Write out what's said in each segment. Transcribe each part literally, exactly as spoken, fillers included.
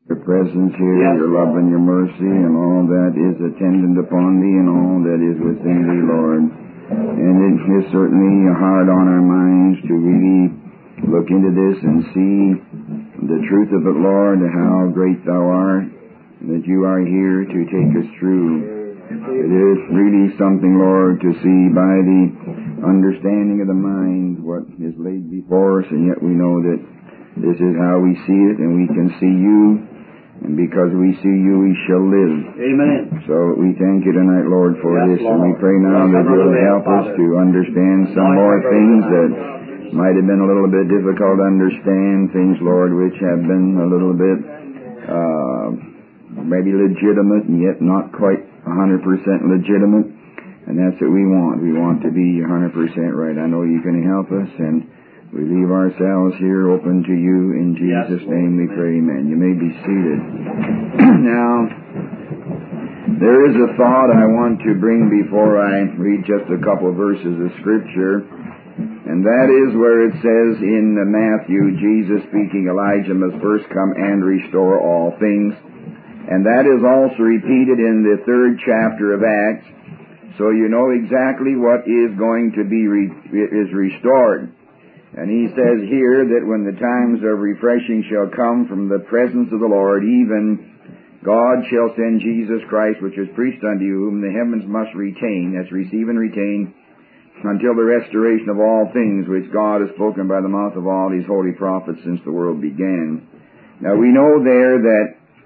Your presence here, Yes, your love Lord. and your mercy, and all that is attendant upon thee, and all that is within thee, Lord. And it is certainly hard on our minds to really look into this and see the truth of it, Lord, how great thou art, that you are here to take us through. It is really something, Lord, to see by the understanding of the mind what is laid before us, and yet we know that this is how we see it, and we can see you. And because we see you, we shall live. Amen. So we thank you tonight, Lord, for Yes, this. Lord. And we pray now Bless that our you'll brother help us Father. to understand some Anoint more our brother things that tonight. might have been a little bit difficult to understand. Things, Lord, which have been a little bit uh, maybe legitimate and yet not quite one hundred percent legitimate. And that's what we want. We want to be one hundred percent right. I know you can help us, and we leave ourselves here open to you. In Jesus' Yes, name we Lord. pray, amen. You may be seated. Now, there is a thought I want to bring before I read just a couple verses of Scripture, and that is where it says in Matthew, Jesus speaking, Elijah must first come and restore all things. And that is also repeated in the third chapter of Acts, so you know exactly what is going to be re- is restored. And he says here that when the times of refreshing shall come from the presence of the Lord, even God shall send Jesus Christ, which is preached unto you, whom the heavens must retain, that's receive and retain, until the restoration of all things, which God has spoken by the mouth of all His holy prophets since the world began. Now we know there that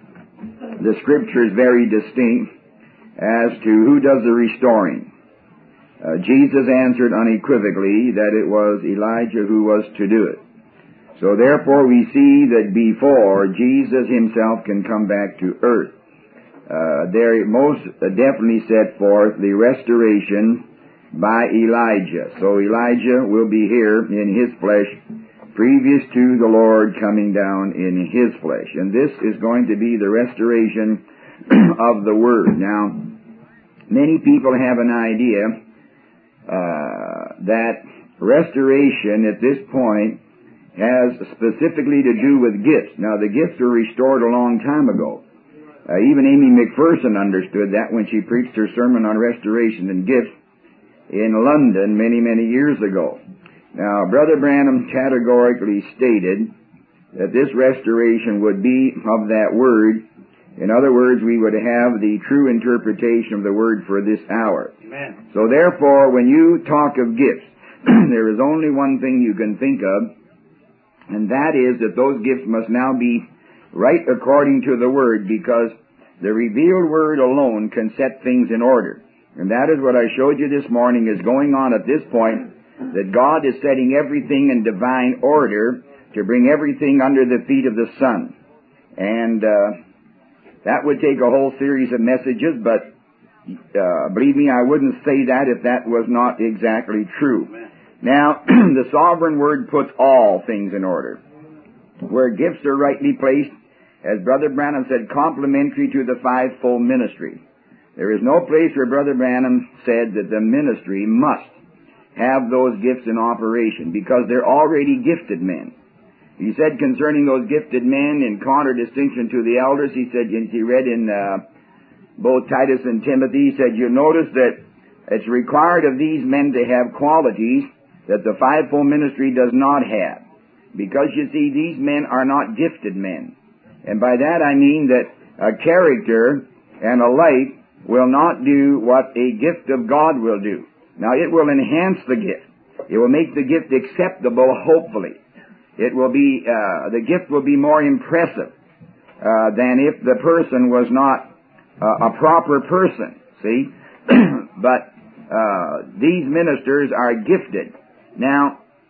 the Scripture is very distinct as to who does the restoring. Uh, Jesus answered unequivocally that it was Elijah who was to do it. So therefore we see that before Jesus himself can come back to earth, uh, there it most definitely set forth the restoration by Elijah. So Elijah will be here in his flesh previous to the Lord coming down in his flesh. And this is going to be the restoration of the Word. Now, many people have an idea Uh, that restoration at this point has specifically to do with gifts. Now, the gifts were restored a long time ago. Uh, even Amy McPherson understood that when she preached her sermon on restoration and gifts in London many, many years ago. Now, Brother Branham categorically stated that this restoration would be of that Word. In other words, we would have the true interpretation of the Word for this hour. Amen. So therefore, when you talk of gifts, there is only one thing you can think of, and that is that those gifts must now be right according to the Word, because the revealed Word alone can set things in order. And that is what I showed you this morning is going on at this point, that God is setting everything in divine order to bring everything under the feet of the Son. And uh, that would take a whole series of messages, but Uh, believe me, I wouldn't say that if that was not exactly true. Now, the sovereign Word puts all things in order. Where gifts are rightly placed, as Brother Branham said, complementary to the fivefold ministry. There is no place where Brother Branham said that the ministry must have those gifts in operation, because they're already gifted men. He said concerning those gifted men, in contradistinction to the elders, he said, and he read in uh, both Titus and Timothy, he said, you notice that it's required of these men to have qualities that the fivefold ministry does not have. Because, you see, these men are not gifted men. And by that I mean that a character and a light will not do what a gift of God will do. Now, it will enhance the gift. It will make the gift acceptable, hopefully. It will be, uh, the gift will be more impressive uh, than if the person was not Uh, a proper person, see? But uh, these ministers are gifted. Now,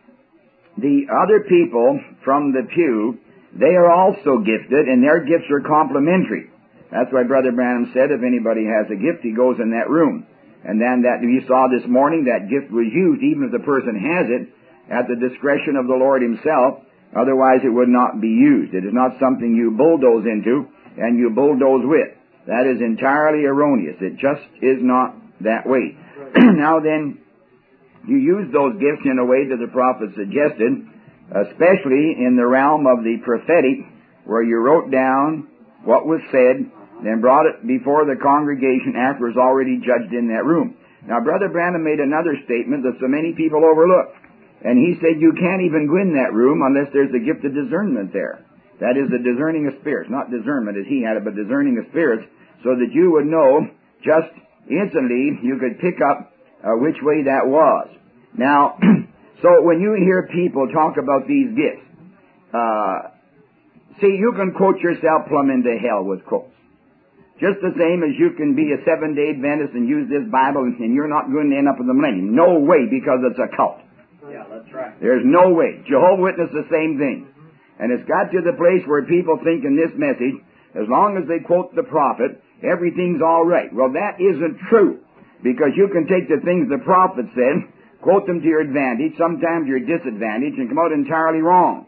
the other people from the pew, they are also gifted, and their gifts are complementary. That's why Brother Branham said if anybody has a gift, he goes in that room. And then that you saw this morning, that gift was used, even if the person has it, at the discretion of the Lord Himself. Otherwise, it would not be used. It is not something you bulldoze into and you bulldoze with. That is entirely erroneous. It just is not that way. Now then, you use those gifts in a way that the prophet suggested, especially in the realm of the prophetic, where you wrote down what was said, then brought it before the congregation after it was already judged in that room. Now, Brother Branham made another statement that so many people overlook. And he said you can't even go in that room unless there's the gift of discernment there. That is the discerning of spirits. Not discernment as he had it, but discerning of spirits, so that you would know just instantly, you could pick up uh, which way that was. Now, so when you hear people talk about these gifts, uh, see, you can quote yourself plumb into hell with quotes. Just the same as you can be a seven-day Adventist and use this Bible and you're not going to end up in the millennium. No way, because it's a cult. Yeah, that's right. There's no way. Jehovah's Witness, the same thing. And it's got to the place where people think in this message, as long as they quote the prophet, everything's all right. Well, that isn't true, because you can take the things the prophet said, quote them to your advantage, sometimes your disadvantage, and come out entirely wrong.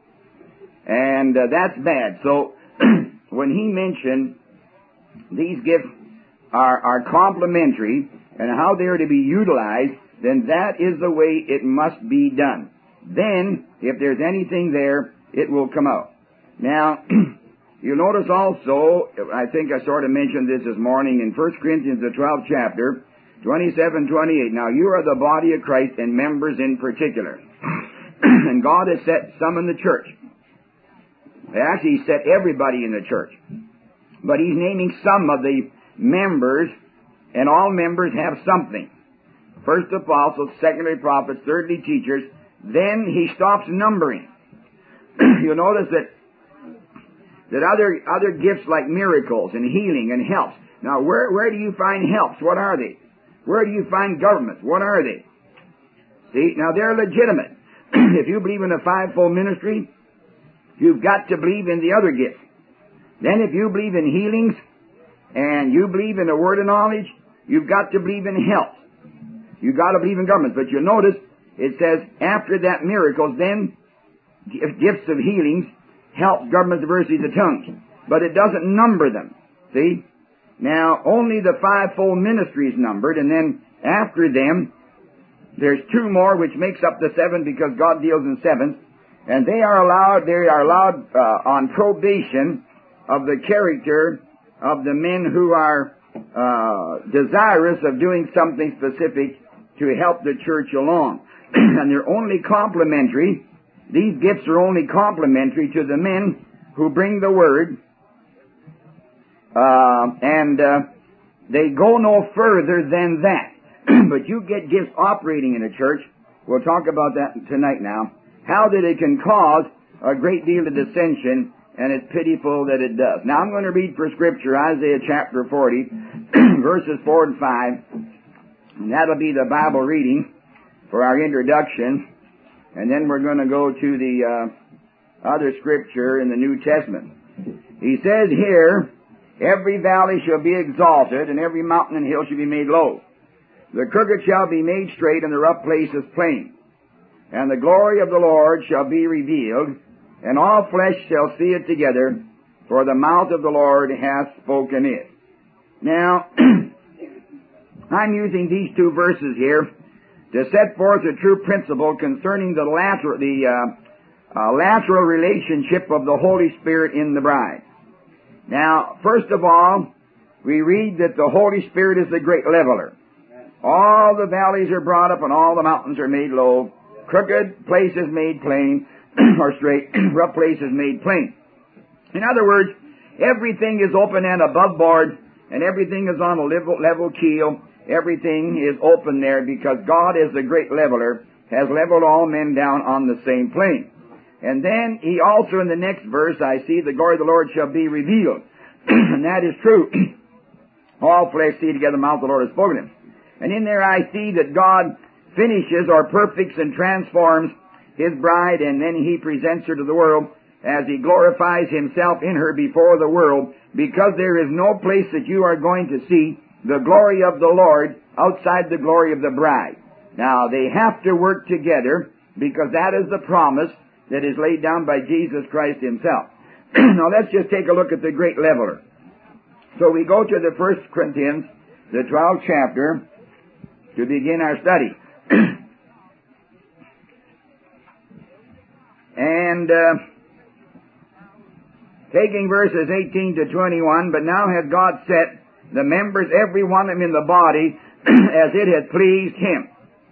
And uh, that's bad. So, when he mentioned these gifts are, are complementary and how they are to be utilized, then that is the way it must be done. Then, if there's anything there, it will come out. Now, you'll notice also, I think I sort of mentioned this this morning in First Corinthians, the twelfth chapter, twenty-seven, twenty-eight. Now, you are the body of Christ and members in particular. And God has set some in the church. Actually, He set everybody in the church. But He's naming some of the members, and all members have something. First apostles, secondly prophets, thirdly teachers. Then He stops numbering. You'll notice that that other other gifts like miracles and healing and helps. Now, where where do you find helps? What are they? Where do you find governments? What are they? See, now they're legitimate. If you believe in a fivefold ministry, you've got to believe in the other gifts. Then if you believe in healings and you believe in the word of knowledge, you've got to believe in helps. You've got to believe in governments. But you'll notice it says after that miracles, then gifts of healings, helps, government, diversity, the tongues. But it doesn't number them. See? Now, only the fivefold ministry is numbered, and then after them, there's two more, which makes up the seven because God deals in sevens, and they are allowed, they are allowed uh, on probation of the character of the men who are uh, desirous of doing something specific to help the church along. And they're only complementary. These gifts are only complementary to the men who bring the word, uh, and uh, they go no further than that. But you get gifts operating in a church. We'll talk about that tonight now. How that it can cause a great deal of dissension, and it's pitiful that it does. Now I'm going to read for Scripture Isaiah chapter forty, verses four and five, and that'll be the Bible reading for our introduction. And then we're going to go to the uh, other Scripture in the New Testament. He says here, every valley shall be exalted, and every mountain and hill shall be made low. The crooked shall be made straight, and the rough places plain. And the glory of the Lord shall be revealed, and all flesh shall see it together, for the mouth of the Lord hath spoken it. Now, I'm using these two verses here to set forth a true principle concerning the lateral, the uh, uh, lateral relationship of the Holy Spirit in the bride. Now, first of all, we read that the Holy Spirit is the great leveler. All the valleys are brought up and all the mountains are made low. Crooked places made plain, or straight, rough places made plain. In other words, everything is open and above board, and everything is on a level, level keel. Everything is open there because God, as the great leveler, has leveled all men down on the same plane. And then he also, in the next verse, I see the glory of the Lord shall be revealed. And that is true. All flesh see together the mouth of the Lord has spoken him. And in there I see that God finishes or perfects and transforms his bride, and then he presents her to the world as he glorifies himself in her before the world, because there is no place that you are going to see the glory of the Lord outside the glory of the bride. Now, they have to work together because that is the promise that is laid down by Jesus Christ himself. Now, let's just take a look at the great leveler. So we go to the First Corinthians, the twelfth chapter, to begin our study. And uh, taking verses eighteen to twenty-one, but now hath God set the members, every one of them in the body, as it hath pleased him.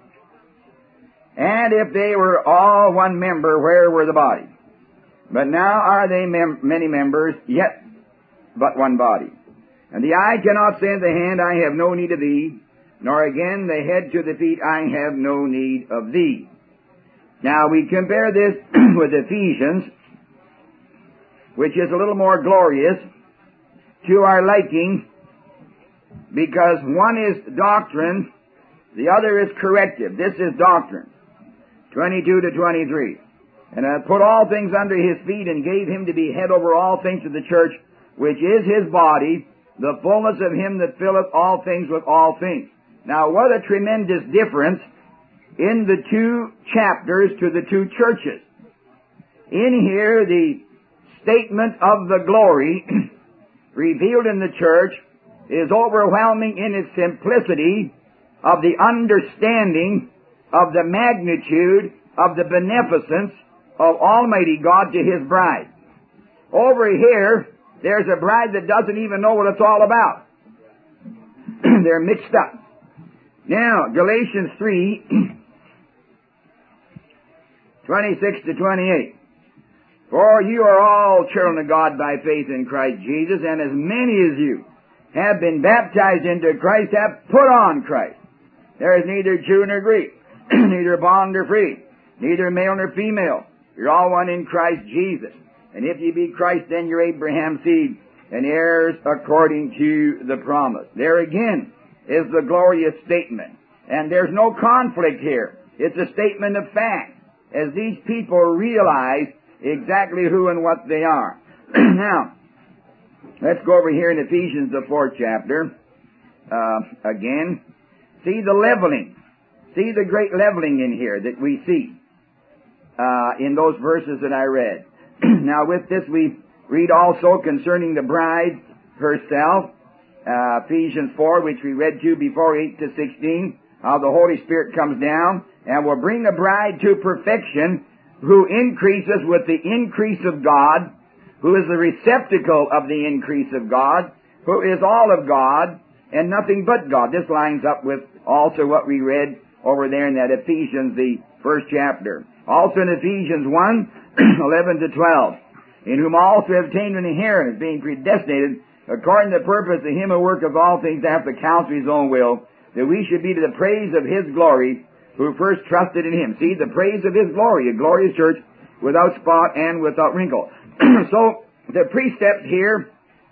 And if they were all one member, where were the body? But now are they mem- many members, yet but one body. And the eye cannot say to the hand, I have no need of thee, nor again the head to the feet, I have no need of thee. Now we compare this with Ephesians, which is a little more glorious to our liking, because one is doctrine, the other is corrective. This is doctrine. twenty-two to twenty-three. And hath put all things under his feet, and gave him to be head over all things to the church, which is his body, the fullness of him that filleth all things with all things. Now what a tremendous difference in the two chapters to the two churches. In here, the statement of the glory revealed in the church is overwhelming in its simplicity of the understanding of the magnitude of the beneficence of Almighty God to His bride. Over here, there's a bride that doesn't even know what it's all about. They're mixed up. Now, Galatians three, twenty-six to twenty-eight. For you are all children of God by faith in Christ Jesus, and as many as you have been baptized into Christ have put on Christ. There is neither Jew nor Greek, neither bond nor free, neither male nor female. You're all one in Christ Jesus. And if you be Christ, then you're Abraham's seed, and heirs according to the promise. There again is the glorious statement. And there's no conflict here. It's a statement of fact, as these people realize exactly who and what they are. Now, let's go over here in Ephesians, the fourth chapter, uh, again. See the leveling. See the great leveling in here that we see uh, in those verses that I read. Now with this we read also concerning the bride herself, uh, Ephesians four, which we read to before, eight to sixteen, how the Holy Spirit comes down and will bring the bride to perfection, who increases with the increase of God, who is the receptacle of the increase of God, who is all of God and nothing but God. This lines up with also what we read over there in that Ephesians, the first chapter. Also in Ephesians one, eleven to twelve, in whom also have obtained an inheritance, being predestinated according to the purpose of him who worketh all things after the counsel of his own will, that we should be to the praise of his glory, who first trusted in him. See, the praise of his glory, a glorious church, without spot and without wrinkle. So, the precepts here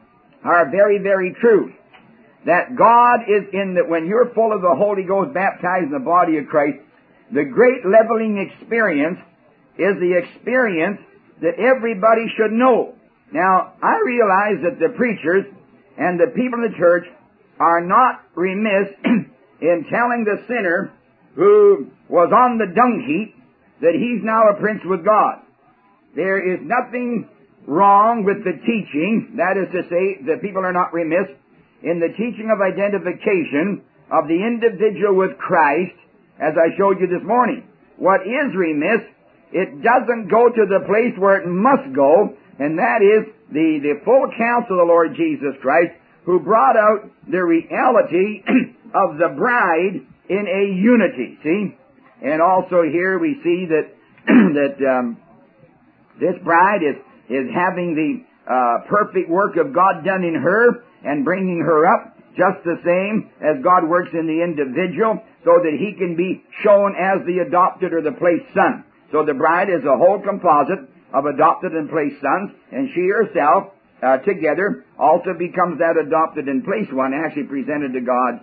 are very, very true. That God is in that when you're full of the Holy Ghost, baptized in the body of Christ, the great leveling experience is the experience that everybody should know. Now, I realize that the preachers and the people in the church are not remiss in telling the sinner who was on the dung heap that he's now a prince with God. There is nothing wrong with the teaching, that is to say, the people are not remiss in the teaching of identification of the individual with Christ, as I showed you this morning. What is remiss, it doesn't go to the place where it must go, and that is the, the full counsel of the Lord Jesus Christ, who brought out the reality of the bride in a unity, see? And also here we see that that um, this bride is, is having the uh, perfect work of God done in her and bringing her up just the same as God works in the individual, so that he can be shown as the adopted or the placed son. So the bride is a whole composite of adopted and placed sons, and she herself uh, together also becomes that adopted and placed one, actually presented to God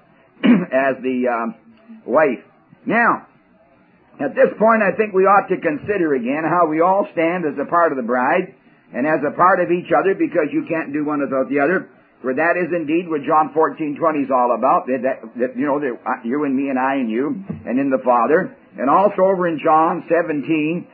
as the uh, wife. Now, at this point I think we ought to consider again how we all stand as a part of the bride and as a part of each other, because you can't do one without the other. For that is indeed what John fourteen twenty is all about, that, that, that you know, that you and me and I and you, and in the Father. And also over in John seventeen,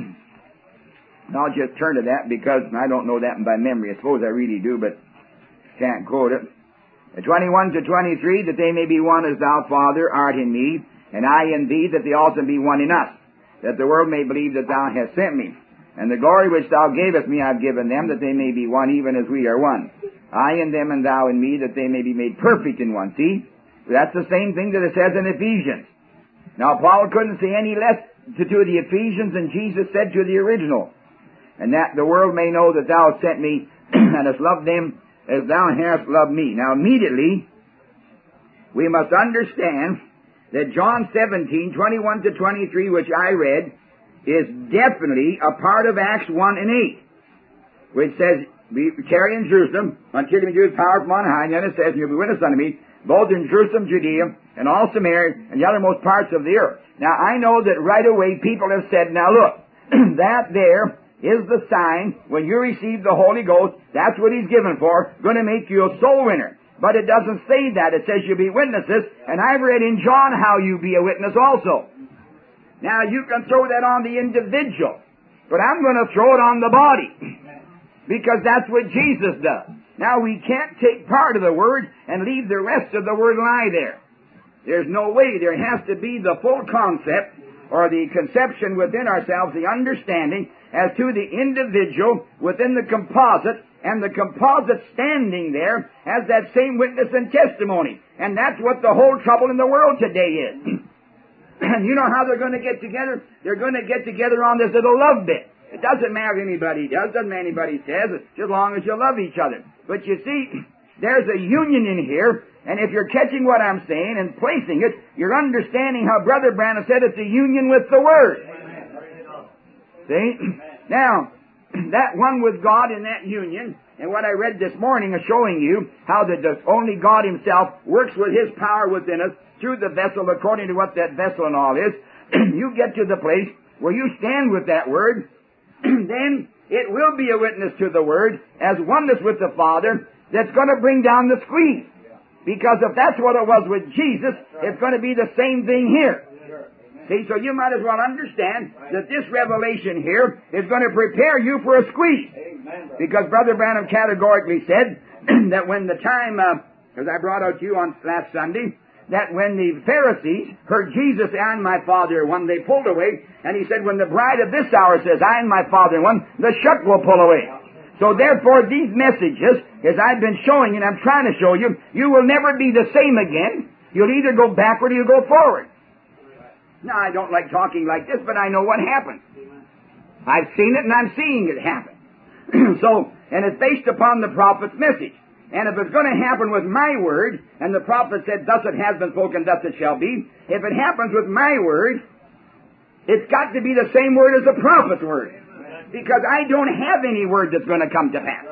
I'll just turn to that because I don't know that by memory. I suppose I really do, but can't quote it. twenty-one to twenty-three, that they may be one as thou, Father, art in me, and I in thee, that they also be one in us, that the world may believe that thou hast sent me. And the glory which thou gavest me I've given them, that they may be one even as we are one. I in them and thou in me, that they may be made perfect in one. See? That's the same thing that it says in Ephesians. Now, Paul couldn't say any less to, to the Ephesians than Jesus said to the original. And that the world may know that thou hast sent me and hast loved them as thou hast loved me. Now, immediately, we must understand that John seventeen, twenty-one to twenty-three, which I read, is definitely a part of Acts one and eight, which says, be tarry in Jerusalem until you do power from on high. And then it says, you'll be witness unto me, both in Jerusalem, Judea, and all Samaria, and the othermost parts of the earth. Now, I know that right away people have said, now look, that there is the sign when you receive the Holy Ghost. That's what He's given for, going to make you a soul winner. But it doesn't say that. It says you'll be witnesses, and I've read in John how you be a witness also. Now, you can throw that on the individual, but I'm going to throw it on the body, because that's what Jesus does. Now, we can't take part of the Word and leave the rest of the Word lie there. There's no way. There has to be the full concept, or the conception within ourselves, the understanding as to the individual within the composite, and the composite standing there has that same witness and testimony. And that's what the whole trouble in the world today is. And you know how they're going to get together? They're going to get together on this little love bit. It doesn't matter if anybody does, doesn't matter anybody says, as long as you love each other. But you see, there's a union in here, and if you're catching what I'm saying and placing it, you're understanding how Brother Branham said it's a union with the Word. See? Now, that one with God in that union, and what I read this morning is showing you how that the only God Himself works with His power within us through the vessel according to what that vessel and all is. You get to the place where you stand with that Word, then it will be a witness to the Word as oneness with the Father that's going to bring down the squeeze. Because if that's what it was with Jesus, it's going to be the same thing here. See, so you might as well understand that this revelation here is going to prepare you for a squeeze. Because Brother Branham categorically said that when the time, uh, as I brought out to you on last Sunday, that when the Pharisees heard Jesus say, I and my Father are one, they pulled away. And he said, when the bride of this hour says, I and my Father are one, the shuck will pull away. So therefore, these messages, as I've been showing you and I'm trying to show you, you will never be the same again. You'll either go backward or you'll go forward. Now, I don't like talking like this, but I know what happened. I've seen it and I'm seeing it happen. So, and it's based upon the prophet's message. And if it's going to happen with my word, and the prophet said, thus it has been spoken, thus it shall be, if it happens with my word, it's got to be the same word as the prophet's word. Because I don't have any word that's going to come to pass.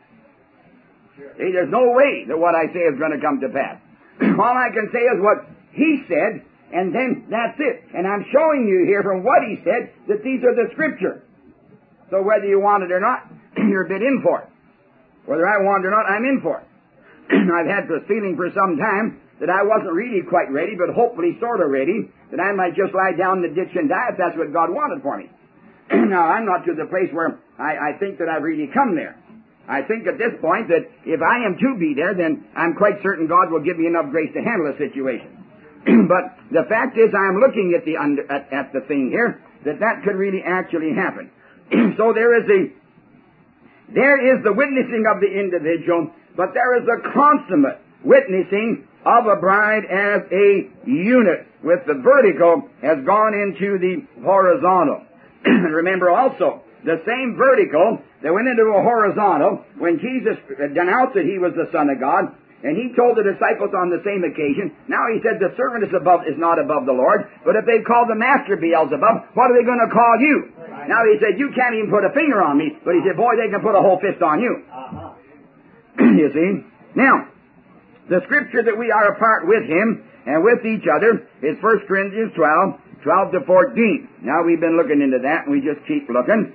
See, there's no way that what I say is going to come to pass. All I can say is what He said, and then that's it. And I'm showing you here from what He said that these are the Scripture. So whether you want it or not, you're a bit in for it. Whether I want it or not, I'm in for it. I've had this feeling for some time that I wasn't really quite ready, but hopefully sort of ready, that I might just lie down in the ditch and die if that's what God wanted for me. Now, I'm not to the place where I, I think that I've really come there. I think at this point that if I am to be there, then I'm quite certain God will give me enough grace to handle the situation. But the fact is, I'm looking at the under, at, at the thing here, that that could really actually happen. So there is the there is the witnessing of the individual, but there is a consummate witnessing of a bride as a unit, with the vertical has gone into the horizontal. Remember also, the same vertical that went into a horizontal when Jesus denounced that He was the Son of God, and He told the disciples on the same occasion, now He said the servant is above is not above the Lord, but if they call the master Beelzebub, what are they going to call you? Right. Now He said, you can't even put a finger on me, but He said, boy, they can put a whole fist on you. Uh-huh. You see? Now, the Scripture that we are apart with Him and with each other is First Corinthians twelve, twelve to fourteen. Now we've been looking into that, and we just keep looking.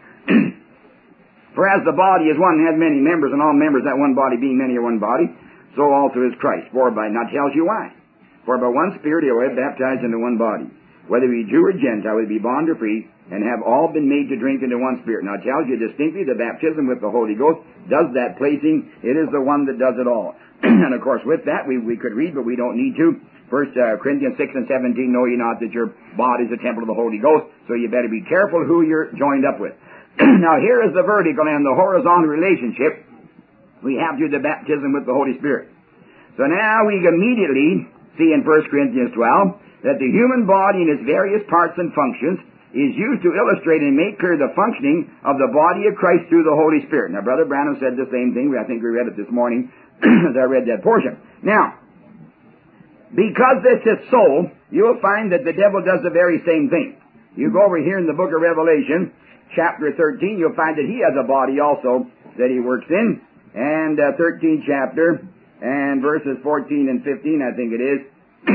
For as the body is one and has many members, and all members that one body being many are one body, so also is Christ. For by, now tells you why. For by one Spirit you are baptized into one body, whether we Jew or Gentile, whether we bond or free, and have all been made to drink into one Spirit. Now it tells you distinctly the baptism with the Holy Ghost does that placing. It is the one that does it all. And of course with that we, we could read, but we don't need to. First uh, Corinthians six and seventeen, know ye not that your body is a temple of the Holy Ghost, so you better be careful who you're joined up with. Now here is the vertical and the horizontal relationship we have through the baptism with the Holy Spirit. So now we immediately see in First Corinthians twelve that the human body in its various parts and functions is used to illustrate and make clear the functioning of the body of Christ through the Holy Spirit. Now, Brother Branham said the same thing. I think we read it this morning as I read that portion. Now, because this is so, you'll find that the devil does the very same thing. You go over here in the book of Revelation, chapter thirteen, you'll find that he has a body also that he works in. And uh, thirteenth chapter, and verses fourteen and fifteen, I think it is.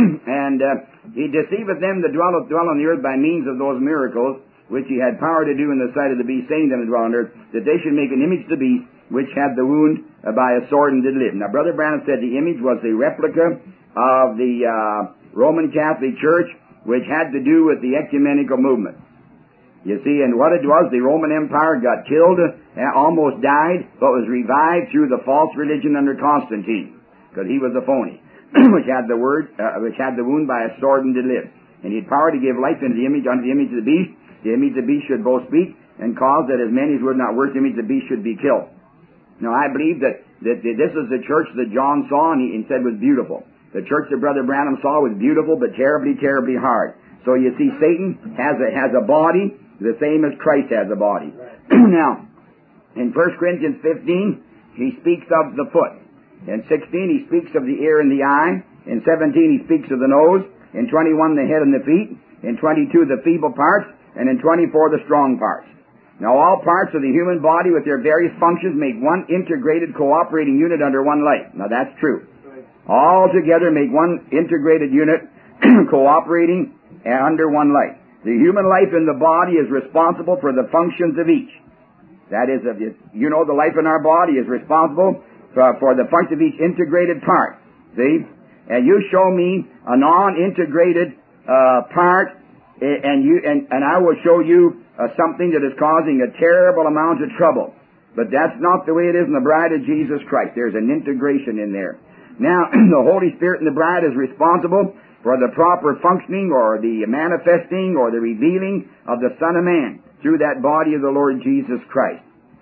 And uh, he deceiveth them that dwell, dwell on the earth by means of those miracles, which he had power to do in the sight of the beast, saying to them that dwell on earth, that they should make an image to the beast, which had the wound uh, by a sword and did live. Now, Brother Branham said the image was the replica of the uh, Roman Catholic Church, which had to do with the ecumenical movement. You see, and what it was, the Roman Empire got killed, uh, almost died, but was revived through the false religion under Constantine, because he was a phony, which had the word, uh, which had the wound by a sword and did live. And he had power to give life into the image, unto the image of the beast. The image of the beast should both speak, and cause that as many as would not worship the image of the beast should be killed. Now, I believe that, that this is the church that John saw and he and said was beautiful. The church that Brother Branham saw was beautiful, but terribly, terribly hard. So you see, Satan has a, has a body, the same as Christ has a body. Now, in First Corinthians fifteen, he speaks of the foot. In sixteen, he speaks of the ear and the eye. In seventeen, he speaks of the nose. In twenty-one, the head and the feet. In twenty-two, the feeble parts. And in twenty-four, the strong parts. Now, all parts of the human body with their various functions make one integrated, cooperating unit under one life. Now, that's true. All together make one integrated unit, cooperating under one life. The human life in the body is responsible for the functions of each. That is, you know, the life in our body is responsible for, for the function of each integrated part. See? And you show me a non-integrated uh, part, and you and, and I will show you uh, something that is causing a terrible amount of trouble. But that's not the way it is in the bride of Jesus Christ. There's an integration in there. Now, the Holy Spirit in the bride is responsible for the proper functioning or the manifesting or the revealing of the Son of Man through that body of the Lord Jesus Christ.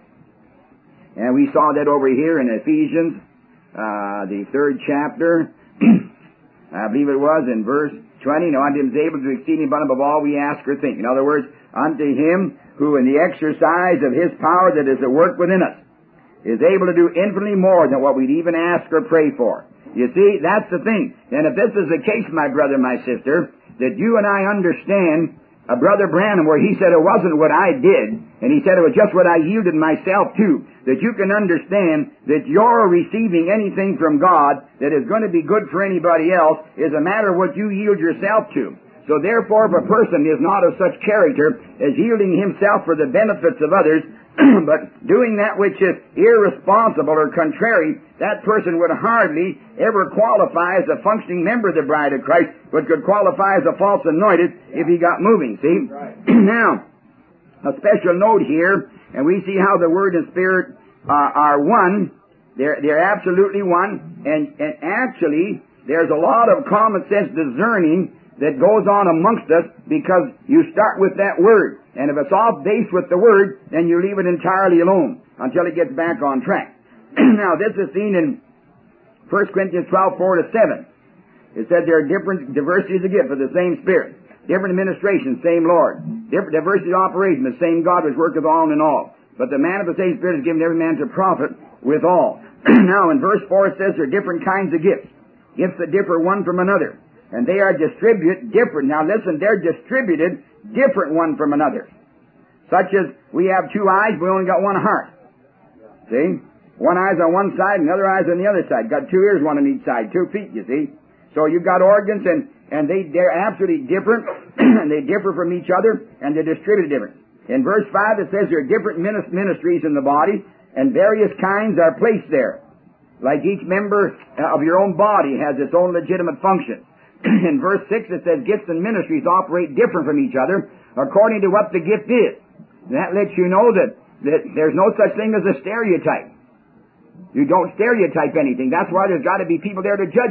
And we saw that over here in Ephesians, uh, the third chapter, I believe it was, in verse twenty. Now, unto him is able to do exceeding abundant above all we ask or think. In other words, unto him who in the exercise of his power that is at work within us is able to do infinitely more than what we'd even ask or pray for. You see, that's the thing. And if this is the case, my brother, my sister, that you and I understand uh, Brother Branham, where he said it wasn't what I did, and he said it was just what I yielded myself to, that you can understand that you're receiving anything from God that is going to be good for anybody else is a matter of what you yield yourself to. So therefore, if a person is not of such character as yielding himself for the benefits of others, but doing that which is irresponsible or contrary, that person would hardly ever qualify as a functioning member of the bride of Christ, but could qualify as a false anointed if he got moving, see? Right. Now, a special note here, and we see how the Word and Spirit are, are one. They're, they're absolutely one, and, and actually, there's a lot of common sense discerning that goes on amongst us because you start with that Word. And if it's off base with the Word, then you leave it entirely alone until it gets back on track. Now, this is seen in First Corinthians twelve, four to seven. It said there are different diversities of gifts of the same Spirit. Different administrations, same Lord. Different diversity of operation, the same God which worketh all in all. But the manifestation of the Spirit is given every man to profit with all. Now, in verse four it says there are different kinds of gifts. Gifts that differ one from another. And they are distributed different. Now listen, they're distributed different one from another. Such as we have two eyes, we only got one heart. See? One eye's on one side, and the other eye's on the other side. Got two ears, one on each side. Two feet, you see. So you've got organs, and, and they, they're absolutely different, and they differ from each other, and they're distributed different. In verse five it says there are different ministries in the body, and various kinds are placed there. Like each member of your own body has its own legitimate function. In verse six it says gifts and ministries operate different from each other according to what the gift is. And that lets you know that, that there's no such thing as a stereotype. You don't stereotype anything. That's why there's got to be people there to judge it.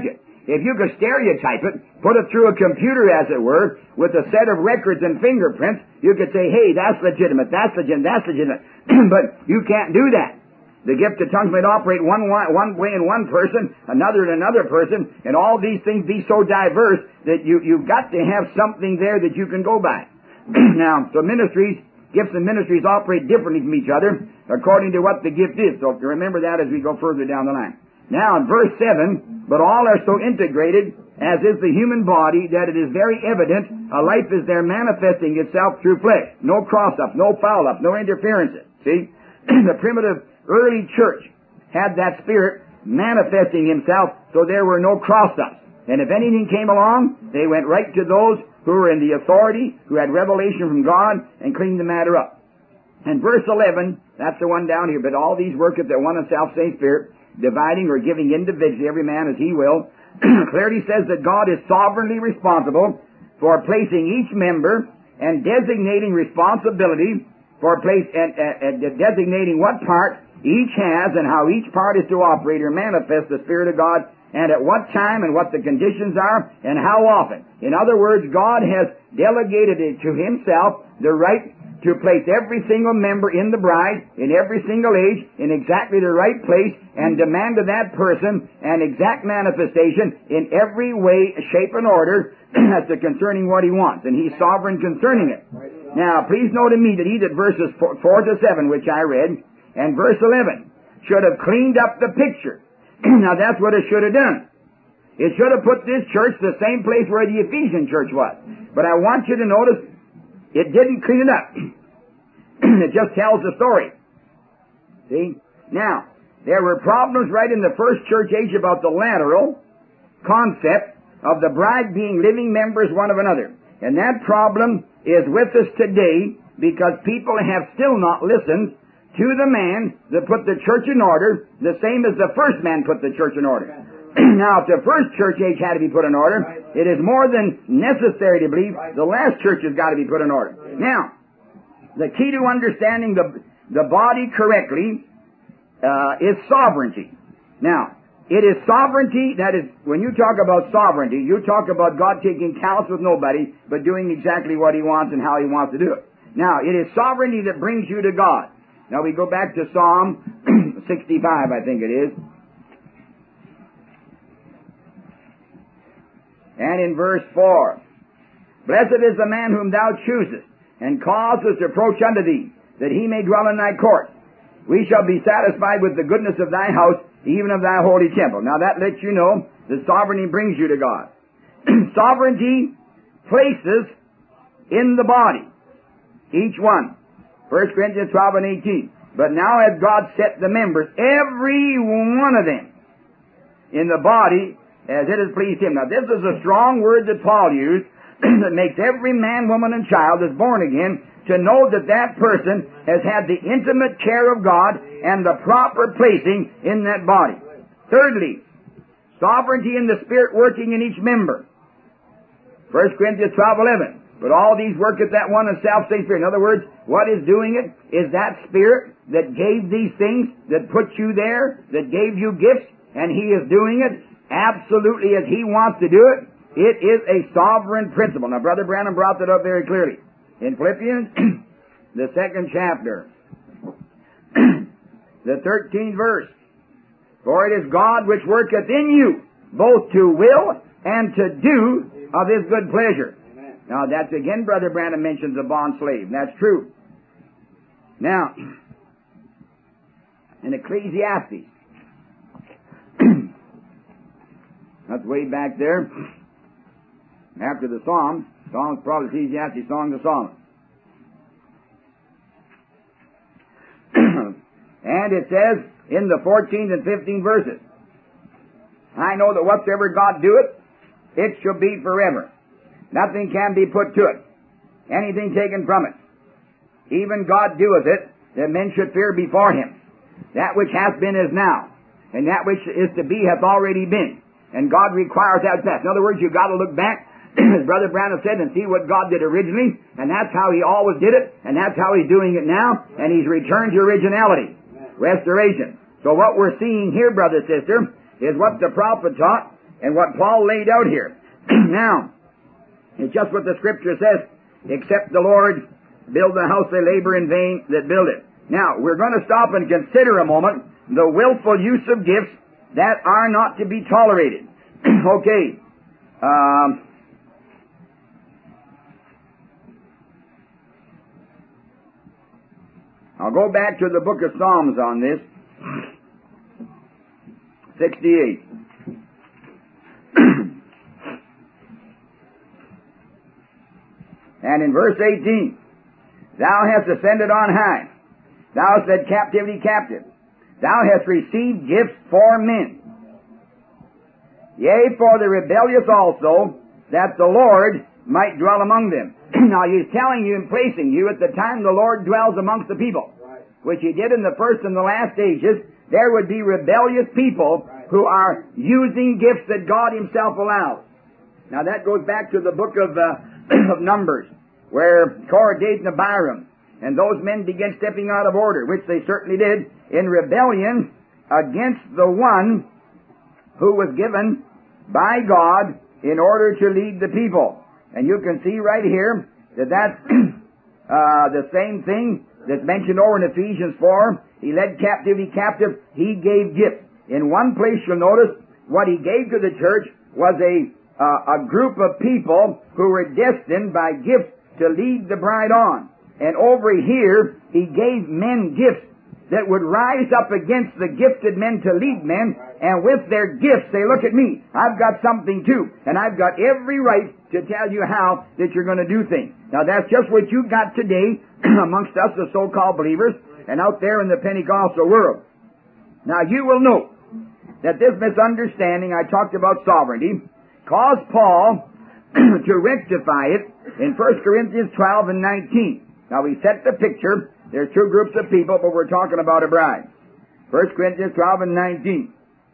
If you could stereotype it, put it through a computer, as it were, with a set of records and fingerprints, you could say, hey, that's legitimate, that's legitimate, that's legitimate. But you can't do that. The gift of tongues might operate one, one way in one person, another in another person, and all these things be so diverse that you, you've got to have something there that you can go by. Now, so ministries, gifts and ministries operate differently from each other according to what the gift is. So remember that as we go further down the line. Now, in verse seven, but all are so integrated, as is the human body, that it is very evident a life is there manifesting itself through flesh. No cross-up, no foul-up, no interferences. See? The primitive early church had that Spirit manifesting Himself, so there were no cross-ups. And if anything came along, they went right to those who were in the authority, who had revelation from God, and cleaned the matter up. And verse eleven, that's the one down here, but all these worketh that one and self-same Spirit, dividing or giving individually every man as he will, clearly says that God is sovereignly responsible for placing each member and designating responsibility for place and, and, and designating what part each has and how each part is to operate or manifest the Spirit of God, and at what time and what the conditions are and how often. In other words, God has delegated it to Himself the right to place every single member in the bride, in every single age, in exactly the right place, and demand of that person an exact manifestation in every way, shape, and order as to concerning what He wants. And He's sovereign concerning it. Now, please note in me that he that verses four to seven, which I read, and verse eleven, should have cleaned up the picture. Now, that's what it should have done. It should have put this church the same place where the Ephesian church was. But I want you to notice it didn't clean it up. It just tells the story. See? Now, there were problems right in the first church age about the lateral concept of the bride being living members one of another. And that problem is with us today because people have still not listened to the man that put the church in order, the same as the first man put the church in order. Now, if the first church age had to be put in order, it is more than necessary to believe the last church has got to be put in order. Now, the key to understanding the, the body correctly uh, is sovereignty. Now, it is sovereignty, that is, when you talk about sovereignty, you talk about God taking counsel with nobody, but doing exactly what He wants and how He wants to do it. Now, it is sovereignty that brings you to God. Now, we go back to Psalm sixty-five, I think it is. And in verse four, blessed is the man whom thou choosest, and causest to approach unto thee, that he may dwell in thy court. We shall be satisfied with the goodness of thy house, even of thy holy temple. Now that lets you know that sovereignty brings you to God. Sovereignty places in the body, each one. First Corinthians twelve and eighteen. But now has God set the members, every one of them, in the body, as it has pleased Him. Now, this is a strong word that Paul used that makes every man, woman, and child that's born again to know that that person has had the intimate care of God and the proper placing in that body. Thirdly, sovereignty in the Spirit working in each member. First Corinthians twelve eleven. But all these work at that one and self-same Spirit. In other words, what is doing it is that Spirit that gave these things, that put you there, that gave you gifts, and He is doing it absolutely as He wants to do it. It is a sovereign principle. Now, Brother Branham brought that up very clearly. In Philippians, the second chapter, the thirteenth verse, for it is God which worketh in you, both to will and to do of His good pleasure. Amen. Now, that's again, Brother Branham mentions a bond slave, and that's true. Now, in Ecclesiastes, that's way back there, after the Psalms. Psalms, probably Ecclesiastes, Song of Solomon. And it says in the fourteenth and fifteenth verses, I know that whatsoever God doeth, it shall be forever. Nothing can be put to it, anything taken from it. Even God doeth it, that men should fear before Him. That which hath been is now, and that which is to be hath already been. And God requires that past. In other words, you've got to look back, as Brother Branham said, and see what God did originally, and that's how He always did it, and that's how He's doing it now, and He's returned to originality, restoration. So what we're seeing here, brother, sister, is what the prophet taught, and what Paul laid out here. Now, it's just what the Scripture says, except the Lord build the house, they labor in vain that build it. Now, we're going to stop and consider a moment the willful use of gifts that are not to be tolerated. Okay. Um, I'll go back to the book of Psalms on this. sixty-eight. And in verse eighteen, thou hast ascended on high. Thou hast led captivity captive. Thou hast received gifts for men. Yea, for the rebellious also, that the Lord might dwell among them. Now he's telling you and placing you at the time the Lord dwells amongst the people, right, which he did in the first and the last ages. There would be rebellious people, right, who are using gifts that God himself allows. Now that goes back to the book of, uh, of Numbers, where Korah, Dathan, and Abiram, and those men began stepping out of order, which they certainly did, in rebellion against the one who was given by God in order to lead the people. And you can see right here that that's uh, the same thing that's mentioned over in Ephesians four. He led captivity captive. He gave gifts. In one place you'll notice what he gave to the church was a, uh, a group of people who were destined by gifts to lead the bride on. And over here, he gave men gifts that would rise up against the gifted men to lead men, and with their gifts say, look at me, I've got something too, and I've got every right to tell you how that you're going to do things. Now that's just what you've got today amongst us, the so-called believers, and out there in the Pentecostal world. Now you will note that this misunderstanding I talked about sovereignty caused Paul to rectify it in First Corinthians twelve and nineteen. Now we set the picture. There's two groups of people, but we're talking about a bride. First Corinthians twelve and nineteen.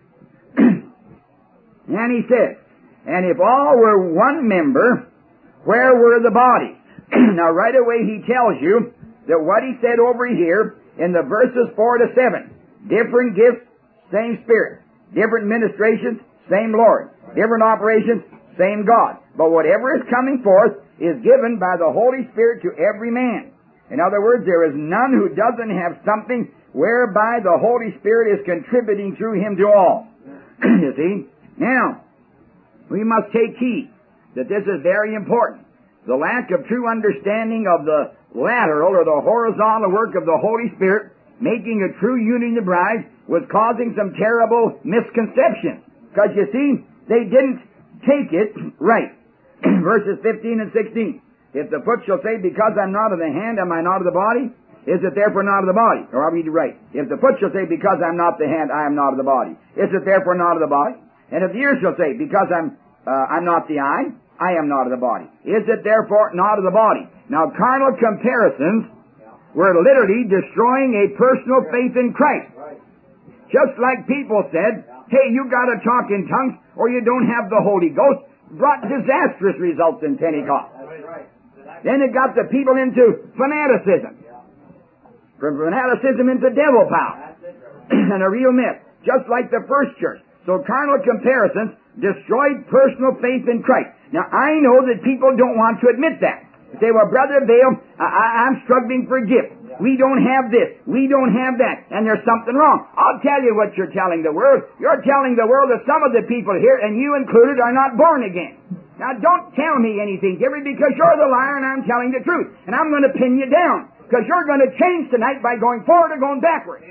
And he says, and if all were one member, where were the body? Now right away he tells you that what he said over here in the verses four to seven, different gifts, same Spirit. Different ministrations, same Lord. Different operations, same God. But whatever is coming forth is given by the Holy Spirit to every man. In other words, there is none who doesn't have something whereby the Holy Spirit is contributing through him to all. You see? Now, we must take heed that this is very important. The lack of true understanding of the lateral or the horizontal work of the Holy Spirit, making a true union of the bride, was causing some terrible misconceptions. Because you see, they didn't take it right. Verses fifteen and sixteen. If the foot shall say, because I'm not of the hand, am I not of the body? Is it therefore not of the body? Or I'll read it right. If the foot shall say, because I'm not the hand, I am not of the body. Is it therefore not of the body? And if the ear shall say, because I'm uh, I'm not the eye, I am not of the body. Is it therefore not of the body? Now, carnal comparisons were literally destroying a personal faith in Christ. Just like people said, hey, you got to talk in tongues or you don't have the Holy Ghost, brought disastrous results in Pentecost. Then it got the people into fanaticism. From fanaticism into devil power. And a real myth. Just like the first church. So carnal comparisons destroyed personal faith in Christ. Now I know that people don't want to admit that. They say, well, Brother Vail, I, I, I'm struggling for gifts. We don't have this. We don't have that. And there's something wrong. I'll tell you what you're telling the world. You're telling the world that some of the people here, and you included, are not born again. Now don't tell me anything different because you're the liar and I'm telling the truth. And I'm going to pin you down because you're going to change tonight by going forward or going backward.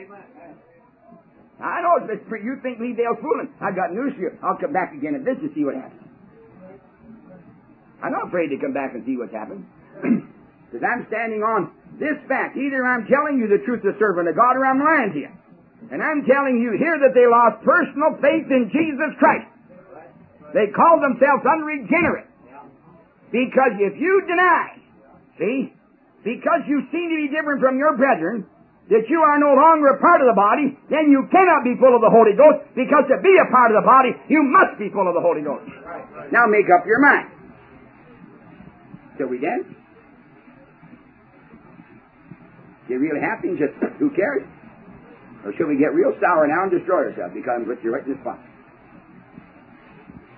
Now, I know it's, you think Lee Dale's fooling. I've got news for you. I'll come back again at this and see what happens. I'm not afraid to come back and see what's happened. Because I'm standing on this fact. Either I'm telling you the truth, the servant of God, or I'm lying to you. And I'm telling you here that they lost personal faith in Jesus Christ. They call themselves unregenerate. Because if you deny, see, because you seem to be different from your brethren, that you are no longer a part of the body, then you cannot be full of the Holy Ghost, because to be a part of the body, you must be full of the Holy Ghost. Now make up your mind. Shall we dance? Get real happy and just, who cares? Or should we get real sour now and destroy ourselves because I'm with you right in this spot?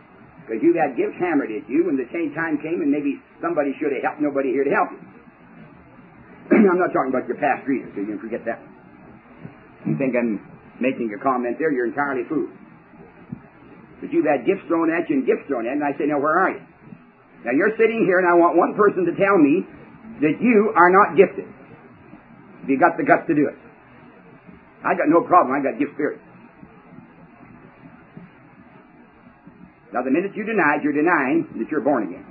Because you've had gifts hammered at you, and the same time came, and maybe somebody should have helped, nobody here to help you. I'm not talking about your past either, so you can forget that. You think I'm making a comment there, you're entirely fooled. But you've had gifts thrown at you and gifts thrown at you, and I say, now where are you? Now you're sitting here, and I want one person to tell me that you are not gifted. If you got the guts to do it. I got no problem, I got gift spirit. Now, the minute you deny it, you're denying that you're born again.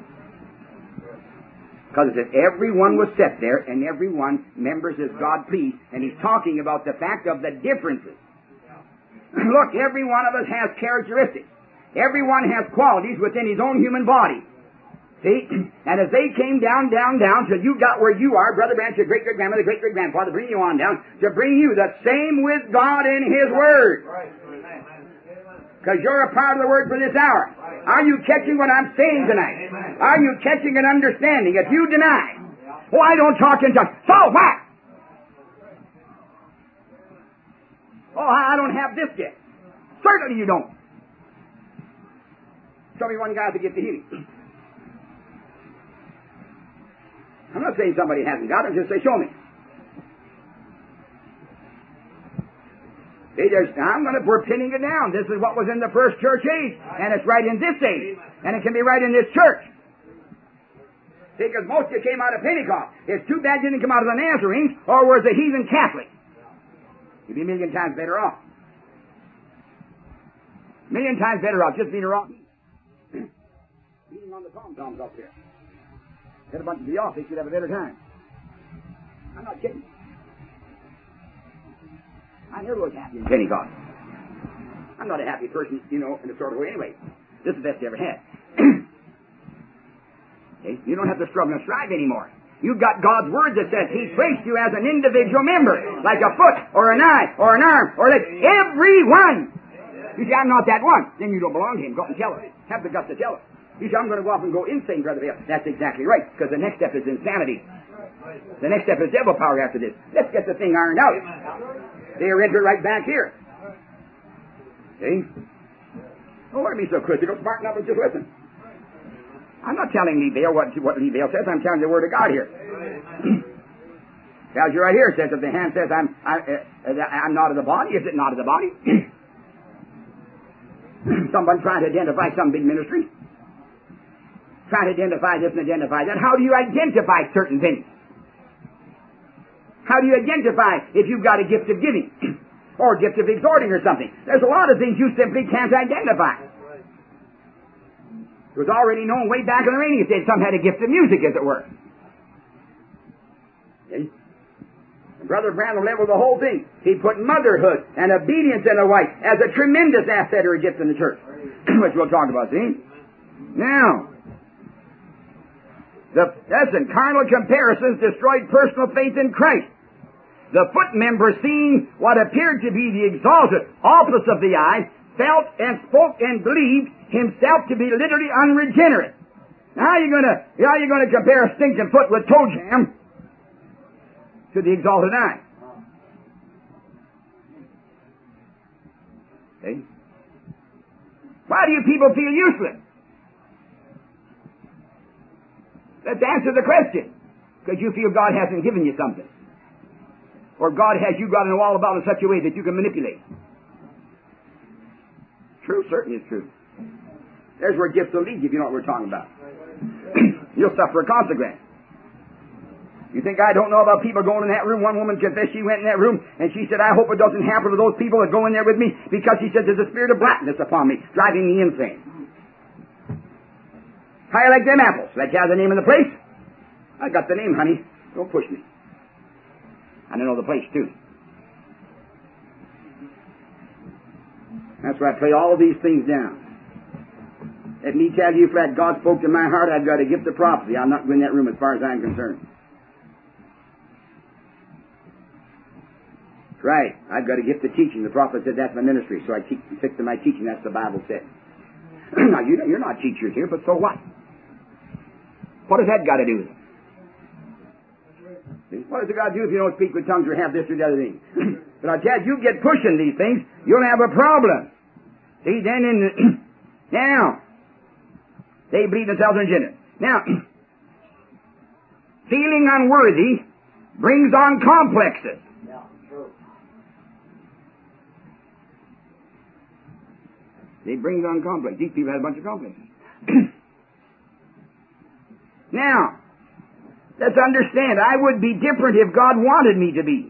Because it says everyone was set there, and everyone members as God pleased, and he's talking about the fact of the differences. Look, every one of us has characteristics. Everyone has qualities within his own human body. See? And as they came down, down, down, till you got where you are, Brother Branch, your great-great-grandmother, great-great-grandfather, bring you on down, to bring you the same with God in his Word. Because you're a part of the Word for this hour. Are you catching what I'm saying tonight? Are you catching and understanding? If you deny, oh, I don't talk in tongues. So what? Oh, I don't have this gift. Certainly you don't. Show me one guy with the gift of healing. I'm not saying somebody hasn't got it. Just say, show me. See, there's, I'm going to, we're pinning it down. This is what was in the first church age, and it's right in this age, and it can be right in this church. See, because most of you came out of Pentecost. It's too bad you didn't come out of the Nazarenes, or was a heathen Catholic. You'd be a million times better off. A million times better off just being around. Beating on the tom-toms up here. Get a bunch of the off, they should have a better time. I'm not kidding. I never was happy in Pentecost. I'm not a happy person, you know, in a sort of way anyway. This is the best I ever had. Okay? You don't have to struggle and strive anymore. You've got God's Word that says He placed you as an individual member, like a foot, or an eye, or an arm, or leg. Every one! You say, I'm not that one. Then you don't belong to Him. Go up and tell it. Have the guts to tell it. You say, I'm going to go off and go insane, Brother Bill. That's exactly right, because the next step is insanity. The next step is devil power after this. Let's get the thing ironed out. They're enter right back here. See? Don't want to be so critical. Smarten up and just listen. I'm not telling Lee Bale what, what Lee Bale says. I'm telling the Word of God here. Tells you right here. It says if the hand says I'm I, uh, I'm not of the body, is it not of the body? Someone trying to identify some big ministry. Trying to identify this and identify that. How do you identify certain things? How do you identify if you've got a gift of giving or a gift of exhorting or something? There's a lot of things you simply can't identify. It was already known way back in the Iranian days. Some had a gift of music, as it were. Okay? And Brother Branham leveled the whole thing. He put motherhood and obedience in a wife as a tremendous asset or a gift in the church, which we'll talk about, see? Now, the, listen, carnal comparisons destroyed personal faith in Christ. The foot member, seeing what appeared to be the exalted office of the eye, felt and spoke and believed himself to be literally unregenerate. Now how are you going to how are you going to compare a stinking foot with toe jam to the exalted eye? Okay. Why do you people feel useless? Let's answer the question. Because you feel God hasn't given you something. Or God has you got to know all about in such a way that you can manipulate. True, certainly it's true. There's where gifts will lead you if you know what we're talking about. You'll suffer a consequence. You think I don't know about people going in that room? One woman confessed she went in that room and she said, I hope it doesn't happen to those people that go in there with me, because she said there's a spirit of blackness upon me, driving me insane. How you like them apples? Let you have the name of the place? I got the name, honey. Don't push me. And I know the place, too. That's why I play all these things down. Let me tell you, flat, God spoke to my heart, I've got a gift of prophecy. I'm not going in that room as far as I'm concerned. Right. I've got a gift of teaching. The prophet said that's my ministry, so I teach, stick to my teaching. That's the Bible said. Now, you, you're not teachers here, but so what? What has that got to do with it? What does it got to do if you don't speak with tongues or have this or the other thing? But I tell you, you get pushing these things, you'll have a problem. See, then in the, now, They believe themselves in gender. Now, feeling unworthy brings on complexes. It brings on complexes. These people have a bunch of complexes. Now, let's understand, I would be different if God wanted me to be.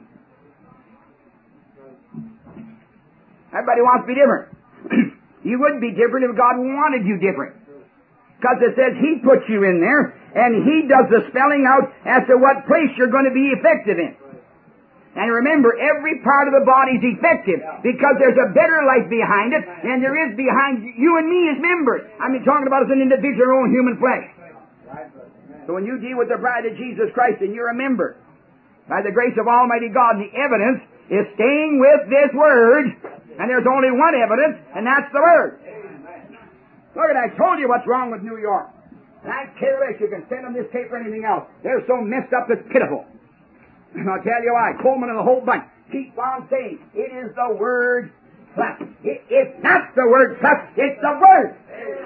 Everybody wants to be different. You wouldn't be different if God wanted you different. Because it says He puts you in there, and He does the spelling out as to what place you're going to be effective in. And remember, every part of the body is effective because there's a better life behind it than there is behind you and me as members. I mean, talking about as an individual, own human flesh. So when you deal with the bride of Jesus Christ and you're a member, by the grace of Almighty God, the evidence is staying with this Word, and there's only one evidence, and that's the Word. Look at, I told you what's wrong with New York. And I care less, you can send them this tape or anything else. They're so messed up, it's pitiful. And I'll tell you why. Coleman and the whole bunch keep on saying, it is the Word plus. It, it's not the Word plus, it's the Word.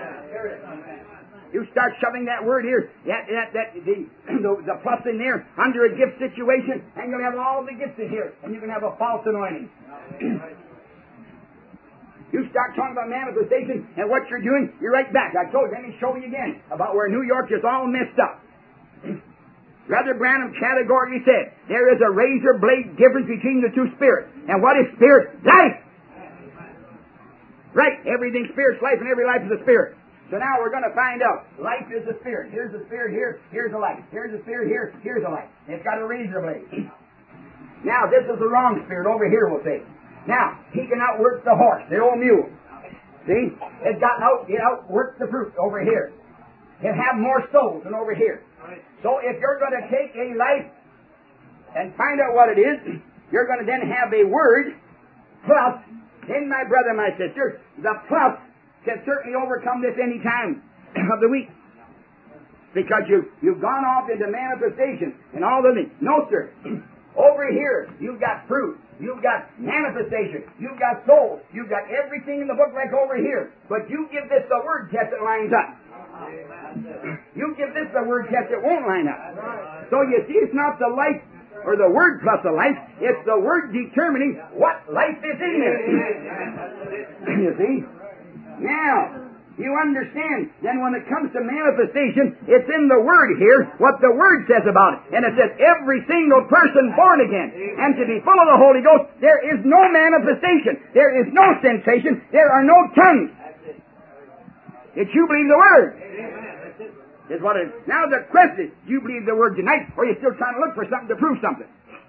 You start shoving that word here, that, that, that, the, the, the plus in there, under a gift situation, and you'll have all the gifts in here, and you can have a false anointing. You start talking about manifestation and what you're doing, you're right back. I told you, let me show you again about where New York is all messed up. Brother Branham categorically said, there is a razor blade difference between the two spirits. And what is spirit? Life! Right, everything's spirit's life, and every life is a spirit. So now we're going to find out. Life is the spirit. Here's the spirit here. Here's the life. Here's the spirit here. Here's the life. It's got a razor blade. Now, this is the wrong spirit over here, we'll say. Now, he can outwork the horse, the old mule. See? It's got out, it outworks the fruit over here. It have more souls than over here. So if you're going to take a life and find out what it is, you're going to then have a word plus. Then, my brother, my sister, the plus can certainly overcome this any time of the week. Because you, you've gone off into manifestation and all the things. No, sir. Over here, you've got fruit. You've got manifestation. You've got soul. You've got everything in the book like over here. But you give this the word test, it lines up. You give this the word test, it won't line up. So you see, it's not the life or the word plus the life. It's the word determining what life is in it. You see? Now, you understand, then when it comes to manifestation, it's in the Word here, what the Word says about it. And it says, every single person born again, and to be full of the Holy Ghost, there is no manifestation, there is no sensation, there are no tongues. Did you believe the Word? Is what it is. Now the question is, do you believe the Word tonight, or are you still trying to look for something to prove something?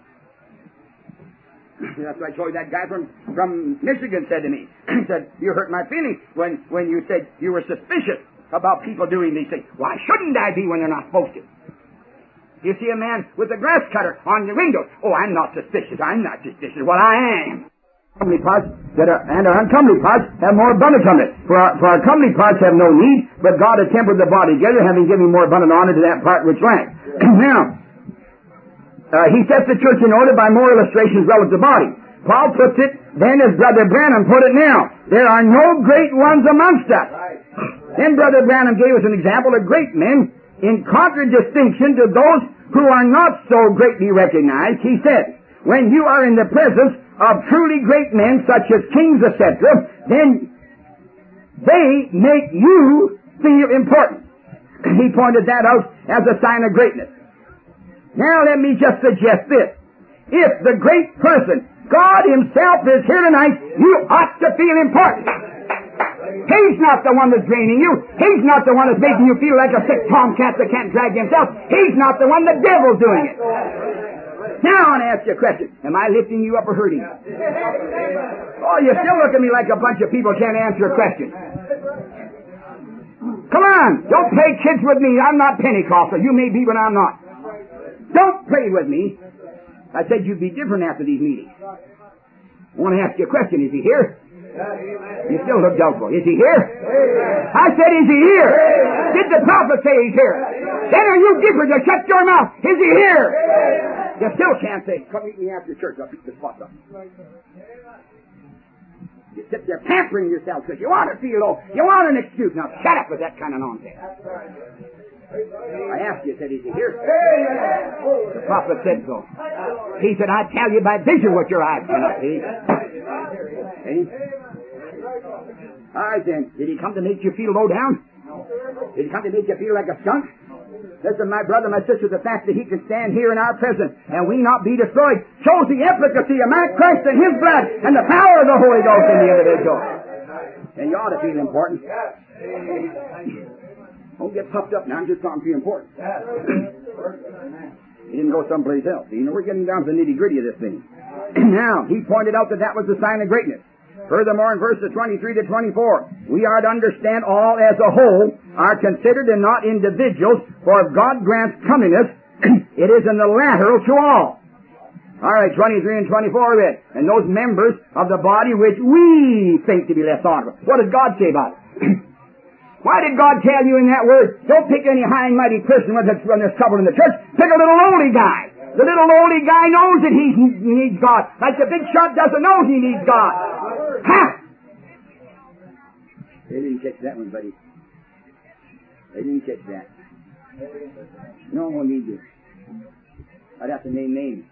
That's what I told you that guy from, from Michigan said to me. He said, you hurt my feelings when, when you said you were suspicious about people doing these things. Why shouldn't I be when they're not supposed to? You see a man with a grass cutter on the window. Oh, I'm not suspicious. I'm not suspicious. Well, I am. Comely parts that are, and our uncomely parts have more abundance of it. For our, for our comely parts have no need, but God has tempered the body together, having given more abundant honor to that part which lacks. Now, Uh, he sets the church in order by more illustrations relative to the body. Paul puts it then as Brother Branham put it now. There are no great ones amongst us. Then Brother Branham gave us an example of great men in contradistinction to those who are not so greatly recognized. He said, when you are in the presence of truly great men such as kings, et cetera, then they make you feel important. He pointed that out as a sign of greatness. Now let me just suggest this. If the great person, God Himself, is here tonight, you ought to feel important. He's not the one that's draining you. He's not the one that's making you feel like a sick tomcat that can't drag himself. He's not the one, the devil's doing it. Now I want to ask you a question. Am I lifting you up or hurting you? Oh, you still look at me like a bunch of people can't answer a question. Come on, don't play kids with me. I'm not Pentecostal. You may be, but I'm not. Don't play with me. I said you'd be different after these meetings. I want to ask you a question. Is he here? You still look doubtful. Is he here? I said, is he here? Did the prophet say he's here? Then are you different? You shut your mouth. Is he here? You still can't say, come meet me after church. I'll beat the spot up. You sit there pampering yourself because you want to feel low. You want an excuse. Now shut up with that kind of nonsense. I asked you, said he said, here. The prophet said so. He said, I tell you by vision what your eyes cannot see. See? All right then. Did he come to make you feel low down? Did he come to make you feel like a skunk? Listen, my brother, my sister, the fact that he can stand here in our presence and we not be destroyed shows the efficacy of my Christ and His blood and the power of the Holy Ghost in the individual. And you ought to feel important. Don't get puffed up now. I'm just talking to you important. He didn't go someplace else. You know, we're getting down to the nitty-gritty of this thing. Now, he pointed out that that was the sign of greatness. Furthermore, in verses twenty-three to twenty-four, we are to understand all as a whole are considered and not individuals, for if God grants comeliness, it is in the lateral to all. All right, twenty-three and twenty-four of it. And those members of the body which we think to be less honorable. What does God say about it? Why did God tell you in that word, don't pick any high and mighty person when there's trouble in the church. Pick a little lowly guy. The little lowly guy knows that he needs God. Like the big shot doesn't know he needs God. Ha! They didn't catch that one, buddy. They didn't catch that. No one needs you. I'd have to name names.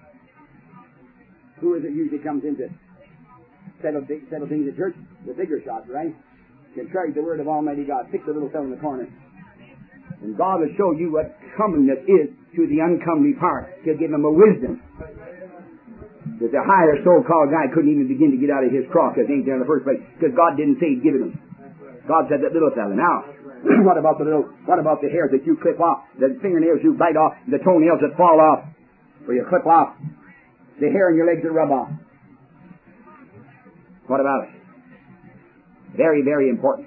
Who is it usually comes into settle, big, settle things at church? The bigger shots, right? Contrary to the word of Almighty God. Pick the little fellow in the corner. And God will show you what comeliness is to the uncomely part. He'll give him a wisdom. That the higher so-called guy couldn't even begin to get out of his cross because he ain't there in the first place. Because God didn't say He'd give it him. God said that little fellow. Now, what about the little, what about the hairs that you clip off? The fingernails you bite off? The toenails that fall off? Or you clip off? The hair on your legs that rub off? What about it? Very, very important.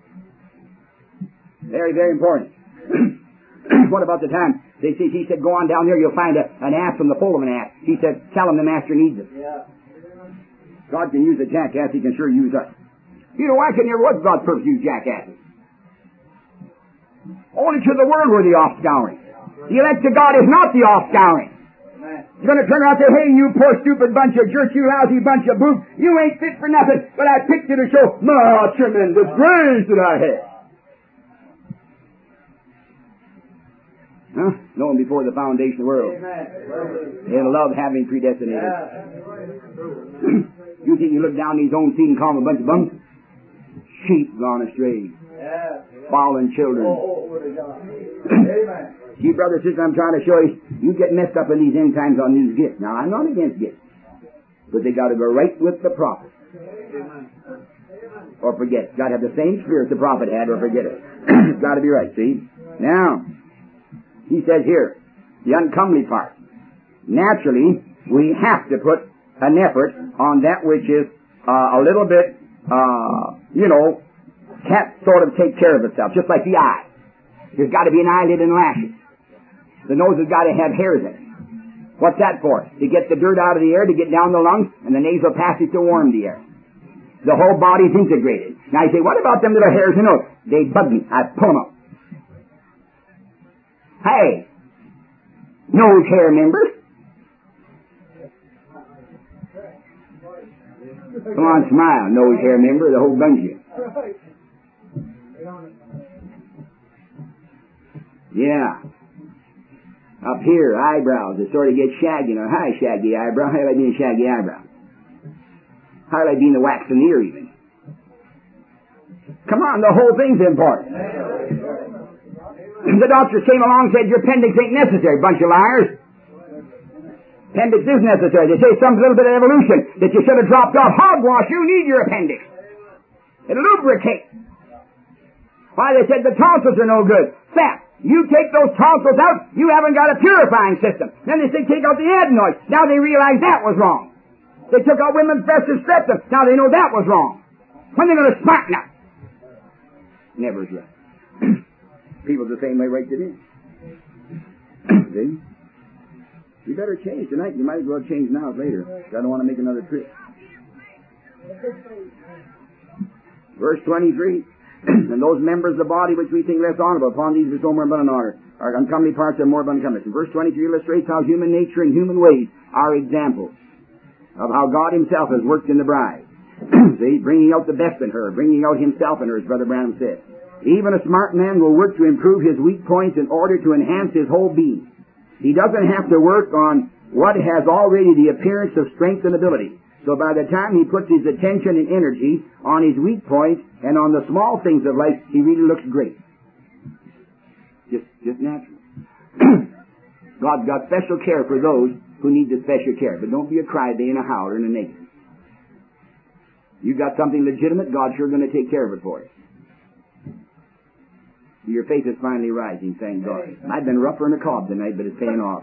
Very, very important. What about the time? They see, he said, go on down there, you'll find a, an ass from the foal of an ass. He said, tell him the master needs it. Yeah. God can use a jackass, He can sure use us. You know, why can never, what's God's purpose use jackasses? Only to the world we're the offscouring. The elect of God is not the offscouring. You're going to turn around and say, hey, you poor stupid bunch of jerks, you lousy bunch of boobs, you ain't fit for nothing, but I picked you to show my tremendous grace that I had. Huh? Knowing before the foundation of the world. And love having predestinated. You think you look down these own seat and call them a bunch of bums? Sheep gone astray. Fallen children. See, brother, sister, I'm trying to show you, you get messed up in these end times on these gifts. Now, I'm not against gifts. But they got to go right with the prophet. Or forget it. Got to have the same spirit the prophet had, or forget it. It's got to be right, see? Now, he says here, the uncomely part. Naturally, we have to put an effort on that which is uh, a little bit, uh, you know, can't sort of take care of itself, just like the eye. There's got to be an eyelid and lashes. The nose has got to have hairs in it. What's that for? To get the dirt out of the air, to get down the lungs, and the nasal passage to warm the air. The whole body's integrated. Now you say, what about them little hairs in the nose? They bug me. I pull them up. Hey, nose hair members. Come on, smile, nose hair member, the whole bunch of you. Yeah. Up here, eyebrows, they sort of get shaggy. Now, hi, shaggy eyebrow. How like being shaggy eyebrow? How like being the wax in the ear, even? Come on, the whole thing's important. The doctors came along and said, your appendix ain't necessary, bunch of liars. Appendix is necessary. They say some little bit of evolution that you should have dropped off. Hogwash, you need your appendix. It'll lubricate. Why, they said the tonsils are no good. Fat. You take those tonsils out, you haven't got a purifying system. Then they say take out the adenoids. Now they realize that was wrong. They took out women's breast and septum. Now they know that was wrong. When are they going to smarten up? Never is right. People the same way right today. See? You better change tonight. You might as well change now as later. I don't want to make another trip. Verse twenty-three. And those members of the body which we think less honorable, upon these bestow more abundant honor. Our uncomely parts are more abundant comeliness. Verse twenty-three illustrates how human nature and human ways are examples of how God Himself has worked in the bride. See, bringing out the best in her, bringing out himself in her, as Brother Branham said. Even a smart man will work to improve his weak points in order to enhance his whole being. He doesn't have to work on what has already the appearance of strength and ability. So by the time he puts his attention and energy on his weak points and on the small things of life, he really looks great. Just, just natural. God's got special care for those who need the special care. But don't be a crybaby and a howler and a negative. You got something legitimate, God's sure going to take care of it for you. Your faith is finally rising, thank God. I've been rougher than a cob tonight, but it's paying off.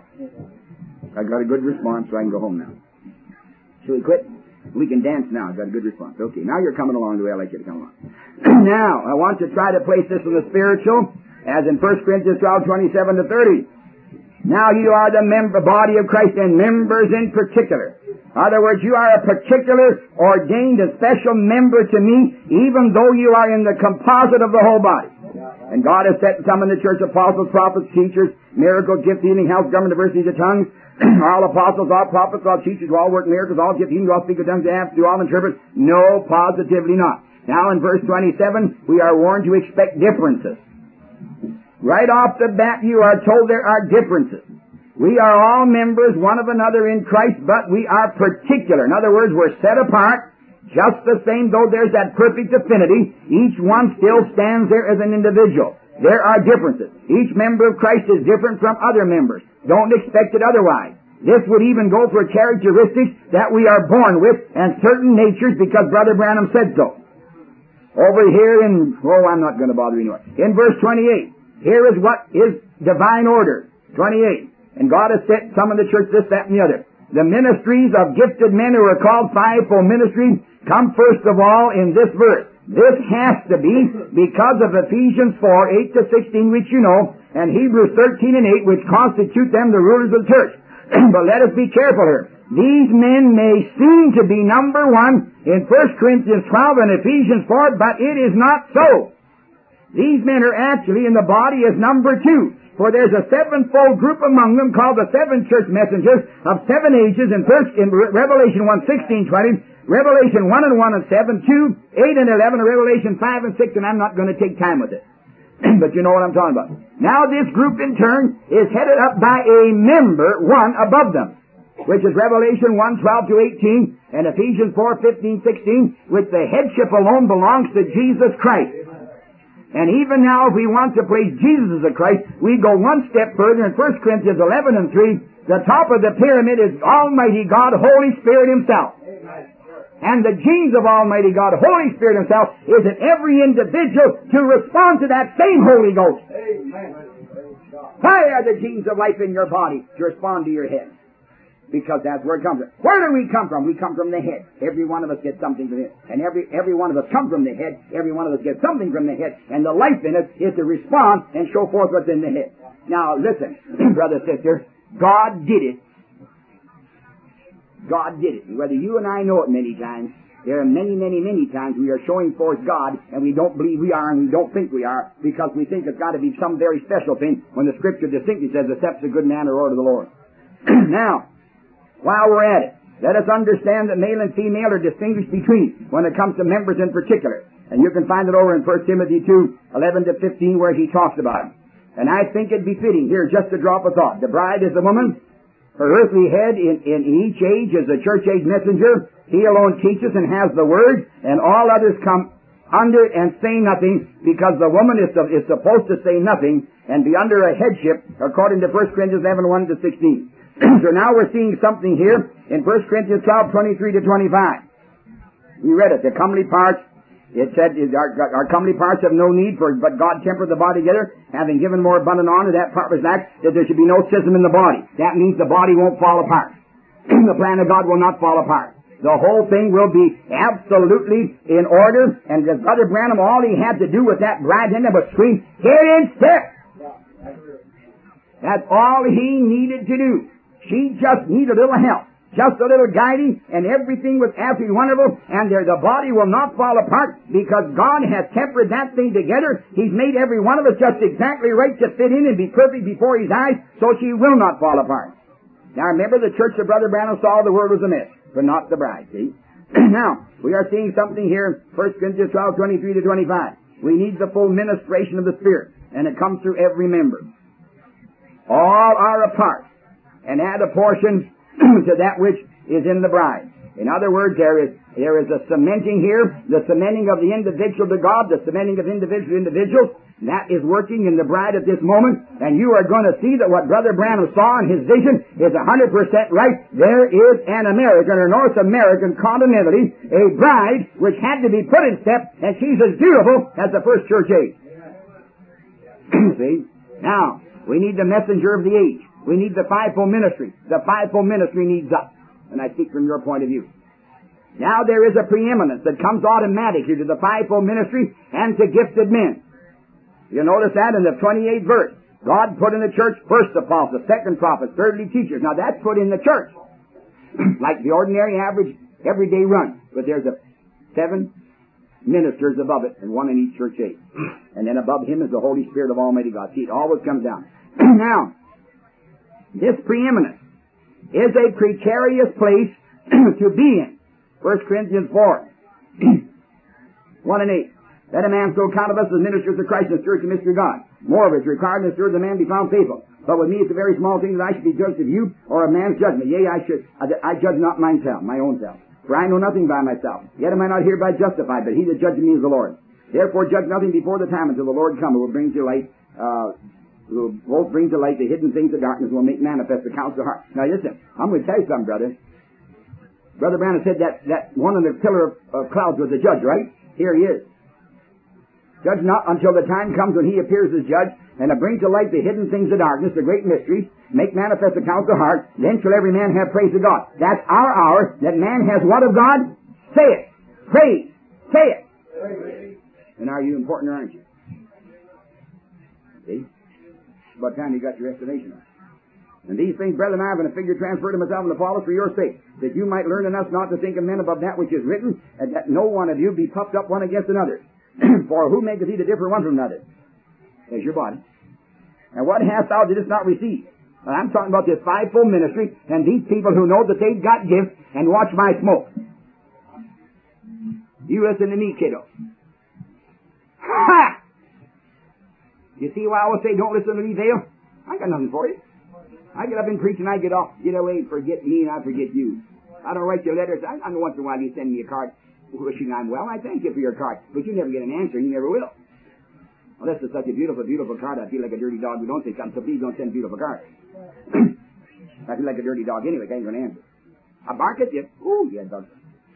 I got a good response, so I can go home now. Shall we quit? We can dance now. I've got a good response. Okay, now you're coming along the way I like you to come along. Now, I want to try to place this in the spiritual, as in First Corinthians twelve, twenty-seven to thirty. Now you are the member, body of Christ, and members in particular. In other words, you are a particular, ordained, and special member to me, even though you are in the composite of the whole body. And God has set some in the church, apostles, prophets, teachers, miracle, gift, healing, health, government, diversity of tongues, all apostles, all prophets, all teachers, all work miracles, all gift, healing, all speak of tongues, they have to do all interpret. No, positively not. Now in verse twenty-seven, we are warned to expect differences. Right off the bat, you are told there are differences. We are all members one of another in Christ, but we are particular. In other words, we're set apart. Just the same, though there's that perfect affinity, each one still stands there as an individual. There are differences. Each member of Christ is different from other members. Don't expect it otherwise. This would even go for characteristics that we are born with and certain natures, because Brother Branham said so. Over here in, oh, I'm not going to bother you anymore. In verse twenty-eight, here is what is divine order. twenty-eight. And God has set some in the church, this, that, and the other. The ministries of gifted men who are called fivefold ministries come first of all in this verse. This has to be because of Ephesians four, eight to sixteen, which you know, and Hebrews thirteen and eight, which constitute them the rulers of the church. But let us be careful here. These men may seem to be number one in First Corinthians twelve and Ephesians four, but it is not so. These men are actually in the body as number two. For there's a sevenfold group among them called the seven church messengers of seven ages in, first, in Revelation one, sixteen, twenty, Revelation one and one and seven, two, eight and eleven, and Revelation five and six, and I'm not going to take time with it. But you know what I'm talking about. Now this group in turn is headed up by a member, one above them, which is Revelation one, twelve to eighteen, and Ephesians four, fifteen, sixteen, which the headship alone belongs to Jesus Christ. And even now, if we want to place Jesus as a Christ, we go one step further in First Corinthians eleven and three. The top of the pyramid is Almighty God, Holy Spirit Himself. And the genes of Almighty God, Holy Spirit Himself, is in every individual to respond to that same Holy Ghost. Why are the genes of life in your body to respond to your head? Because that's where it comes from. Where do we come from? We come from the head. Every one of us gets something from it. And every every one of us come from the head. Every one of us gets something from the head. And the life in it is to respond and show forth what's in the head. Now, listen, brother, sister, God did it. God did it. And whether you and I know it many times, there are many, many, many times we are showing forth God, and we don't believe we are, and we don't think we are, because we think it's got to be some very special thing, when the Scripture distinctly says, the steps of good man are ordered of the Lord. Now, while we're at it, let us understand that male and female are distinguished between when it comes to members in particular. And you can find it over in First Timothy two, eleven to fifteen, where he talks about it. And I think it'd be fitting here just to drop a thought. The bride is the woman. Her earthly head in, in each age is a church age messenger. He alone teaches and has the word, and all others come under and say nothing, because the woman is, is supposed to say nothing and be under a headship, according to First Corinthians eleven, one to sixteen. So now we're seeing something here in First Corinthians twelve, twenty-three to twenty-five. We read it. The comely parts, it said, our, our comely parts have no need for, but God tempered the body together, having given more abundant honor. That part was that, that there should be no schism in the body. That means the body won't fall apart. The plan of God will not fall apart. The whole thing will be absolutely in order, and as Brother Branham, all he had to do with that bride in there was scream, "Get in step!" That's all he needed to do. She just needed a little help, just a little guiding, and everything was absolutely wonderful, and there, the body will not fall apart, because God has tempered that thing together. He's made every one of us just exactly right to fit in and be perfect before His eyes, so she will not fall apart. Now remember, the church of Brother Branham saw the world was a mess, but not the bride, see? Now, we are seeing something here in First Corinthians twelve, twenty-three to twenty-five. We need the full ministration of the Spirit, and it comes through every member. All are a part, and add a portion to that which is in the bride. In other words, there is there is a cementing here, the cementing of the individual to God, the cementing of individual to individuals. That is working in the bride at this moment, and you are going to see that what Brother Branham saw in his vision is one hundred percent right. There is an American or North American continentally, a bride which had to be put in step, and she's as beautiful as the first church age. See? Now, we need the messenger of the age. We need the fivefold ministry. The fivefold ministry needs us. And I speak from your point of view. Now there is a preeminence that comes automatically to the fivefold ministry and to gifted men. You notice that in the twenty-eighth verse. God put in the church first apostles, second prophets, thirdly teachers. Now that's put in the church. Like the ordinary, average, everyday run. But there's a seven ministers above it, and one in each church age. And then above him is the Holy Spirit of Almighty God. See, it always comes down. Now, this preeminence is a precarious place to be in. First Corinthians four, one and eight. Let a man so count of us as ministers of Christ and stewards of the mystery of God. More of it is required in the steward of the man be found faithful. But with me it's a very small thing that I should be judged of you or a man's judgment. Yea, I should, I, I judge not myself, my own self. For I know nothing by myself. Yet am I not hereby justified, but he that judges me is the Lord. Therefore judge nothing before the time until the Lord come, who will bring to light, uh, who will both bring to light the hidden things of darkness and will make manifest the counsel of the heart. Now listen, I'm going to tell you something, brother. Brother Branham said that, that one on the pillar of uh, clouds was the judge, right? Here he is. Judge not until the time comes when he appears as judge, and to bring to light the hidden things of darkness, the great mysteries, make manifest the counsel of the heart, then shall every man have praise of God. That's our hour, that man has what of God? Say it. Praise. Say it. Praise. And are you important, aren't you? See? It's about time you got your estimation on. And these things, brethren, I have in a figure transferred to myself and Apollos for your sake, that you might learn in us not to think of men above that which is written, and that no one of you be puffed up one against another. For who maketh thee to differ one from another? There's your body. And what hast thou didst not receive? Well, I'm talking about this fivefold ministry, and these people who know that they've got gifts, and watch my smoke. You listen to me, kiddo. Ha! You see why I always say don't listen to me, Vale? I got nothing for you. I get up and preach and I get off. Get away and forget me and I forget you. I don't write your letters. I, I know once in a while you send me a card wishing I'm well. I thank you for your card. But you never get an answer and you never will. Well, this is such a beautiful, beautiful card. I feel like a dirty dog who don't say something. So please don't send beautiful cards. I feel like a dirty dog anyway. I ain't going to answer. I bark at you. Ooh, yeah, dog.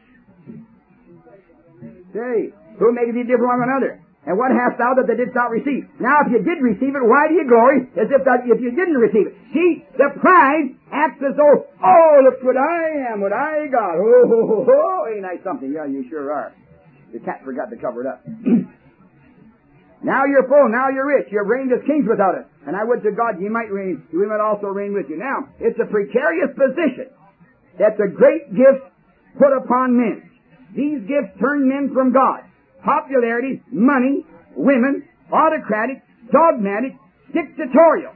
Say, who maketh thee different one from another? And what hast thou that thou didst not receive? Now, if you did receive it, why do you glory as if that, if you didn't receive it? See, the pride acts as though, oh, look what I am, what I got. Oh, ho, ho, ho. Ain't I something? Yeah, you sure are. The cat forgot to cover it up. Now you're full, now you're rich. You're reigned as kings without it. And I would to God, ye might reign, we might also reign with you. Now, it's a precarious position that the great gifts put upon men. These gifts turn men from God. Popularity, money, women, autocratic, dogmatic, dictatorial.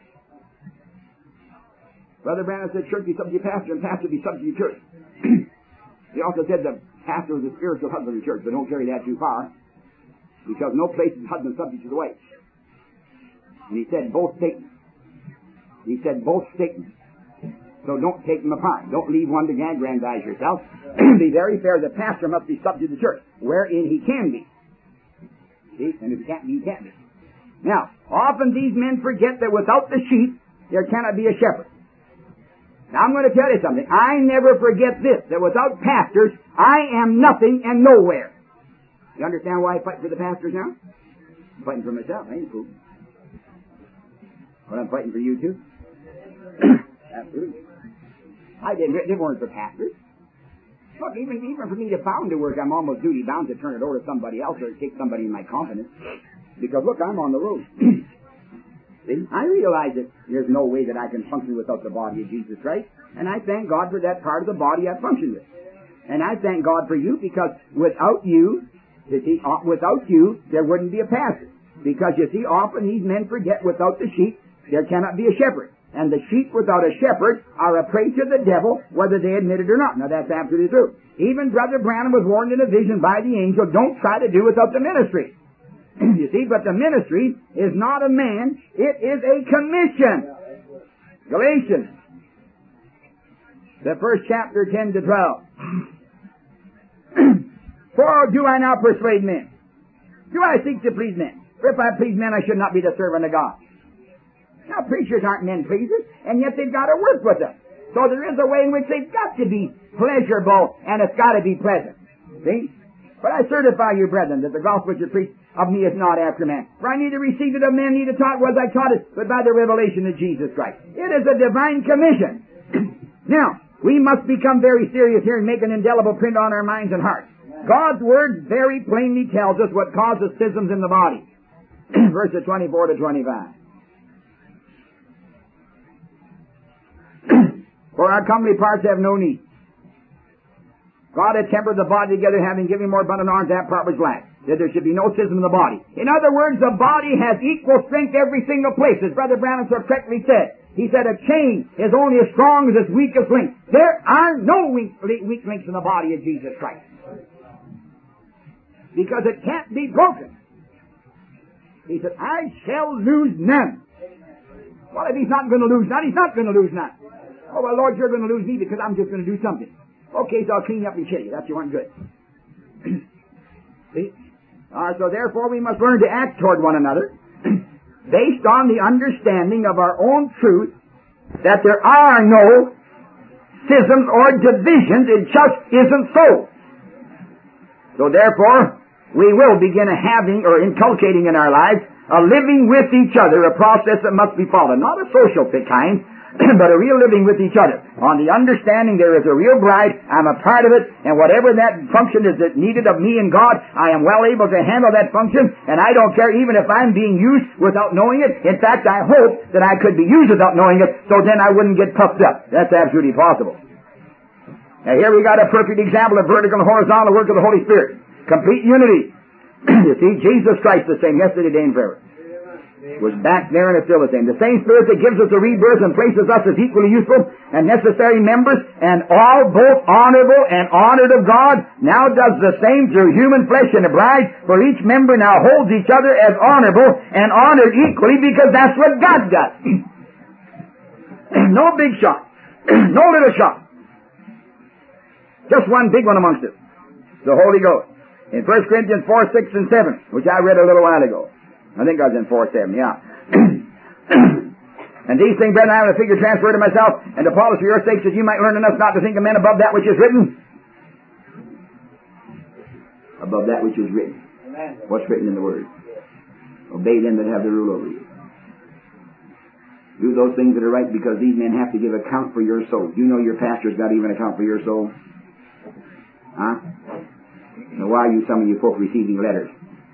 Brother Branham said church be subject to pastor and pastor be subject to church. He also said the pastor is the spiritual husband of the church, but don't carry that too far, because no place is husband subject to the wife. And he said both statements. He said both statements. So don't take them apart. Don't leave one to aggrandize yourself. Be very fair. The pastor must be subject to the church, wherein he can be. See? And if he can't be, he can't be. Now, often these men forget that without the sheep, there cannot be a shepherd. Now, I'm going to tell you something. I never forget this, that without pastors, I am nothing and nowhere. You understand why I fight for the pastors now? I'm fighting for myself. I ain't fool. But I'm fighting for you, too. Absolutely. I didn't, they weren't for pastors. Look, even, even for me to bound to work, I'm almost duty bound to turn it over to somebody else or take somebody in my confidence. Because look, I'm on the road. See? I realize that there's no way that I can function without the body of Jesus Christ. And I thank God for that part of the body I function with. And I thank God for you because without you, you see, without you, there wouldn't be a pastor. Because you see, often these men forget without the sheep, there cannot be a shepherd. And the sheep without a shepherd are a prey to the devil, whether they admit it or not. Now that's absolutely true. Even Brother Branham was warned in a vision by the angel, don't try to do without the ministry. You see, but the ministry is not a man, it is a commission. Galatians, the first chapter, ten to twelve. For do I now persuade men? Do I seek to please men? For if I please men, I should not be the servant of God. Now, preachers aren't men pleasers, and yet they've got to work with them. So there is a way in which they've got to be pleasurable, and it's got to be pleasant. See? But I certify you, brethren, that the gospel which is preached of me is not after man. For I neither received it of men, neither taught was I taught it, but by the revelation of Jesus Christ. It is a divine commission. Now, we must become very serious here and make an indelible print on our minds and hearts. God's Word very plainly tells us what causes schisms in the body. Verses twenty-four to twenty-five. For our comely parts have no need. God had tempered the body together, having given more abundant arms, that part was black, that there should be no schism in the body. In other words, the body has equal strength every single place, as Brother Branham so correctly said. He said a chain is only as strong as its weakest link. There are no weak, weak links in the body of Jesus Christ. Because it can't be broken. He said, I shall lose none. Well, if he's not going to lose none, he's not going to lose none. Oh, well, Lord, you're going to lose me because I'm just going to do something. Okay, so I'll clean you up and kill you. That's you aren't good. See? Uh, so therefore we must learn to act toward one another based on the understanding of our own truth that there are no schisms or divisions. It just isn't so. So therefore we will begin having or inculcating in our lives a living with each other, a process that must be followed. Not a social kind, but a real living with each other. On the understanding there is a real bride, I'm a part of it, and whatever that function is that needed of me and God, I am well able to handle that function, and I don't care even if I'm being used without knowing it. In fact, I hope that I could be used without knowing it, so then I wouldn't get puffed up. That's absolutely possible. Now here we got a perfect example of vertical and horizontal work of the Holy Spirit. Complete unity. You see, Jesus Christ the same yesterday, today, and forever. Was back there and it's still the same. The same Spirit that gives us a rebirth and places us as equally useful and necessary members and all both honorable and honored of God now does the same through human flesh in the bride, for each member now holds each other as honorable and honored equally because that's what God does. No big shot. No little shot. Just one big one amongst us. The Holy Ghost. In First Corinthians four, six, and seven, which I read a little while ago. I think I was in four, seven, yeah. And these things, brethren, I have a figure transferred to myself, and to Paulus for your sakes, that you might learn enough not to think of men above that which is written. Above that which is written. What's written in the Word? Obey them that have the rule over you. Do those things that are right, because these men have to give account for your soul. You know your pastor's got to even account for your soul? Huh? Now why are you, some of you folk, receiving letters?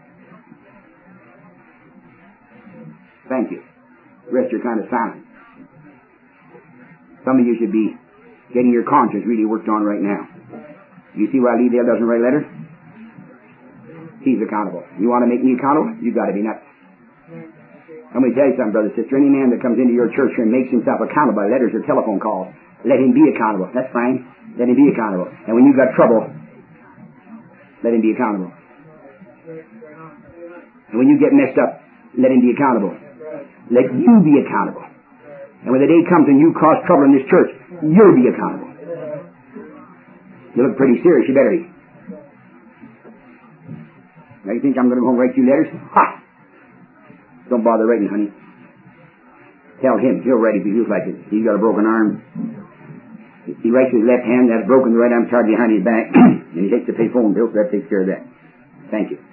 Thank you. The rest you're kind of silent. Some of you should be getting your conscience really worked on right now. You see why Lee Dale doesn't write letters? He's accountable. You want to make me accountable? You've got to be nuts. Let me tell you something, brother, sister. Any man that comes into your church and makes himself accountable by letters or telephone calls, let him be accountable. That's fine. Let him be accountable. And when you've got trouble, let him be accountable. And when you get messed up, let him be accountable. Let you be accountable. And when the day comes and you cause trouble in this church, you'll be accountable. You look pretty serious. You better be. Now you think I'm going to go home and write you letters? Ha! Don't bother writing, honey. Tell him. He'll write if he feels like it. He's got a broken arm. He writes with his left hand. That's broken. The right arm's tied behind his back. And he takes the pay phone bill, so that takes care of that. Thank you.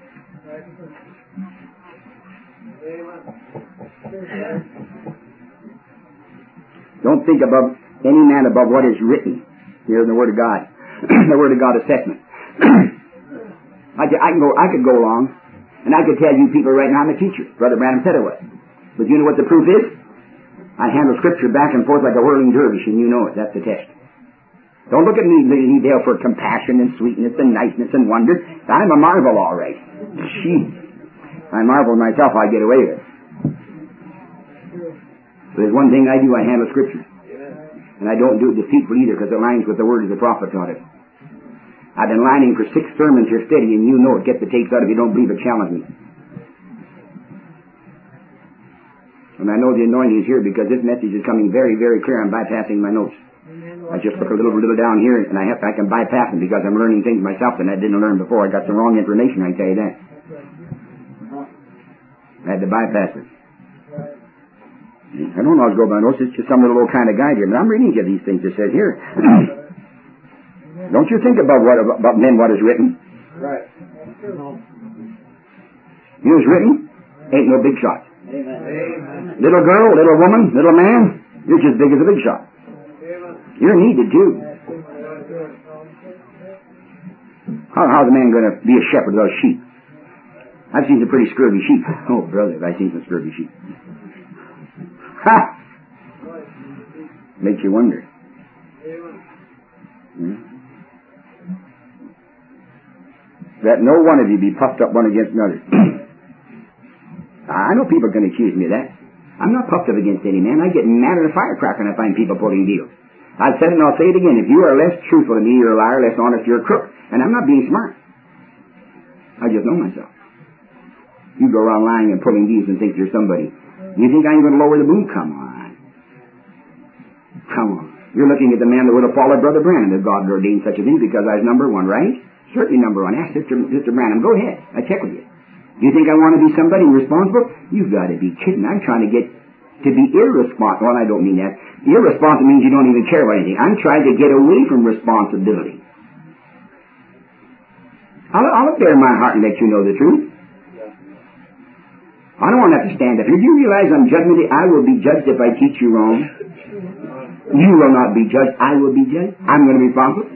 Don't think above any man above what is written here in the Word of God. The Word of God assessment. I, I can go. I could go along, and I could tell you people right now I'm a teacher. Brother Branham said I was. But you know what the proof is? I handle Scripture back and forth like a whirling dervish, and you know it. That's the test. Don't look at me, Lady Dale, for compassion and sweetness and niceness and wonder. I'm a marvel, all right. Gee, I marvel myself. I get away with it. But there's one thing I do, I handle Scripture. And I don't do it deceitfully either, because it lines with the word as the prophet taught it. I've been lining for six sermons here steady, and you know it. Get the tapes out if you don't believe it, challenge me. And I know the anointing is here because this message is coming very, very clear. I'm bypassing my notes. I just look a little, little down here, and I have I can bypass them because I'm learning things myself that I didn't learn before. I got some wrong information, I can tell you that. I had to bypass it. I don't always go by notes. It's just some little kind of guide here. But I'm reading you these things it says here. Don't you think about what about men what is written? Right. You is written ain't no big shot. Amen. Little girl, little woman, little man, you're just big as a big shot. You're needed too. How, how's a man going to be a shepherd without sheep? I've seen some pretty scurvy sheep. Oh, brother, I've seen some scurvy sheep. Ha! Makes you wonder. Hmm? That no one of you be puffed up one against another. I know people are going to accuse me of that. I'm not puffed up against any man. I get mad at a firecracker when I find people pulling deals. I've said it and I'll say it again. If you are less truthful to me, you're a liar, less honest, you're a crook. And I'm not being smart. I just know myself. You go around lying and pulling deals and think you're somebody. You think I'm going to lower the boom? Come on. Come on. You're looking at the man that would have followed Brother Branham if God ordained such a thing because I was number one, right? Certainly number one. Ask Sister, Sister Branham. Go ahead. I check with you. Do you think I want to be somebody responsible? You've got to be kidding. I'm trying to get to be irresponsible. Well, I don't mean that. Irresponsible means you don't even care about anything. I'm trying to get away from responsibility. I'll, I'll bare my heart and let you know the truth. I don't want to have to stand up here. Do you realize I'm judgment? I will be judged if I teach you wrong. You will not be judged. I will be judged. I'm going to be responsible.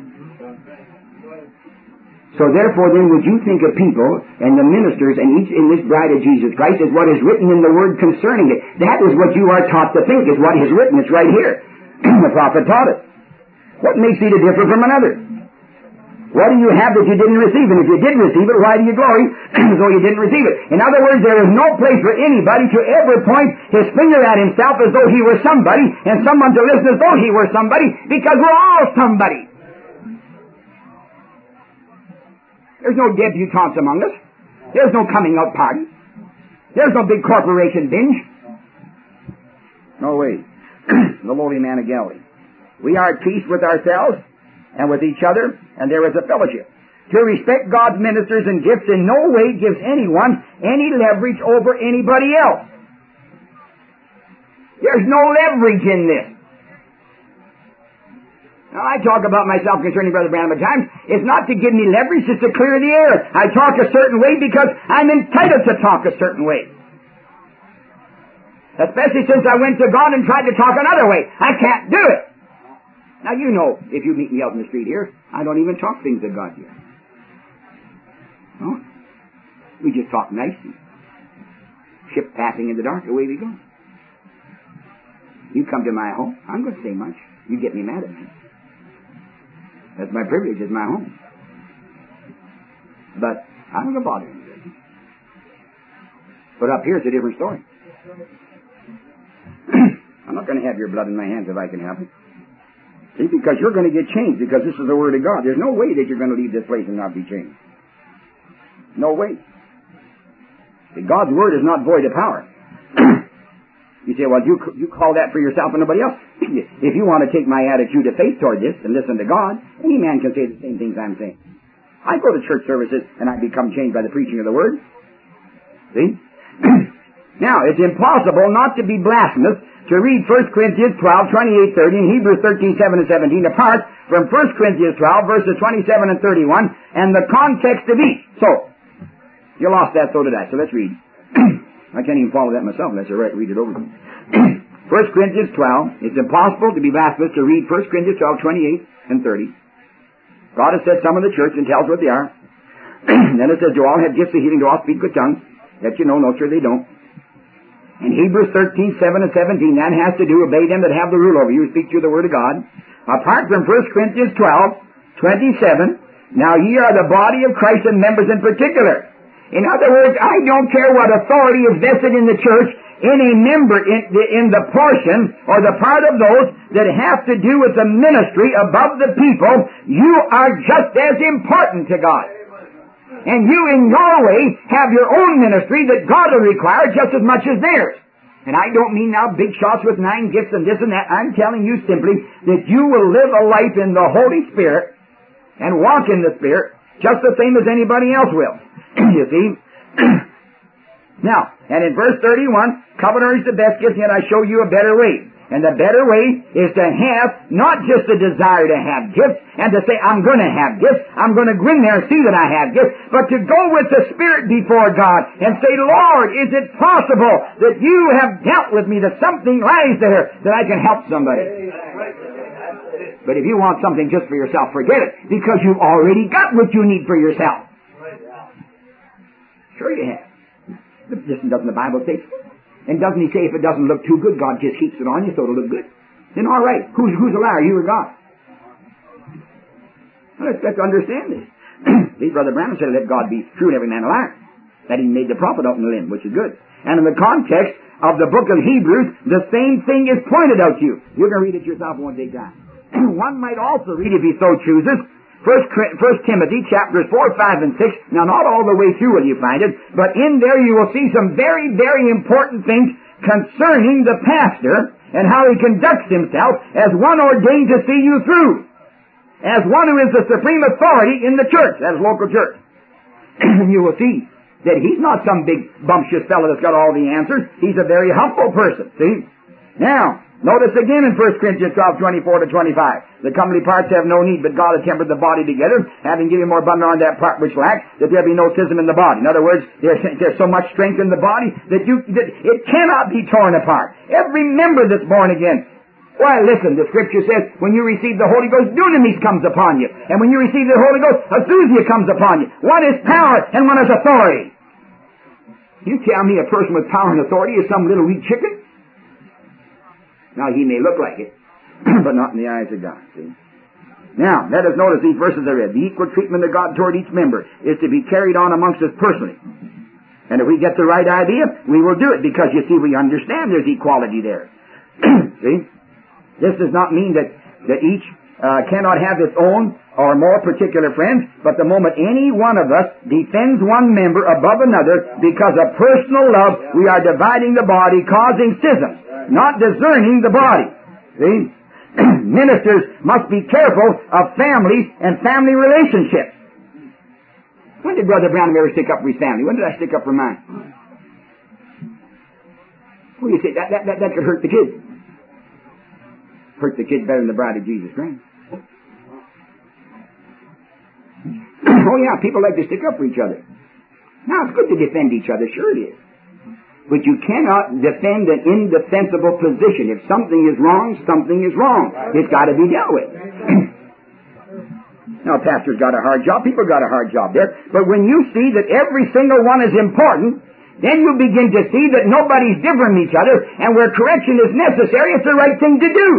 So therefore then would you think of people and the ministers and each in this bride of Jesus Christ as what is written in the word concerning it. That is what you are taught to think is what is written. It's right here. The prophet taught it. What makes thee to differ from another? What do you have that you didn't receive? And if you did receive it, why do you glory as though you didn't receive it? In other words, there is no place for anybody to ever point his finger at himself as though he were somebody and someone to listen as though he were somebody because we're all somebody. There's no debutantes among us. There's no coming out party. There's no big corporation binge. No way. The lowly man of Galilee. We are at peace with ourselves and with each other, and there is a fellowship. To respect God's ministers and gifts in no way gives anyone any leverage over anybody else. There's no leverage in this. Now, I talk about myself concerning Brother Branham at times. It's not to give me leverage, it's to clear the air. I talk a certain way because I'm entitled to talk a certain way. Especially since I went to God and tried to talk another way. I can't do it. Now, you know, if you meet me out in the street here, I don't even talk things of God here. No. We just talk nicely. Ship passing in the dark, away we go. You come to my home, I'm going to say much. You get me mad at me. That's my privilege, it's my home. But I'm going to bother you. But up here it's a different story. I'm not going to have your blood in my hands if I can help it. See, because you're going to get changed because this is the Word of God. There's no way that you're going to leave this place and not be changed. No way. See, God's Word is not void of power. You say, well, you you call that for yourself and nobody else? If you want to take my attitude of faith toward this and listen to God, any man can say the same things I'm saying. I go to church services and I become changed by the preaching of the Word. See? Now, it's impossible not to be blasphemous to read First Corinthians twelve, twenty-eight, thirty, and Hebrews thirteen, seven and seventeen apart from First Corinthians twelve, verses twenty-seven and thirty-one, and the context of each. So, you lost that, so did I. So let's read. I can't even follow that myself unless I read it over. First Corinthians twelve. It's impossible to be blasphemous to read First Corinthians twelve, twenty-eight and thirty. God has said some of the church and tells what they are. Then it says, do all have gifts of healing, do all speak with tongues? Let you know, no sir, they don't. And Hebrews thirteen, seven and seventeen, that has to do, obey them that have the rule over you, speak through the word of God. Apart from First Corinthians twelve, twenty-seven, now ye are the body of Christ and members in particular. In other words, I don't care what authority is vested in the church. any member in the, in the portion or the part of those that have to do with the ministry above the people, you are just as important to God. And you in your way have your own ministry that God will require just as much as theirs. And I don't mean now big shots with nine gifts and this and that. I'm telling you simply that you will live a life in the Holy Spirit and walk in the Spirit just the same as anybody else will. You see? Now, and in verse thirty-one, covenant is the best gift, yet I show you a better way. And the better way is to have not just a desire to have gifts and to say, I'm going to have gifts, I'm going to go in there and see that I have gifts, but to go with the Spirit before God and say, Lord, is it possible that you have dealt with me, that something lies there, that I can help somebody? But if you want something just for yourself, forget it, because you've already got what you need for yourself. Sure you have. Doesn't the Bible say so? And doesn't he say if it doesn't look too good, God just keeps it on you so it'll look good? Then all right, who's, who's a liar, you or God? Well, let's, let's understand this. See, Brother Branham said, let God be true and every man a liar. That he made the prophet out in the limb, which is good. And in the context of the book of Hebrews, the same thing is pointed out to you. You can read it yourself one day time. One might also read, if he so chooses, First, First Timothy chapters four, five, and six. Now, not all the way through will you find it, but in there you will see some very, very important things concerning the pastor and how he conducts himself as one ordained to see you through, as one who is the supreme authority in the church, that is local church. And you will see that he's not some big bumptious fellow that's got all the answers. He's a very humble person, see? Now, notice again in First Corinthians twelve, twenty-four to twenty-five. The comely parts have no need, but God has tempered the body together, having given more abundant on that part which lacks, that there be no schism in the body. In other words, there's, there's so much strength in the body that you that it cannot be torn apart. Every member that's born again. Why, listen, the Scripture says, when you receive the Holy Ghost, dunamis comes upon you. And when you receive the Holy Ghost, exousia comes upon you. One is power, and one is authority. You tell me a person with power and authority is some little weak chicken? Now, he may look like it, but not in the eyes of God, see? Now, let us notice these verses I read. The equal treatment of God toward each member is to be carried on amongst us personally. And if we get the right idea, we will do it, because, you see, we understand there's equality there. See? This does not mean that, that each uh, cannot have its own or more particular friends, but the moment any one of us defends one member above another because of personal love, we are dividing the body, causing schisms, not discerning the body. See? Ministers must be careful of families and family relationships. When did Brother Branham ever stick up for his family? When did I stick up for mine? Well, you say, that, that, that, that could hurt the kids. Hurt the kids better than the bride of Jesus Christ. Oh yeah, people like to stick up for each other. Now, it's good to defend each other, sure it is. But you cannot defend an indefensible position. If something is wrong, something is wrong. It's got to be dealt with. Now, pastor's got a hard job, people got a hard job there. But when you see that every single one is important, then you begin to see that nobody's different from each other, and where correction is necessary, it's the right thing to do.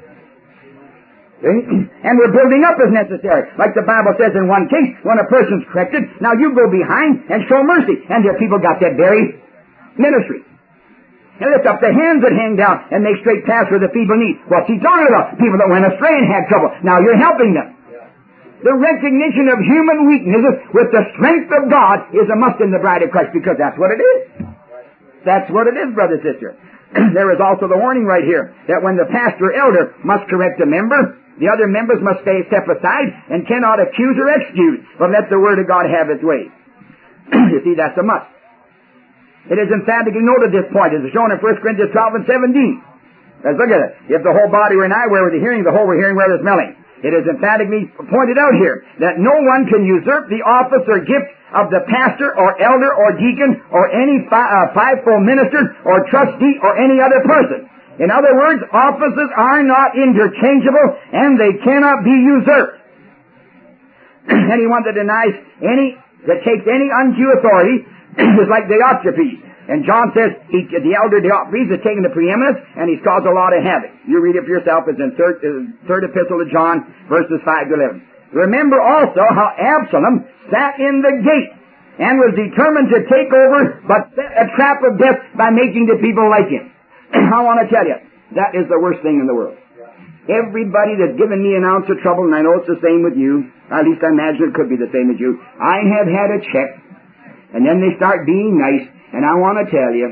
And we're building up as necessary. Like the Bible says in one case, when a person's corrected, now you go behind and show mercy. And there people got that very ministry. And lift up the hands that hang down and make straight paths for the feeble need. What's he talking about? People that went astray and had trouble. Now you're helping them. The recognition of human weaknesses with the strength of God is a must in the bride of Christ, because that's what it is. That's what it is, brother, sister. There is also the warning right here that when the pastor or elder must correct a member, the other members must stay step aside and cannot accuse or excuse, but let the Word of God have its way. You see, that's a must. It is emphatically noted this point, as is shown in First Corinthians twelve and seventeen. Let's look at it. If the whole body were an eye, where were the hearing? The whole were hearing, where the smelling? It is emphatically pointed out here that no one can usurp the office or gift of the pastor or elder or deacon or any fi- uh, fivefold minister or trustee or any other person. In other words, offices are not interchangeable and they cannot be usurped. Anyone that denies any, that takes any undue authority is like Diotrephes. And John says he, the elder Diotrephes has taken the preeminence and he's caused a lot of havoc. You read it for yourself. It's in third, uh, third epistle of John, verses five to eleven. Remember also how Absalom sat in the gate and was determined to take over, but set a trap of death by making the people like him. I want to tell you, that is the worst thing in the world. Everybody that's given me an ounce of trouble, and I know it's the same with you, at least I imagine it could be the same as you, I have had a check, and then they start being nice, and I want to tell you,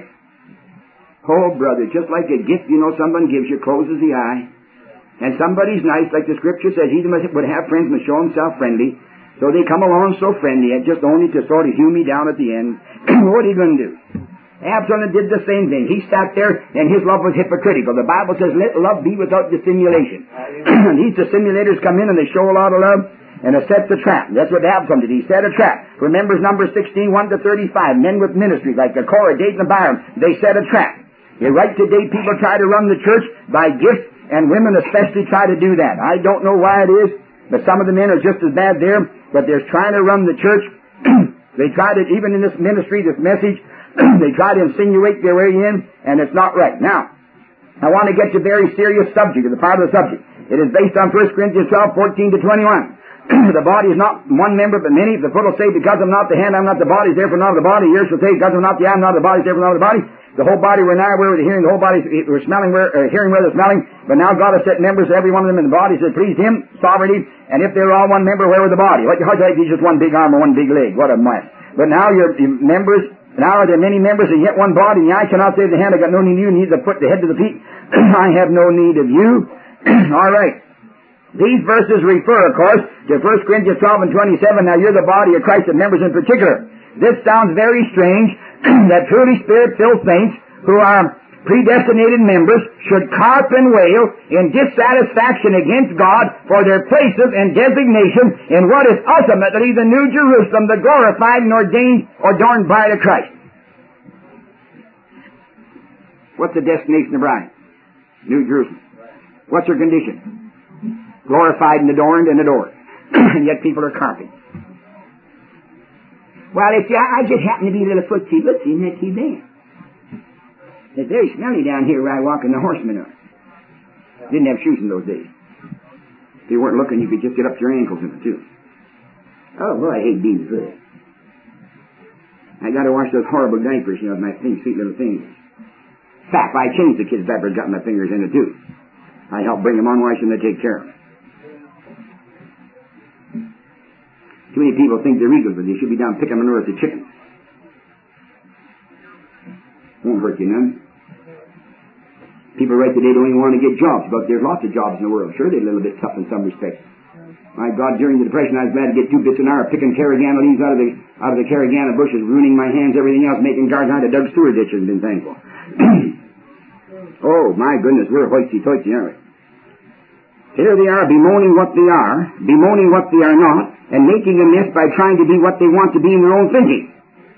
oh brother, just like a gift, you know, someone gives you, closes the eye, and somebody's nice, like the scripture says, he that would have friends must show himself friendly, so they come along so friendly, and just only to sort of hew me down at the end. What are you going to do? Absalom did the same thing. He sat there, and his love was hypocritical. The Bible says, let love be without dissimulation. These dissimulators come in, and they show a lot of love, and it sets a trap. That's what Absalom did. He set a trap. Remember Numbers sixteen, one to thirty-five. Men with ministries, like the Korah, Dathan, and Abiram, they set a trap. Yeah, right today, people try to run the church by gifts, and women especially try to do that. I don't know why it is, but some of the men are just as bad there, but they're trying to run the church. They try to, even in this ministry, this message, they try to insinuate their way in, and it's not right. Now, I want to get to a very serious subject, the part of the subject. It is based on First Corinthians twelve, fourteen to twenty-one. The body is not one member, but many. The foot will say, because I'm not the hand, I'm not the body, therefore not of the body. Ears will say, because I'm not the eye, I'm not of the body, therefore not of the body. The whole body we're now where we're hearing, the whole body we're smelling, we're uh, hearing where they're smelling. But now God has set members, every one of them in the body, so it pleased Him, sovereignty. And if they're all one member, where were the body? What, how'd you like just one big arm or one big leg? What a mess. But now your members, now are there many members and yet one body? And the eye cannot say to the hand, I got no need of you, need the foot, the head to the feet. I have no need of you. All right. These verses refer, of course, to First Corinthians twelve and twenty-seven. Now you're the body of Christ, and members in particular. This sounds very strange that truly Spirit-filled saints who are predestinated members should carp and wail in dissatisfaction against God for their places and designation in what is ultimately the New Jerusalem, the glorified and ordained, adorned bride of Christ. What's the destination of the bride? New Jerusalem. What's her condition? Glorified and adorned and adored. And yet people are carping. Well, if you, I just happen to be a little footsie, let's see, isn't that too bad? It's very smelly down here where I walk in the horsemen are. Didn't have shoes in those days. If you weren't looking, you could just get up to your ankles in it, too. Oh, boy, I hate being good. I got to wash those horrible diapers, you know, with my thin, sweet little fingers. In fact, I changed the kids' diapers, got my fingers in it, too. I help bring them on, wash them, they take care of them. Too many people think they're eagles, but they should be down picking manure at the chickens. Won't hurt you none. People right today don't even want to get jobs, but there's lots of jobs in the world. Sure, they're a little bit tough in some respects. My God, during the Depression, I was glad to get two bits an hour picking carragana leaves out of the out of the carragana bushes, ruining my hands, everything else, making gardens out of Doug Stewart ditches, and been thankful. Oh, my goodness, we're hoity-toity, aren't we? Here they are bemoaning what they are, bemoaning what they are not, and making a mess by trying to be what they want to be in their own thinking.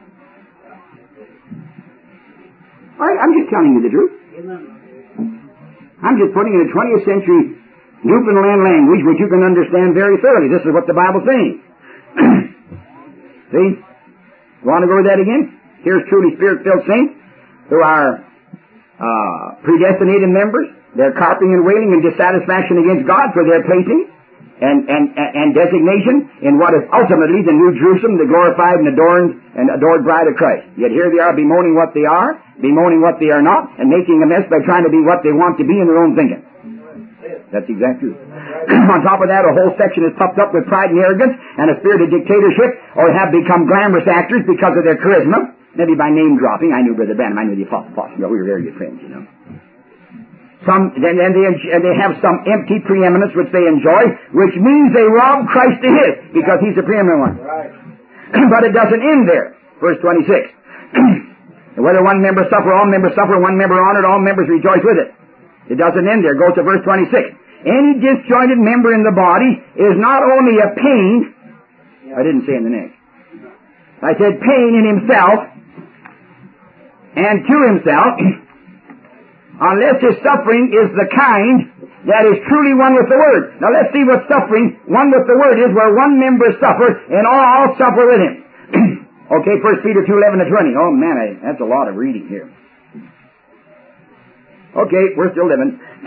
All right, I'm just telling you the truth. I'm just putting in a twentieth century Newfoundland language which you can understand very thoroughly. This is what the Bible's saying. See? You want to go over that again? Here's truly Spirit-filled saints who are uh, predestinated members. They're carping and wailing in dissatisfaction against God for their placing and, and, and designation in what is ultimately the New Jerusalem, the glorified and adorned and adored bride of Christ. Yet here they are bemoaning what they are, bemoaning what they are not, and making a mess by trying to be what they want to be in their own thinking. That's exactly true. On top of that, a whole section is puffed up with pride and arrogance and a spirit of dictatorship, or have become glamorous actors because of their charisma, maybe by name dropping. I knew Brother Branham, I knew the Apostle Paul. We were very good friends, you know. Some, then, then they, they have some empty preeminence which they enjoy, which means they rob Christ to His, because He's the preeminent one. Right. But it doesn't end there. Verse twenty-six. Whether one member suffer, all members suffer, one member honored, all members rejoice with it. It doesn't end there. It goes to verse twenty-six. Any disjointed member in the body is not only a pain, I didn't say in the next. I said pain in himself and to himself, unless his suffering is the kind that is truly one with the Word. Now let's see what suffering, one with the Word, is, where one member suffers and all suffer with him. Okay, First Peter two, eleven to twenty. Oh man, I, that's a lot of reading here. Okay, we're still living.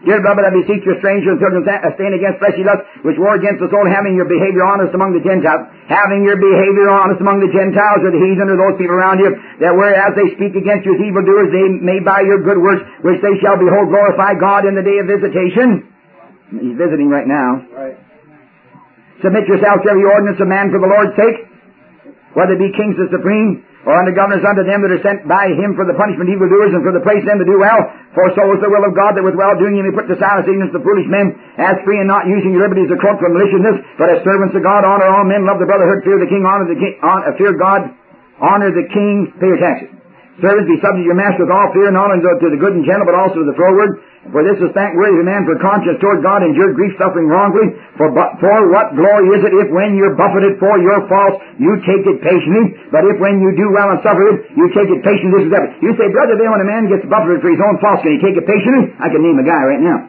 Dear beloved, I beseech you, strangers and children, stand against fleshly lusts, which war against the soul, having your behavior honest among the Gentiles. Having your behavior honest among the Gentiles, or the heathen, or those people around you, that whereas they speak against you as evildoers, they may by your good works, which they shall behold, glorify God in the day of visitation. He's visiting right now. Right. Submit yourselves to every ordinance of man for the Lord's sake, whether it be kings or supreme, or under governors unto them that are sent by him for the punishment of evildoers, and for the praise of them to do well. For so is the will of God, that with well doing you may put to silence ignorance the foolish men, as free and not using your liberties to cloak from maliciousness, but as servants of God, honor all men, love the brotherhood, fear the king, honor the king, honor, fear God, honor the king, pay your taxes. Servants, be subject to your master with all fear and honor to the good and gentle, but also to the froward. For this is thankworthy of a man for conscience toward God, endured grief, suffering wrongfully. For, but, for what glory is it if when you're buffeted for your faults, you take it patiently? But if when you do well and suffer it, you take it patiently, this is that. You say, brother, then when a man gets buffeted for his own faults, can he take it patiently? I can name a guy right now.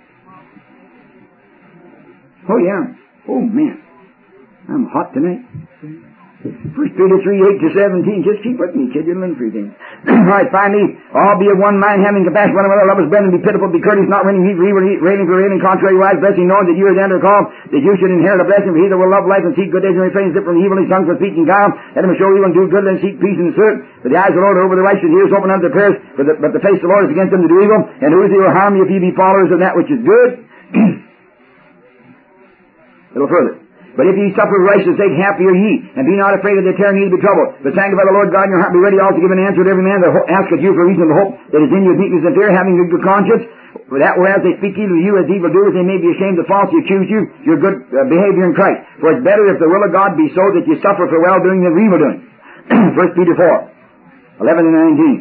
Oh, yeah. Oh, man. I'm hot tonight. First Peter three, eight to seventeen. Just keep with me, kid. You'll learn three things. All right, finally, all be of one mind, having compassion one another, love as brethren, be pitiful, be courteous, not railing for evil, railing for railing, contrariwise, blessing, knowing that you are then called, that you should inherit a blessing, for he that will love life and seek good days and refrain from evil, his tongue from speaking guile, let him show evil and do good, and seek peace and assert. For the eyes of the Lord are over the righteous, ears open unto their prayers, but the, but the face of the Lord is against them to do evil, and who is he who will harm you if ye be followers of that which is good? A little further. But if ye suffer righteousness' sake, happy are ye, and be not afraid of the terror, neither be troubled. But sanctify the Lord God in your heart, be ready also to give an answer to every man that ho- asketh you for reason of the hope that is in you, meekness and fear, having a good conscience. For that whereas they speak evil of you as evildoers, they may be ashamed of falsely accuse you, your good uh, behavior in Christ. For it's better if the will of God be so that you suffer for well doing than for evil doing. First Peter four, eleven and nineteen.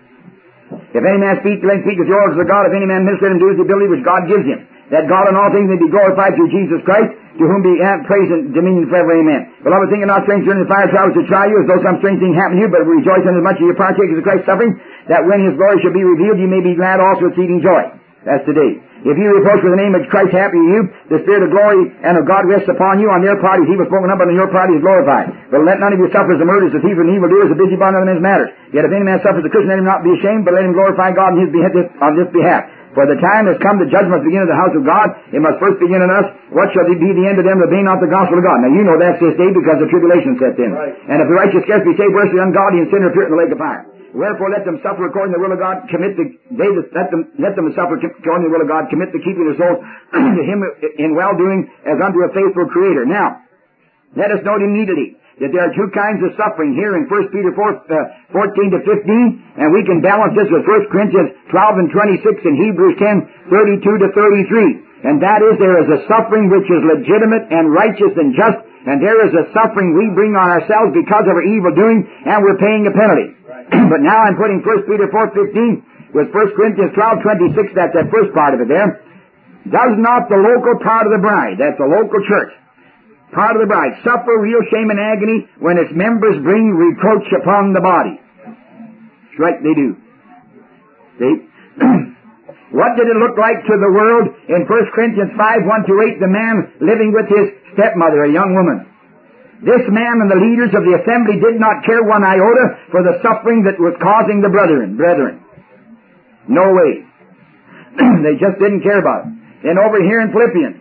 If any man speak, let him speak as the oracles of God. If any man minister, let him do his ability which God gives him, that God in all things may be glorified through Jesus Christ, to whom be praise and dominion forever. Amen. Beloved, think not strange during the fire trials to try you, as though some strange thing happened to you, but rejoice in as much as you partakers of Christ's suffering, that when his glory shall be revealed, you may be glad also exceeding joy. That's today. If you reproach with the name of Christ, happy are you. The Spirit of glory and of God rests upon you. On their part he was spoken up, and on your part he is glorified. But let none of you suffer as the murderers, the thieves, and evildoers, the busybody on other men's matters. Yet if any man suffers a Christian, let him not be ashamed, but let him glorify God on his behalf. On this behalf. For the time has come, the judgment must begin in the house of God. It must first begin in us. What shall be the end of them that obey not the gospel of God? Now you know that's this day, because the tribulation set in. Right. And if the righteous scarce be saved, where's the ungodly and sinner appear in the lake of fire? Wherefore let them suffer according to the will of God, commit the, they that, let them, let them suffer according to the will of God, commit the keeping of their souls to him in well-doing as unto a faithful Creator. Now, let us note immediately that there are two kinds of suffering here in First Peter four, uh, fourteen to fifteen, and we can balance this with First Corinthians twelve and twenty-six and Hebrews ten, thirty-two to thirty-three. And that is, there is a suffering which is legitimate and righteous and just, and there is a suffering we bring on ourselves because of our evil doing, and we're paying a penalty. But now I'm putting First Peter four fifteen with First Corinthians twelve twenty-six, that's that first part of it there. Does not the local part of the bride, that's the local church, part of the bride, suffer real shame and agony when its members bring reproach upon the body? That's right, they do. See? What did it look like to the world in First Corinthians five, one to eight, the man living with his stepmother, a young woman? This man and the leaders of the assembly did not care one iota for the suffering that was causing the brethren. Brethren. No way. They just didn't care about it. And over here in Philippians,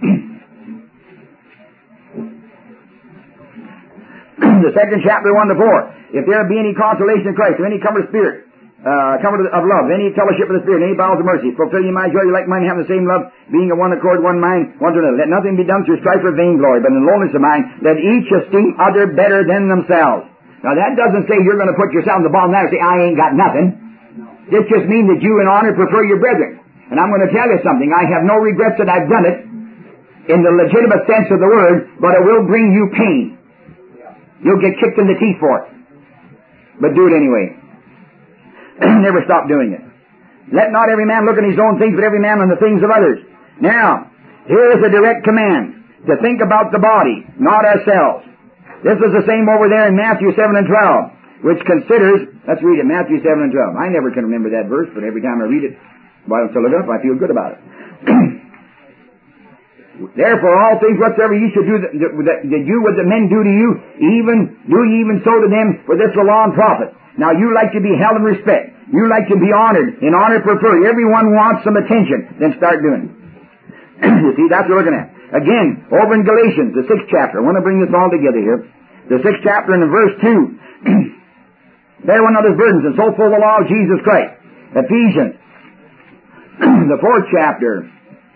the second chapter, one to four. If there be any consolation in Christ, or any comfort of spirit, uh, comfort of love, any fellowship of the Spirit, any bowels of mercy, fulfill ye my joy, you like mine, having the same love, being of one accord, one mind, one to another. Let nothing be done through strife or vainglory, but in lowliness of mind, let each esteem other better than themselves. Now that doesn't say you're going to put yourself in the bottom of that and say, I ain't got nothing. This just means that you in honor prefer your brethren. And I'm going to tell you something, I have no regrets that I've done it, in the legitimate sense of the word, but it will bring you pain. You'll get kicked in the teeth for it. But do it anyway. Never stop doing it. Let not every man look on his own things, but every man on the things of others. Now, here is a direct command to think about the body, not ourselves. This is the same over there in Matthew seven and twelve, which considers, let's read it, Matthew seven and twelve. I never can remember that verse, but every time I read it, why don't I look it up? I feel good about it. Therefore, all things whatsoever ye should do, that, that, that you what the men do to you, even do ye even so to them, for this is the law and prophet. Now you like to be held in respect. You like to be honored, and honor preferred. Everyone wants some attention. Then start doing it. You see, that's what we're looking at. Again, over in Galatians, the sixth chapter. I want to bring this all together here. The sixth chapter and in verse two. Bear one another's burdens, and so fulfill the law of Jesus Christ. Ephesians, the fourth chapter,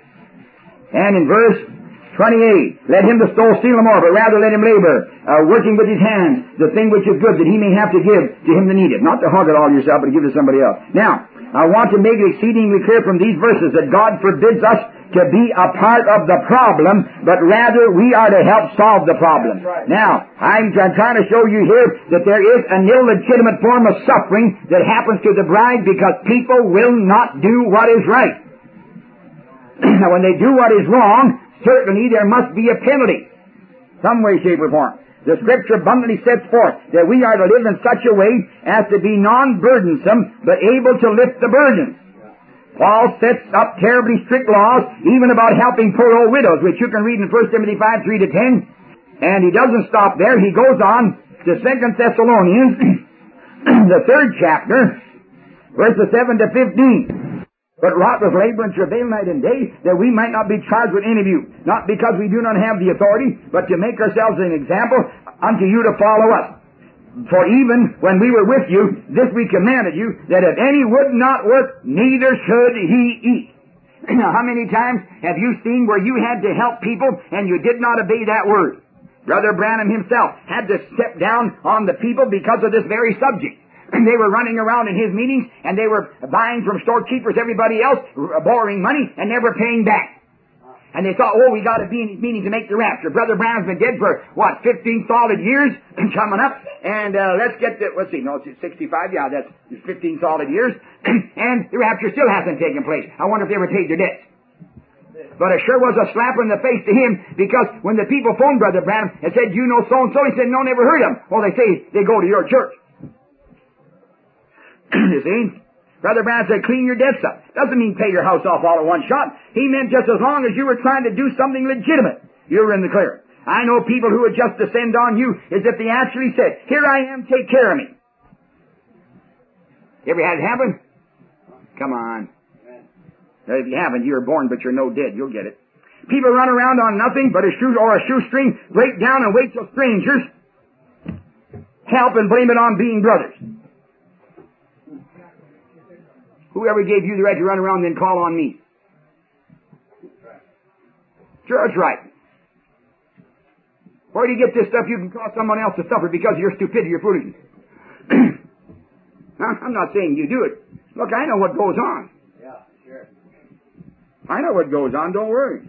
and in verse twenty-eight, let him that stole steal no more, but rather let him labor, uh, working with his hands, the thing which is good, that he may have to give to him that needeth. Not to hug it all yourself, but to give it to somebody else. Now, I want to make it exceedingly clear from these verses that God forbids us to be a part of the problem, but rather we are to help solve the problem. Right. Now, I'm, I'm trying to show you here that there is an illegitimate form of suffering that happens to the bride because people will not do what is right. Now, when they do what is wrong, certainly there must be a penalty, some way, shape, or form. The Scripture abundantly sets forth that we are to live in such a way as to be non-burdensome, but able to lift the burden. Paul sets up terribly strict laws, even about helping poor old widows, which you can read in First Timothy five, three to ten. And he doesn't stop there. He goes on to Second Thessalonians, the third chapter, verses seven to fifteen. But wrought with labor and travail night and day, that we might not be charged with any of you, not because we do not have the authority, but to make ourselves an example unto you to follow us. For even when we were with you, this we commanded you, that if any would not work, neither should he eat. Now, how many times have you seen where you had to help people and you did not obey that word? Brother Branham himself had to step down on the people because of this very subject. And they were running around in his meetings, and they were buying from storekeepers, everybody else, borrowing money, and never paying back. And they thought, oh, we got to be in these meetings to make the rapture. Brother Branham's been dead for, what, fifteen solid years coming up. And uh, let's get the, let's see, no, it's sixty-five. Yeah, that's fifteen solid years. And the rapture still hasn't taken place. I wonder if they ever paid their debts. But it sure was a slap in the face to him, because when the people phoned Brother Branham and said, you know so-and-so, he said, no, never heard of him. Well, they say they go to your church. You see? Brother Branham said, clean your debts up. Doesn't mean pay your house off all at one shot. He meant just as long as you were trying to do something legitimate, you were in the clear. I know people who would just descend on you as if they actually said, here I am, take care of me. You ever had it happen? Come on. Now, if you haven't, you were born, but you're no dead. You'll get it. People run around on nothing but a shoe or a shoestring, break down and wait till strangers help and blame it on being brothers. Whoever gave you the right to run around, then call on me. Sure, that's right. Where do you get this stuff? You can cause someone else to suffer because of your stupidity, your foolishness. I'm not saying you do it. Look, I know what goes on. Yeah, sure. I know what goes on. Don't worry.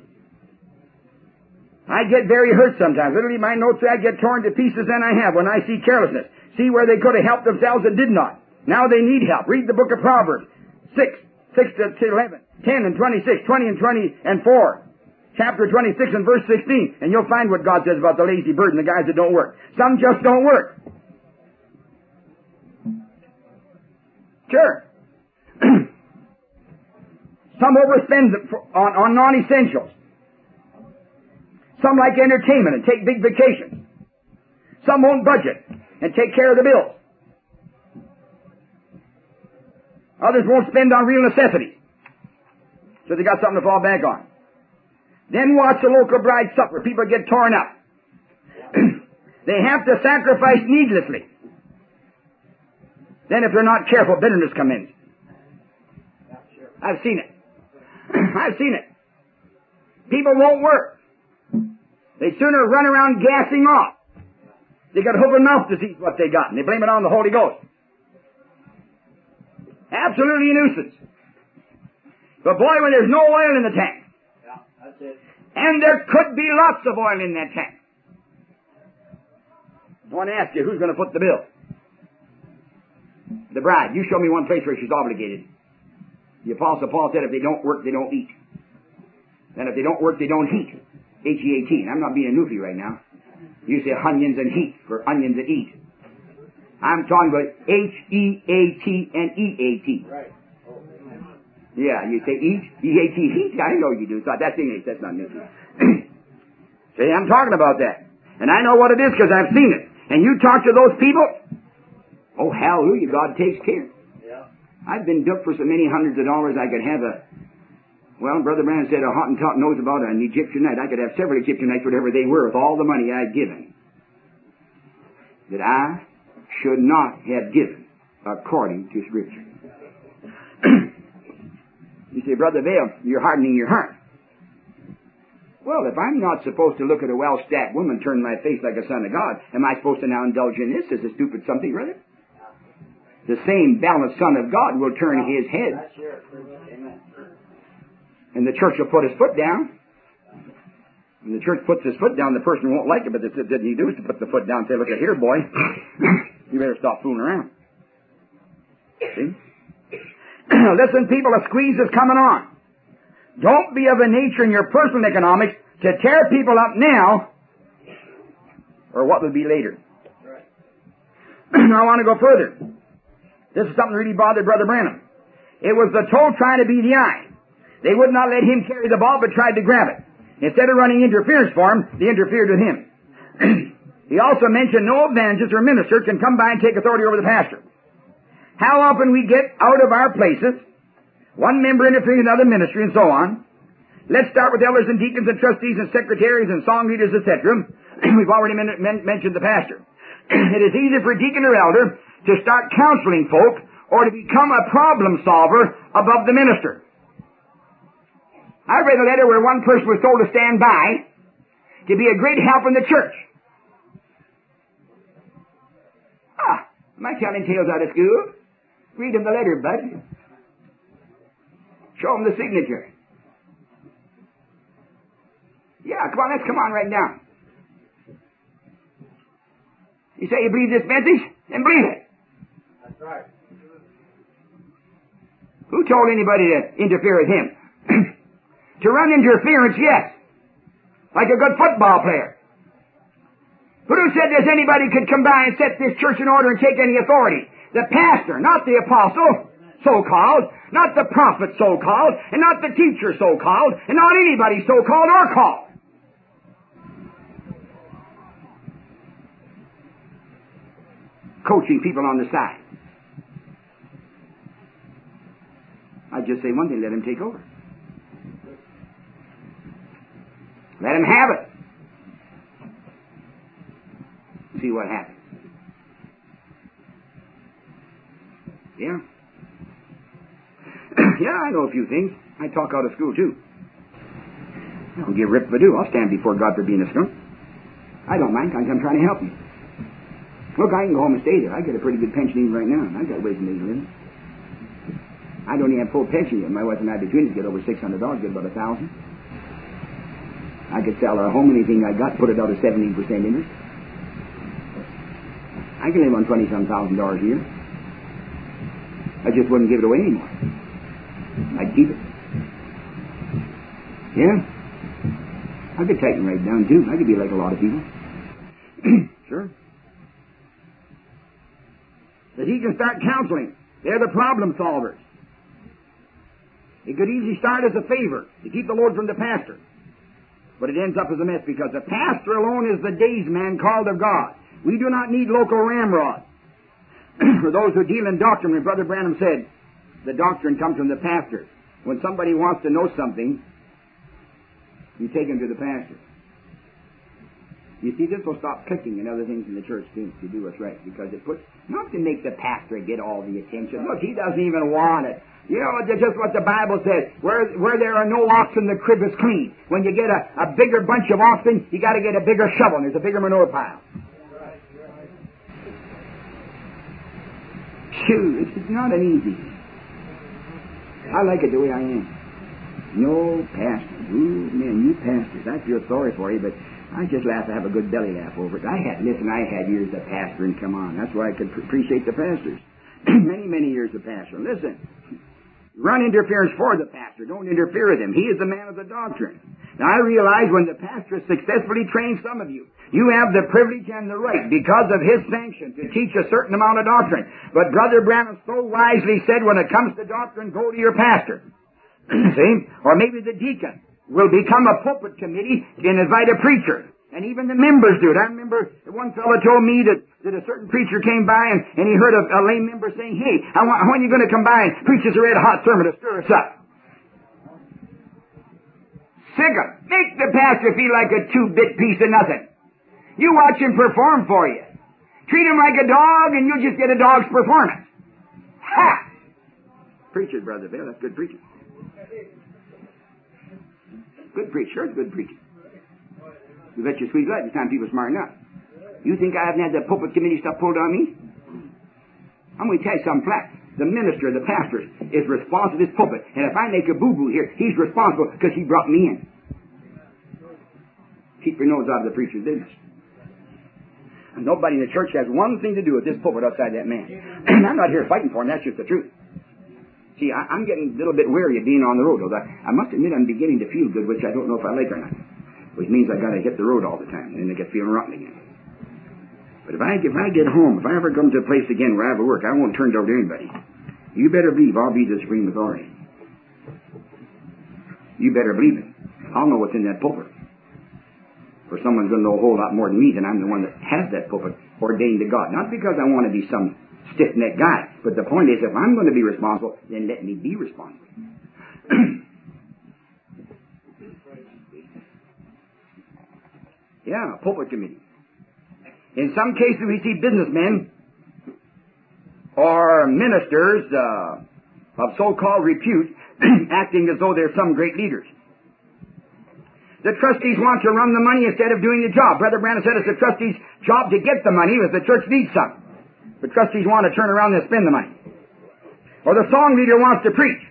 I get very hurt sometimes. Literally, my notes I get torn to pieces than I have when I see carelessness. See where they could have helped themselves and did not. Now they need help. Read the book of Proverbs. Six, six to eleven, ten and twenty-six, twenty and twenty and four. Chapter twenty-six and verse sixteen. And you'll find what God says about the lazy bird and the guys that don't work. Some just don't work. Sure. Some overspend on, on non-essentials. Some like entertainment and take big vacations. Some won't budget and take care of the bills. Others won't spend on real necessities. So they got something to fall back on. Then watch the local bride suffer. People get torn up. They have to sacrifice needlessly. Then if they're not careful, bitterness comes in. I've seen it. I've seen it. People won't work. They sooner run around gassing off. They got hook and mouth disease, what they got, and they blame it on the Holy Ghost. Absolutely a nuisance. But boy, when there's no oil in the tank. Yeah, that's it. And there could be lots of oil in that tank. I want to ask you, who's going to foot the bill? The bride. You show me one place where she's obligated. The Apostle Paul said if they don't work, they don't eat. And if they don't work, they don't heat. H E A T. And I'm not being a newfie right now. You say onions and heat for onions that eat. I'm talking about H E A T and E A T. Right. Yeah, you say eat, E A T, heat. I know you do. That's English. That's not newfie. See, I'm talking about that. And I know what it is because I've seen it. And you talk to those people, oh, hallelujah, God takes care. Yeah. I've been built for so many hundreds of dollars I could have a, well, Brother Branham said a Hottentot knows about an Egyptianite. I could have several Egyptianites, whatever they were, with all the money I'd given, that I should not have given according to Scripture. You say, Brother Vail, you're hardening your heart. Well, if I'm not supposed to look at a well-stacked woman turn my face like a son of God, am I supposed to now indulge in this as a stupid something, brother? The same balanced Son of God will turn his head. And the church will put his foot down. When the church puts his foot down, the person won't like it, but what did he do is to put the foot down and say, look at here, boy, you better stop fooling around. See? Listen, people, a squeeze is coming on. Don't be of a nature in your personal economics to tear people up now, or what will be later. I want to go further. This is something that really bothered Brother Branham. It was the toe trying to be the eye. They would not let him carry the ball, but tried to grab it. Instead of running interference for him, they interfered with him. He also mentioned no evangelist or minister can come by and take authority over the pastor. How often we get out of our places, one member interfering with another ministry and so on. Let's start with elders and deacons and trustees and secretaries and song leaders, et cetera. We've already men- men- mentioned the pastor. It is easy for a deacon or elder to start counseling folk or to become a problem solver above the minister. I read a letter where one person was told to stand by to be a great help in the church. Ah, am I telling tales out of school? Read him the letter, bud. Show him the signature. Yeah, come on, let's come on right now. You say you believe this message? Then believe it. That's right. Who told anybody to interfere with him? To run interference, yes. Like a good football player. But who said there's anybody could come by and set this church in order and take any authority? The pastor, not the apostle, so-called, not the prophet, so-called, and not the teacher, so-called, and not anybody so-called or called. Coaching people on the side. I just say one thing, let him take over. Let him have it. See what happens. Yeah. Yeah, I know a few things. I talk out of school, too. I don't give rip if I do. I'll stand before God for being a skunk. I don't mind. I'm trying to help you. Look, I can go home and stay there. I get a pretty good pension even right now. I've got ways and means of living. I don't even have full pension yet. My wife and I between us get over six hundred dollars, get about a thousand. I could sell our home, anything I got, put it out at seventeen percent interest. I can live on twenty-some thousand dollars a year. I just wouldn't give it away anymore. I'd keep it. Yeah. I could tighten right down, too. I could be like a lot of people. Sure. That he can start counseling. They're the problem solvers. It could easily start as a favor to keep the load from the pastor. But it ends up as a mess because the pastor alone is the days man called of God. We do not need local ramrods. For those who deal in doctrine, when Brother Branham said, the doctrine comes from the pastor. When somebody wants to know something, you take him to the pastor. You see, this will stop clicking and other things in the church too, to do what's right, because it puts, not to make the pastor get all the attention. Look, he doesn't even want it. You know, it's just what the Bible says. Where where there are no oxen, the crib is clean. When you get a, a bigger bunch of oxen, you got to get a bigger shovel, and there's a bigger manure pile. Shoo, it's not an easy thing. I like it the way I am. No pastor. Ooh, man, you pastors, I feel sorry for you, but I just laugh to have a good belly laugh over it. I had, listen, I had years of pastoring, come on. That's why I could pr- appreciate the pastors. many, many years of pastoring. Listen, run interference for the pastor. Don't interfere with him. He is the man of the doctrine. Now, I realize when the pastor successfully trains some of you, you have the privilege and the right, because of his sanction, to teach a certain amount of doctrine. But Brother Branham so wisely said, when it comes to doctrine, go to your pastor. See? Or maybe the deacon will become a pulpit committee and invite a preacher. And even the members do it. I remember one fellow told me that, that a certain preacher came by and, and he heard a, a lay member saying, hey, I want, when are you going to come by and preach us a red hot sermon to stir us up? Sick of it. Make the pastor feel like a two-bit piece of nothing. You watch him perform for you. Treat him like a dog and you'll just get a dog's performance. Ha! Preacher, Brother Bill, that's good preaching. Good preacher, it's good preaching. You bet your sweet life this time people are smart enough. You think I haven't had the pulpit committee stuff pulled on me? I'm going to tell you something flat. The minister, the pastor, is responsible for this pulpit. And if I make a boo-boo here, he's responsible because he brought me in. Keep your nose out of the preacher's business. And nobody in the church has one thing to do with this pulpit outside that man. And I'm not here fighting for him. That's just the truth. See, I, I'm getting a little bit weary of being on the road. I, I must admit I'm beginning to feel good, which I don't know if I like or not. Which means I've got to hit the road all the time, and then I get feeling rotten again. But if I, if I get home, if I ever come to a place again where I have to work, I won't turn it over to anybody. You better believe I'll be the supreme authority. You better believe it. I'll know what's in that pulpit. Or someone's going to know a whole lot more than me, than I'm the one that has that pulpit ordained to God. Not because I want to be some stiff-necked guy, but the point is, if I'm going to be responsible, then let me be responsible. Yeah, pulpit committee. In some cases we see businessmen or ministers uh, of so-called repute acting as though they're some great leaders. The trustees want to run the money instead of doing the job. Brother Branham said it's the trustees' job to get the money if the church needs some. The trustees want to turn around and spend the money. Or the song leader wants to preach.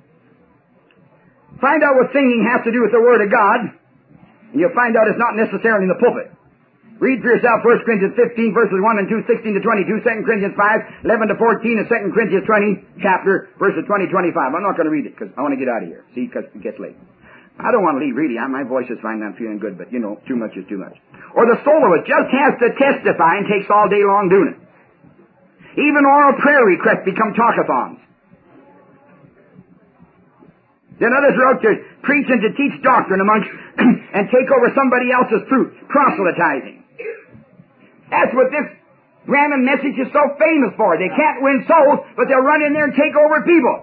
Find out what singing has to do with the Word of God, and you'll find out it's not necessarily in the pulpit. Read for yourself First Corinthians fifteen, verses one and two, sixteen to twenty-two, Second Corinthians five, eleven to fourteen, and Second Corinthians twenty, chapter, verses twenty to twenty-five. I'm not going to read it because I want to get out of here. See, because it gets late. I don't want to leave, really. My voice is fine and I'm feeling good, but, you know, too much is too much. Or the soloist just has to testify and takes all day long doing it. Even oral prayer requests become talkathons. Then others are out to preach and to teach doctrine amongst and take over somebody else's fruit, proselytizing. That's what this Branham message is so famous for. They can't win souls, but they'll run in there and take over people.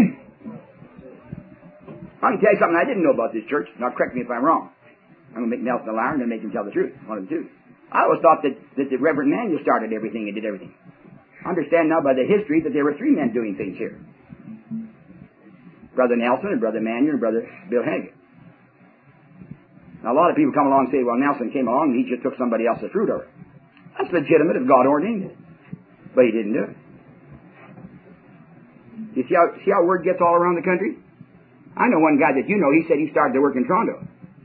I can tell you something I didn't know about this church. Now correct me if I'm wrong. I'm going to make Nelson a liar and then make him tell the truth. One of the two. I always thought that, that the Reverend Manuel started everything and did everything. I understand now by the history that there were three men doing things here. Brother Nelson and Brother Manuel and Brother Bill Haggett. Now a lot of people come along and say, well, Nelson came along and he just took somebody else's fruit over. That's legitimate if God ordained it. But he didn't do it. You see how, see how word gets all around the country? I know one guy that you know, he said he started to work in Toronto.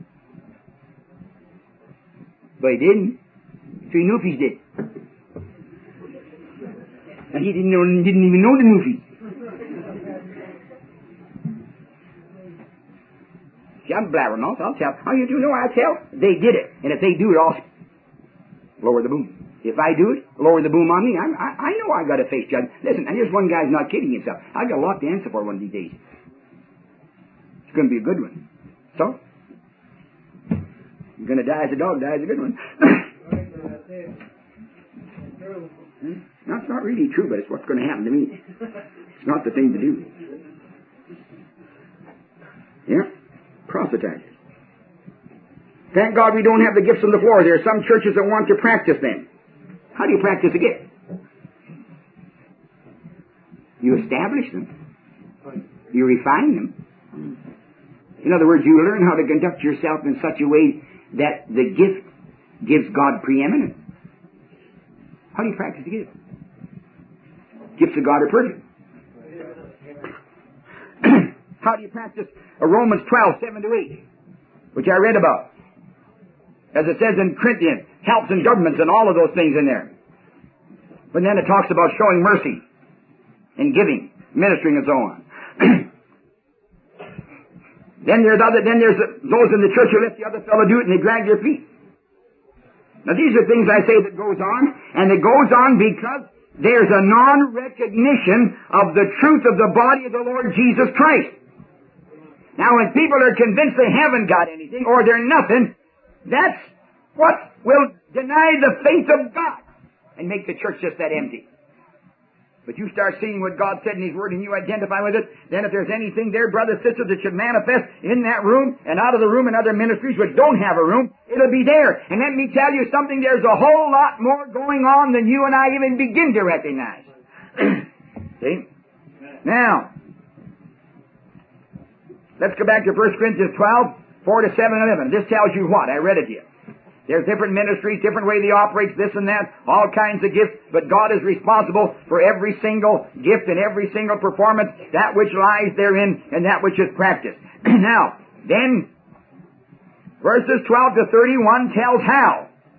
But he didn't. Three Newfies did. And he didn't, know, didn't even know the Newfies. See, I'm blabbermouth. I'll tell. How you do know I tell? They did it. And if they do it, I'll lower the boom. If I do it, lower the boom on me. I'm, I, I know I got a face judge. Listen, and here's one guy's not kidding himself. I got a lot to answer for one of these days. It's going to be a good one. So, you're going to die as a dog, die as a good one. No, it's not really true, but it's what's going to happen to me. It's not the thing to do. Yeah? Proselytizers. Thank God we don't have the gifts on the floor. There are some churches that want to practice them. How do you practice a gift? You establish them. You refine them. In other words, you learn how to conduct yourself in such a way that the gift gives God preeminence. How do you practice the gift? Gifts of God are perfect. How do you practice a Romans twelve, seven to eight, which I read about? As it says in Corinthians, helps in governments and all of those things in there. But then it talks about showing mercy and giving, ministering and so on. Then there's other, then there's those in the church who let the other fellow do it and they drag their feet. Now these are things I say that goes on, and it goes on because there's a non-recognition of the truth of the body of the Lord Jesus Christ. Now when people are convinced they haven't got anything, or they're nothing, that's What will deny the faith of God and make the church just that empty? But you start seeing what God said in His Word and you identify with it, then if there's anything there, brothers, sisters, that should manifest in that room and out of the room in other ministries which don't have a room, it'll be there. And let me tell you something, there's a whole lot more going on than you and I even begin to recognize. See? Now, let's go back to First Corinthians twelve, four to seven and eleven. This tells you what? I read it to you. There's different ministries, different way they operate, this and that, all kinds of gifts, but God is responsible for every single gift and every single performance, that which lies therein and that which is practiced. Now, then, verses twelve to thirty-one tells how.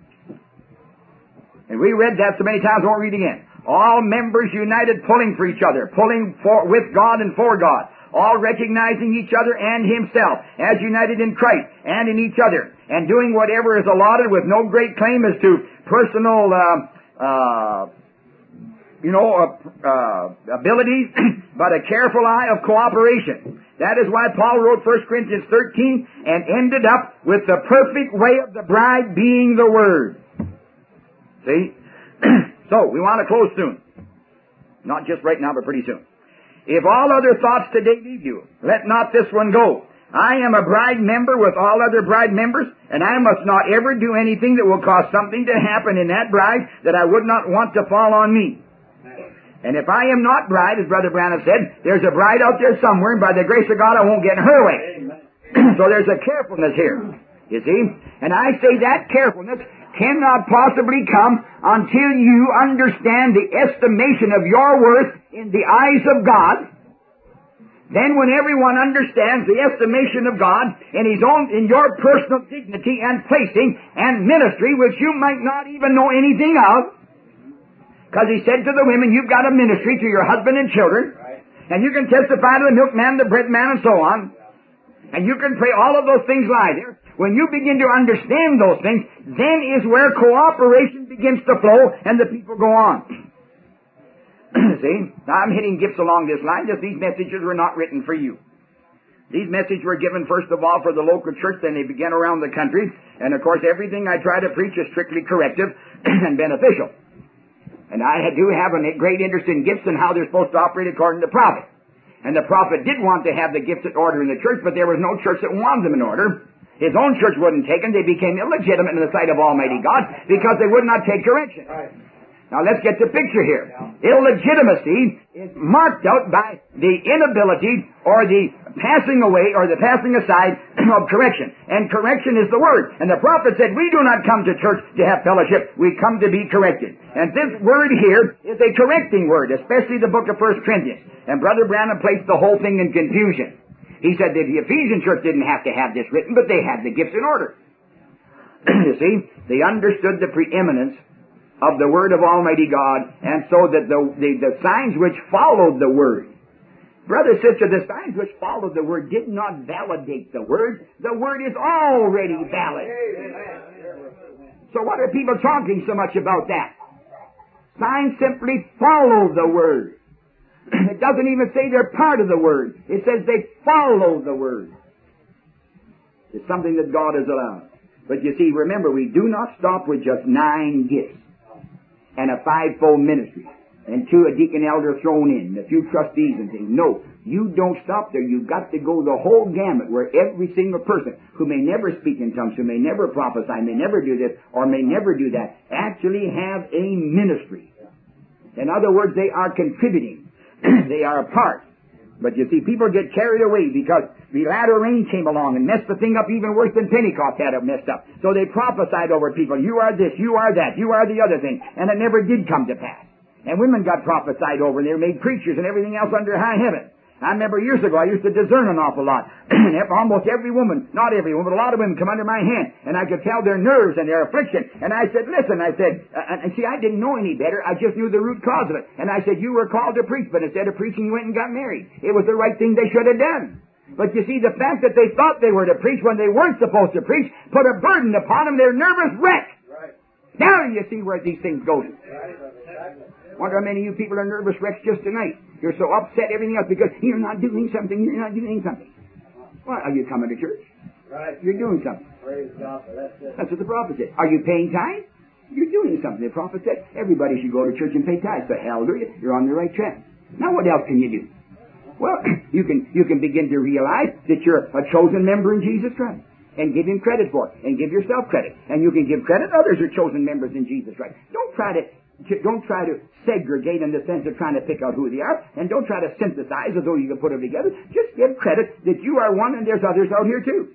And we read that so many times, I won't read again. All members united, pulling for each other, pulling for, with God and for God. All recognizing each other and Himself, as united in Christ and in each other, and doing whatever is allotted with no great claim as to personal, uh, uh, you know, uh, uh, abilities, but a careful eye of cooperation. That is why Paul wrote First Corinthians thirteen and ended up with the perfect way of the bride being the Word. See? So, we want to close soon. Not just right now, but pretty soon. If all other thoughts today leave you, let not this one go. I am a bride member with all other bride members, and I must not ever do anything that will cause something to happen in that bride that I would not want to fall on me. And if I am not bride, as Brother Branham said, there's a bride out there somewhere, and by the grace of God I won't get in her way. So there's a carefulness here, you see. And I say that carefulness cannot possibly come until you understand the estimation of your worth in the eyes of God. Then when everyone understands the estimation of God in his own, in your personal dignity and placing and ministry, which you might not even know anything of, because He said to the women, you've got a ministry to your husband and children, and you can testify to the milkman, the bread man, and so on, and you can pray, all of those things lie there. When you begin to understand those things, then is where cooperation begins to flow and the people go on. See? Now I'm hitting gifts along this line, just these messages were not written for you. These messages were given first of all for the local church, then they began around the country, and of course everything I try to preach is strictly corrective and beneficial. And I do have a great interest in gifts and how they're supposed to operate according to prophet. And the prophet did want to have the gifts in order in the church, but there was no church that wanted them in order. His own church wouldn't take them. They became illegitimate in the sight of Almighty God because they would not take correction. Right. Now let's get the picture here. Yeah. Illegitimacy is marked out by the inability or the passing away or the passing aside of correction. And correction is the Word. And the prophet said, we do not come to church to have fellowship. We come to be corrected. And this word here is a correcting word, especially the book of First Corinthians. And Brother Branham placed the whole thing in confusion. He said that the Ephesian church didn't have to have this written, but they had the gifts in order. You see, they understood the preeminence of the Word of Almighty God, and so that the, the, the signs which followed the Word, brother, sister, the signs which followed the Word did not validate the Word. The Word is already valid. So what are people talking so much about that? Signs simply follow the Word. It doesn't even say they're part of the Word. It says they follow the Word. It's something that God has allowed. But you see, remember, we do not stop with just nine gifts and a fivefold ministry and two a deacon elder thrown in, a few trustees and things. No, you don't stop there. You've got to go the whole gamut where every single person who may never speak in tongues, who may never prophesy, may never do this, or may never do that, actually have a ministry. In other words, they are contributing. They are a part. But you see, people get carried away because the latter rain came along and messed the thing up even worse than Pentecost had it messed up. So they prophesied over people, you are this, you are that, you are the other thing. And it never did come to pass. And women got prophesied over and they were made preachers and everything else under high heaven. I remember years ago I used to discern an awful lot. Almost every woman, not every woman, but a lot of women come under my hand. And I could tell their nerves and their affliction. And I said, listen, I said, uh, and see, I didn't know any better. I just knew the root cause of it. And I said, you were called to preach, but instead of preaching, you went and got married. It was the right thing they should have done. But you see, the fact that they thought they were to preach when they weren't supposed to preach put a burden upon them. They're nervous wreck. Right. Now you see where these things go. Right. Wonder how many of you people are nervous wrecks just tonight. You're so upset, everything else, because you're not doing something, you're not doing something. Well, are you coming to church? Right. You're doing something. Praise God. That's it. That's what the prophet said. Are you paying tithes? You're doing something. The prophet said everybody should go to church and pay tithes. So hallelujah, you're on the right track. Now what else can you do? Well, you can you can begin to realize that you're a chosen member in Jesus Christ and give Him credit for it and give yourself credit. And you can give credit others are chosen members in Jesus Christ. Don't try to don't try to segregate in the sense of trying to pick out who they are, and don't try to synthesize as though you can put them together. Just give credit that you are one and there's others out here too.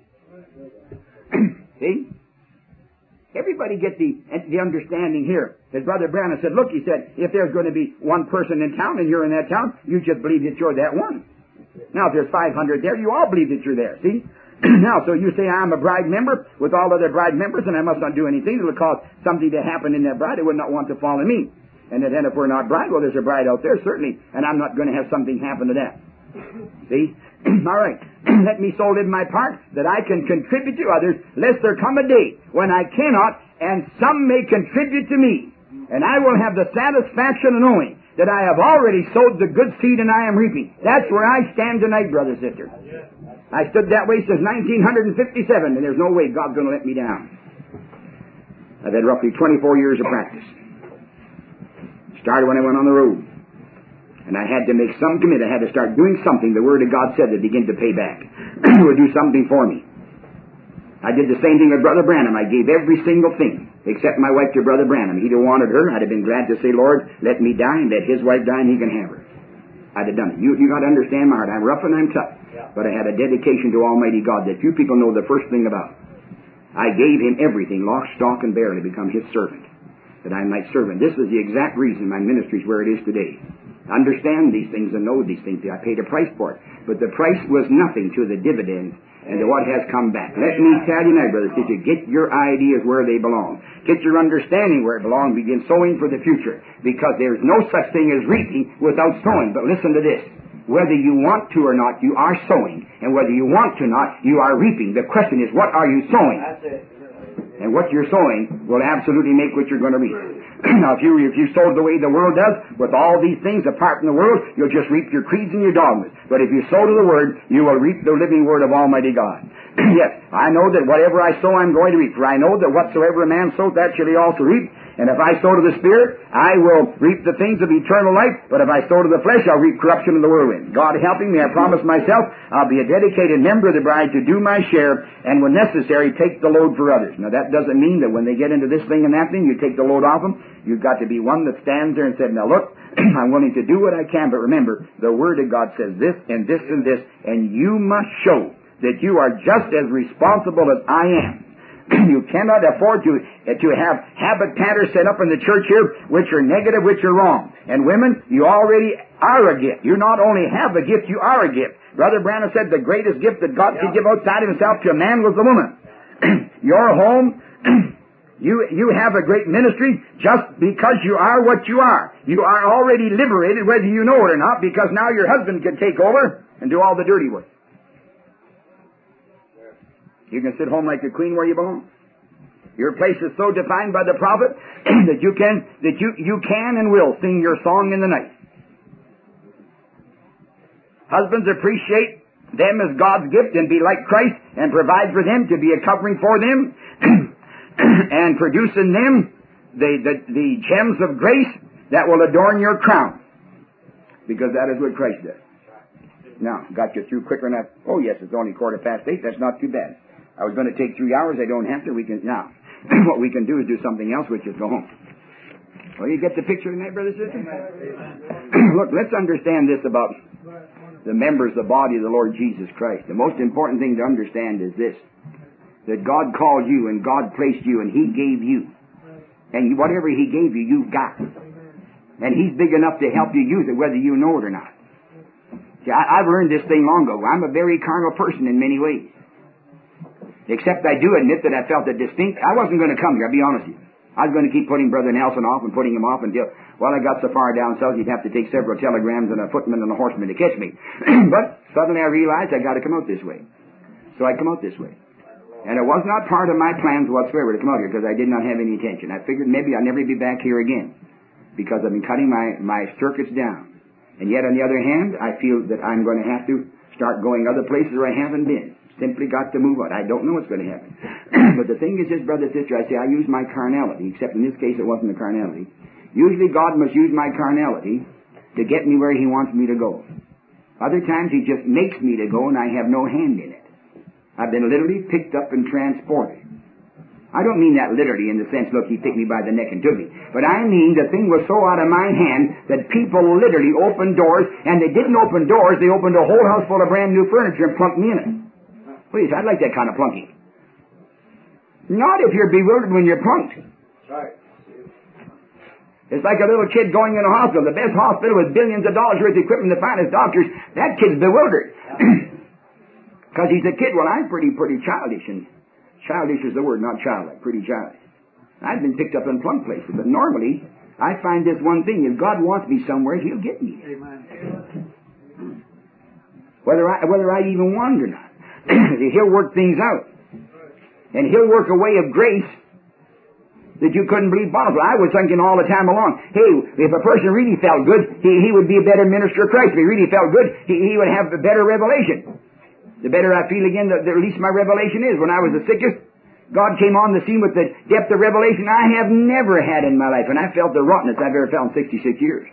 See? Everybody get the the understanding here. As Brother Branham said, look, he said, if there's going to be one person in town and you're in that town, you just believe that you're that one. Now, if there's five hundred there, you all believe that you're there, see? Now, so you say, I'm a bride member with all other bride members, and I must not do anything that will cause something to happen in that bride that would not want to fall in me. And then if we're not bride, well, there's a bride out there, certainly, and I'm not going to have something happen to that. See? All right. Let me so live my part that I can contribute to others, lest there come a day when I cannot, and some may contribute to me. And I will have the satisfaction of knowing that I have already sowed the good seed and I am reaping. That's where I stand tonight, brother, sister. I stood that way since nineteen fifty-seven, and there's no way God's going to let me down. I've had roughly twenty-four years of practice. Started when I went on the road. And I had to make some commitment. I had to start doing something the Word of God said to begin to pay back. It would do something for me. I did the same thing with Brother Branham. I gave every single thing except my wife to Brother Branham. He'd have wanted her. I'd have been glad to say, Lord, let me die and let his wife die and he can have her. I'd have done it. You, you got to understand my heart. I'm rough and I'm tough. Yeah. But I had a dedication to Almighty God that few people know the first thing about. I gave him everything, lock, stock, and barrel to become his servant, that I might serve him. This is the exact reason my ministry is where it is today. Understand these things and know these things. I paid a price for it. But the price was nothing to the dividends and to what has come back. Let me tell you now, brother, sister, get your ideas where they belong. Get your understanding where it belongs. Begin sowing for the future. Because there's no such thing as reaping without sowing. But listen to this. Whether you want to or not, you are sowing. And whether you want to or not, you are reaping. The question is, what are you sowing? That's it. And what you're sowing will absolutely make what you're going to reap. Now, if you if you sow the way the world does, with all these things apart from the world, you'll just reap your creeds and your dogmas. But if you sow to the Word, you will reap the living Word of Almighty God. Yes, I know that whatever I sow, I'm going to reap. For I know that whatsoever a man sows, that shall he also reap. And if I sow to the Spirit, I will reap the things of eternal life. But if I sow to the flesh, I'll reap corruption in the whirlwind. God helping me, I promise myself, I'll be a dedicated member of the bride to do my share, and when necessary, take the load for others. Now, that doesn't mean that when they get into this thing and that thing, you take the load off them. You've got to be one that stands there and says, now look, I'm willing to do what I can, but remember, the Word of God says this and this and this, and you must show that you are just as responsible as I am. You cannot afford to uh, to have habit patterns set up in the church here which are negative, which are wrong. And women, you already are a gift. You not only have a gift, you are a gift. Brother Branham said the greatest gift that God could give outside of himself to a man was the woman. Your home, you you have a great ministry just because you are what you are. You are already liberated whether you know it or not, because now your husband can take over and do all the dirty work. You can sit home like a queen where you belong. Your place is so defined by the prophet that you can that you, you can and will sing your song in the night. Husbands, appreciate them as God's gift and be like Christ and provide for them to be a covering for them and produce in them the, the, the gems of grace that will adorn your crown. Because that is what Christ does. Now, got you through quicker enough. Oh, yes, it's only quarter past eight. That's not too bad. I was going to take three hours. I don't have to. We can now. What we can do is do something else, which is go home. Well, you get the picture tonight, brother, sister? Look, let's understand this about the members of the body of the Lord Jesus Christ. The most important thing to understand is this: that God called you and God placed you and He gave you, and whatever He gave you, you've got, and He's big enough to help you use it, whether you know it or not. See, I, I've learned this thing long ago. I'm a very carnal person in many ways. Except I do admit that I felt a distinct... I wasn't going to come here, I'll be honest with you. I was going to keep putting Brother Nelson off and putting him off until... Well, I got so far down south, you'd have to take several telegrams and a footman and a horseman to catch me. But suddenly I realized I got to come out this way. So I come out this way. And it was not part of my plans whatsoever to come out here, because I did not have any intention. I figured maybe I'll never be back here again, because I've been cutting my, my circuits down. And yet, on the other hand, I feel that I'm going to have to start going other places where I haven't been. Simply got to move on. I don't know what's going to happen. But the thing is this, brother, sister, I say I use my carnality, except in this case it wasn't the carnality. Usually God must use my carnality to get me where He wants me to go. Other times He just makes me to go and I have no hand in it. I've been literally picked up and transported. I don't mean that literally in the sense, look, He picked me by the neck and took me. But I mean the thing was so out of my hand that people literally opened doors, and they didn't open doors, they opened a whole house full of brand new furniture and plunked me in it. Please, I'd like that kind of plunking. Not if you're bewildered when you're plunked. Right. It's like a little kid going in a hospital, the best hospital with billions of dollars worth of equipment, the finest doctors. That kid's bewildered. Because he's a kid. Well, I'm pretty, pretty childish, and childish is the word, not childlike. Pretty childish. I've been picked up in plunk places, but normally I find this one thing: if God wants me somewhere, He'll get me there. Amen. Whether I whether I even want it or not, He'll work things out, and He'll work a way of grace that you couldn't believe possible. I was thinking all the time along, hey, if a person really felt good, he, he would be a better minister of Christ. If he really felt good, he, he would have a better revelation. The better I feel again, the, the least my revelation is. When I was the sickest, God came on the scene with the depth of revelation I have never had in my life, and I felt the rottenness I've ever felt in sixty-six years.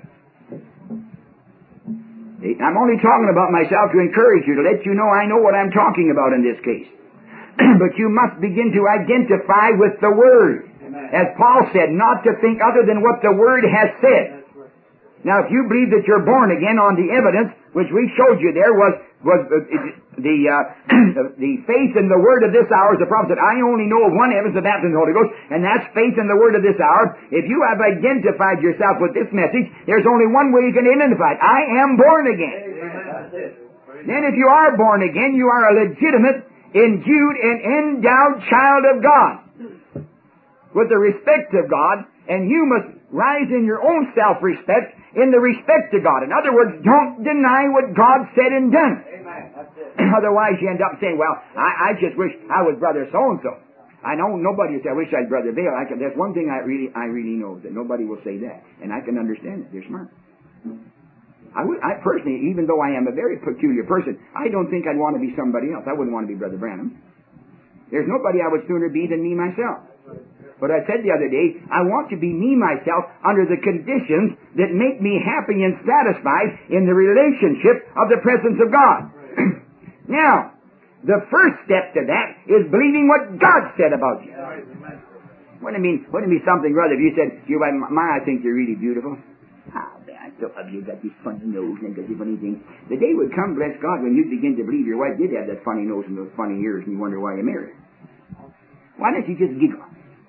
I'm only talking about myself to encourage you, to let you know I know what I'm talking about in this case. But you must begin to identify with the Word. As Paul said, not to think other than what the Word has said. Now, if you believe that you're born again on the evidence, which we showed you there, was was the the, uh, the faith in the Word of this hour, as the prophet said, I only know of one evidence of baptism in the Holy Ghost, and that's faith in the Word of this hour. If you have identified yourself with this message, there's only one way you can identify it. I am born again. Amen. Then if you are born again, you are a legitimate, endued, and endowed child of God, with the respect of God, and you must rise in your own self-respect in the respect to God. In other words, don't deny what God said and done. Amen. That's it. Otherwise you end up saying, well, I, I just wish I was brother so-and-so. I know nobody will say, I wish I was brother Bill. I can, that's one thing I really I really know, that nobody will say that. And I can understand it. They're smart. I, would, I personally, even though I am a very peculiar person, I don't think I'd want to be somebody else. I wouldn't want to be Brother Branham. There's nobody I would sooner be than me myself. But I said the other day, I want to be me myself under the conditions that make me happy and satisfied in the relationship of the presence of God. Now, the first step to that is believing what God said about you. Wouldn't it mean, wouldn't it be something, brother, if you said, you, my, I think you're really beautiful. Ah, man, I still love you, got this funny nose and got this funny thing. The day would come, bless God, when you begin to believe your wife did have that funny nose and those funny ears, and you wonder why you married her. Why don't you just giggle?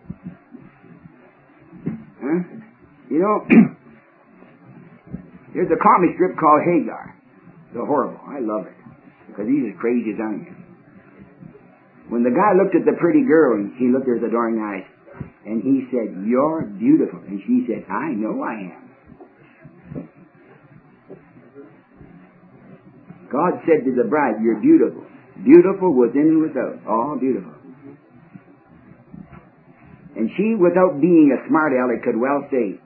Huh? You know, there's a comic strip called Hagar. It's horrible. I love it, because he's as crazy as I am. When the guy looked at the pretty girl, and she looked at her adoring eyes, and he said, you're beautiful. And she said, I know I am. God said to the bride, you're beautiful. Beautiful within and without. All beautiful. And she, without being a smart aleck, could well say,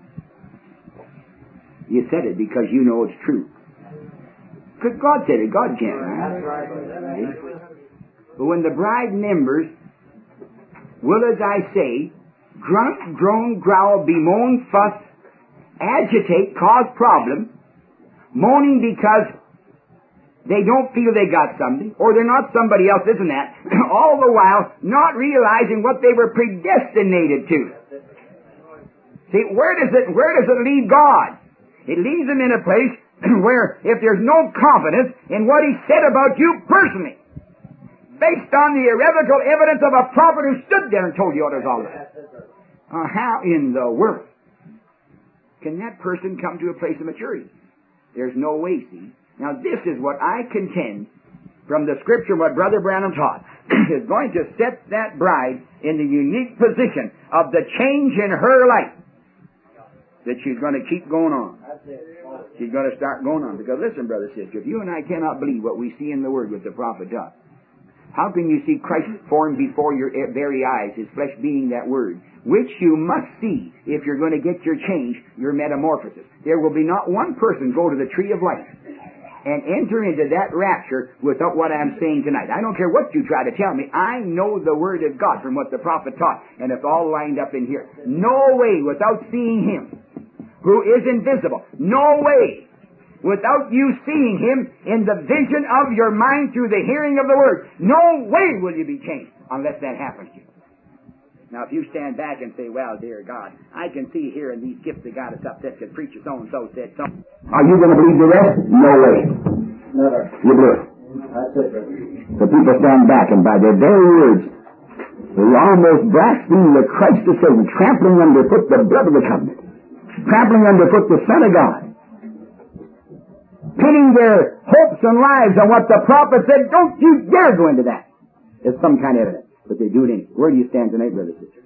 you said it because you know it's true. Because God said it. God can't. That's right. But when the bride members will, as I say, grunt, groan, growl, bemoan, fuss, agitate, cause problems, moaning because they don't feel they got something, or they're not somebody else, isn't that? All the while not realizing what they were predestinated to. See, where does it where does it lead God? It leads them in a place where if there's no confidence in what He said about you personally, based on the irrevocable evidence of a prophet who stood there and told you what it was all about, uh, how in the world can that person come to a place of maturity? There's no way, see. Now this is what I contend from the Scripture, what Brother Branham taught, is going to set that bride in the unique position of the change in her life that she's going to keep going on. She's going to start going on. Because listen, brother, sister, if you and I cannot believe what we see in the Word with the prophet taught, how can you see Christ formed before your very eyes, His flesh being that Word, which you must see if you're going to get your change, your metamorphosis? There will be not one person go to the tree of life and enter into that rapture without what I'm saying tonight. I don't care what you try to tell me. I know the Word of God from what the prophet taught, and it's all lined up in here. No way without seeing Him who is invisible. No way without you seeing Him in the vision of your mind through the hearing of the Word. No way will you be changed unless that happens to you. Now, if you stand back and say, well, dear God, I can see here in these gifts that got us up that could preacher so-and-so said so. Are you going to believe the rest? No way. Never. You do it. That's it. The people stand back, and by their very words, they almost blaspheme the Christ of Satan, trampling underfoot the blood of the covenant, trampling underfoot the Son of God, pinning their hopes and lives on what the prophet said. Don't you dare go into that. It's some kind of evidence. But they do it anyway. Where do you stand tonight, brother, sister?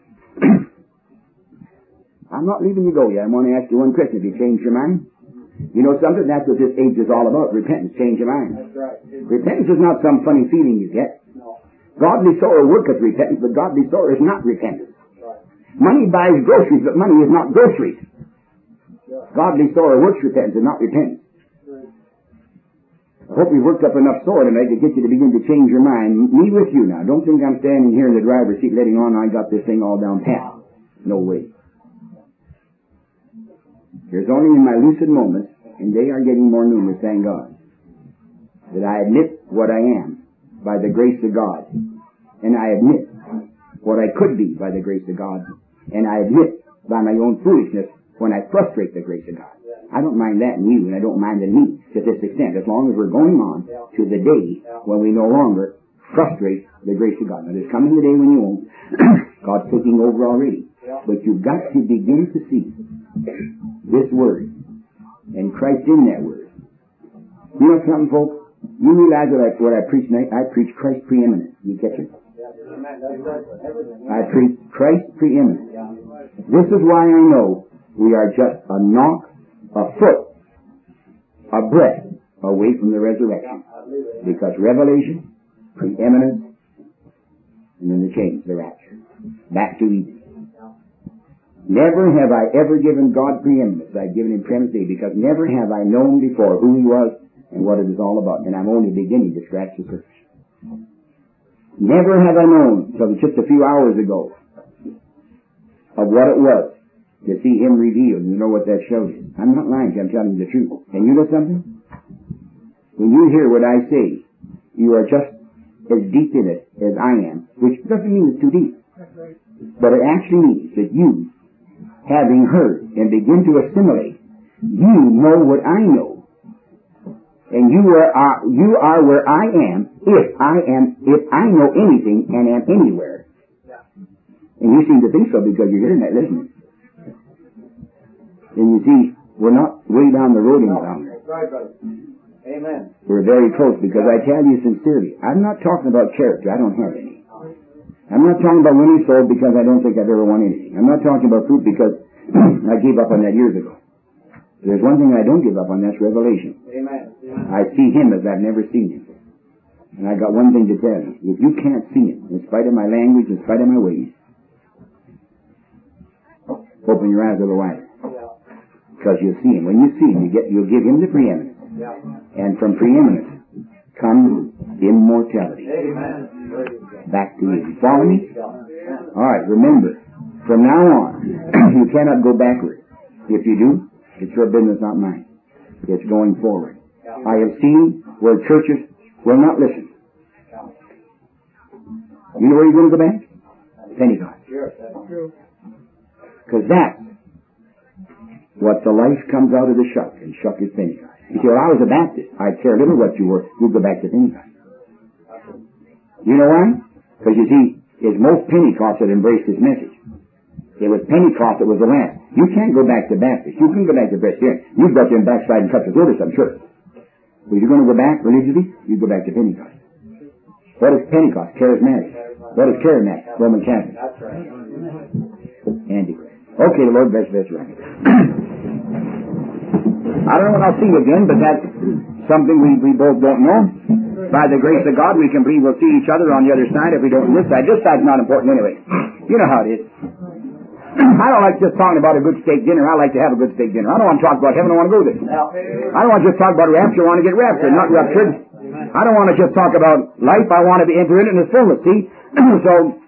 I'm not leaving you go yet. I want to ask you one question. Have you changed your mind? You know something? That's what this age is all about. Repentance. Change your mind. That's right. Repentance is not some funny feeling you get. No. Godly sorrow worketh repentance, but godly sorrow is not repentance. Right. Money buys groceries, but money is not groceries. Godly sorrow works repentance and not repentance. I hope you've worked up enough sorrow tonight to get you to begin to change your mind. Me with you now. Don't think I'm standing here in the driver's seat letting on I got this thing all down pat. No way. There's only in my lucid moments, and they are getting more numerous, thank God, that I admit what I am by the grace of God. And I admit what I could be by the grace of God. And I admit by my own foolishness when I frustrate the grace of God. I don't mind that in you, and I don't mind in me to this extent, as long as we're going on to the day when we no longer frustrate the grace of God. Now, there's coming the day when you won't. God's taking over already. But you've got to begin to see this Word and Christ in that Word. You know something, folks? You realize that I, what I preach tonight? I preach Christ preeminent. You catch it? I preach Christ preeminent. This is why I know we are just a knock, a foot, a breath away from the resurrection. Because revelation, preeminence, and then the change, the rapture. Back to Eden. Never have I ever given God preeminence. I've given Him preeminence because never have I known before who He was and what it is all about. And I'm only beginning to scratch the surface. Never have I known, until just a few hours ago, of what it was to see Him revealed. You know what that shows you. I'm not lying to you, I'm telling you the truth. And you know something? When you hear what I say, you are just as deep in it as I am, which doesn't mean it's too deep. But it actually means that you, having heard and begin to assimilate, you know what I know. And you are, uh, you are where I am, if I am, if I know anything and am anywhere. And you seem to think so because you're hearing that, listening. And you see, we're not way down the road any longer. Right, brother. Amen. We're very close because I tell you sincerely, I'm not talking about character. I don't have any. I'm not talking about winning souls because I don't think I've ever won anything. I'm not talking about fruit because I gave up on that years ago. There's one thing I don't give up on, that's revelation. Amen. I see Him as I've never seen Him. And I got one thing to tell you. If you can't see Him, in spite of my language, in spite of my ways, open your eyes a little wider. Because you'll see Him. When you see Him, you get, you'll give Him the preeminence. And from preeminence comes immortality. Amen. Back to you. Follow me? Alright, remember, from now on, you cannot go backward. If you do, it's your business, not mine. It's going forward. I have seen where churches will not listen. You know where you're going to go back? Pentecost. Because that's what the life comes out of the shuck, and shuck is Pentecost. You see, well, I was a Baptist. I care little what you were. You go back to Pentecost. You know why? Because you see, it's most Pentecost that embraced His message. It was Pentecost that was the last. You can't go back to Baptist. You can go back to Presbyterian. You've got them backsliding cuts of notice, I'm sure. But you're going to go back religiously, you go back to Pentecost. What is Pentecost? Charismatic. What is charismatic? Roman Catholic. That's right. Antichrist. Okay, Lord, that's that's right. I don't know when I'll see you again, but that's something we, we both don't know. By the grace of God, we can believe we'll see each other on the other side if we don't on this side. This side's not important anyway. You know how it is. I don't like just talking about a good steak dinner. I like to have a good steak dinner. I don't want to talk about heaven. I want to go there. I don't want to just talk about rapture. I want to get raptured, not ruptured. I don't want to just talk about life. I want to be enter it in the fullness. See? So,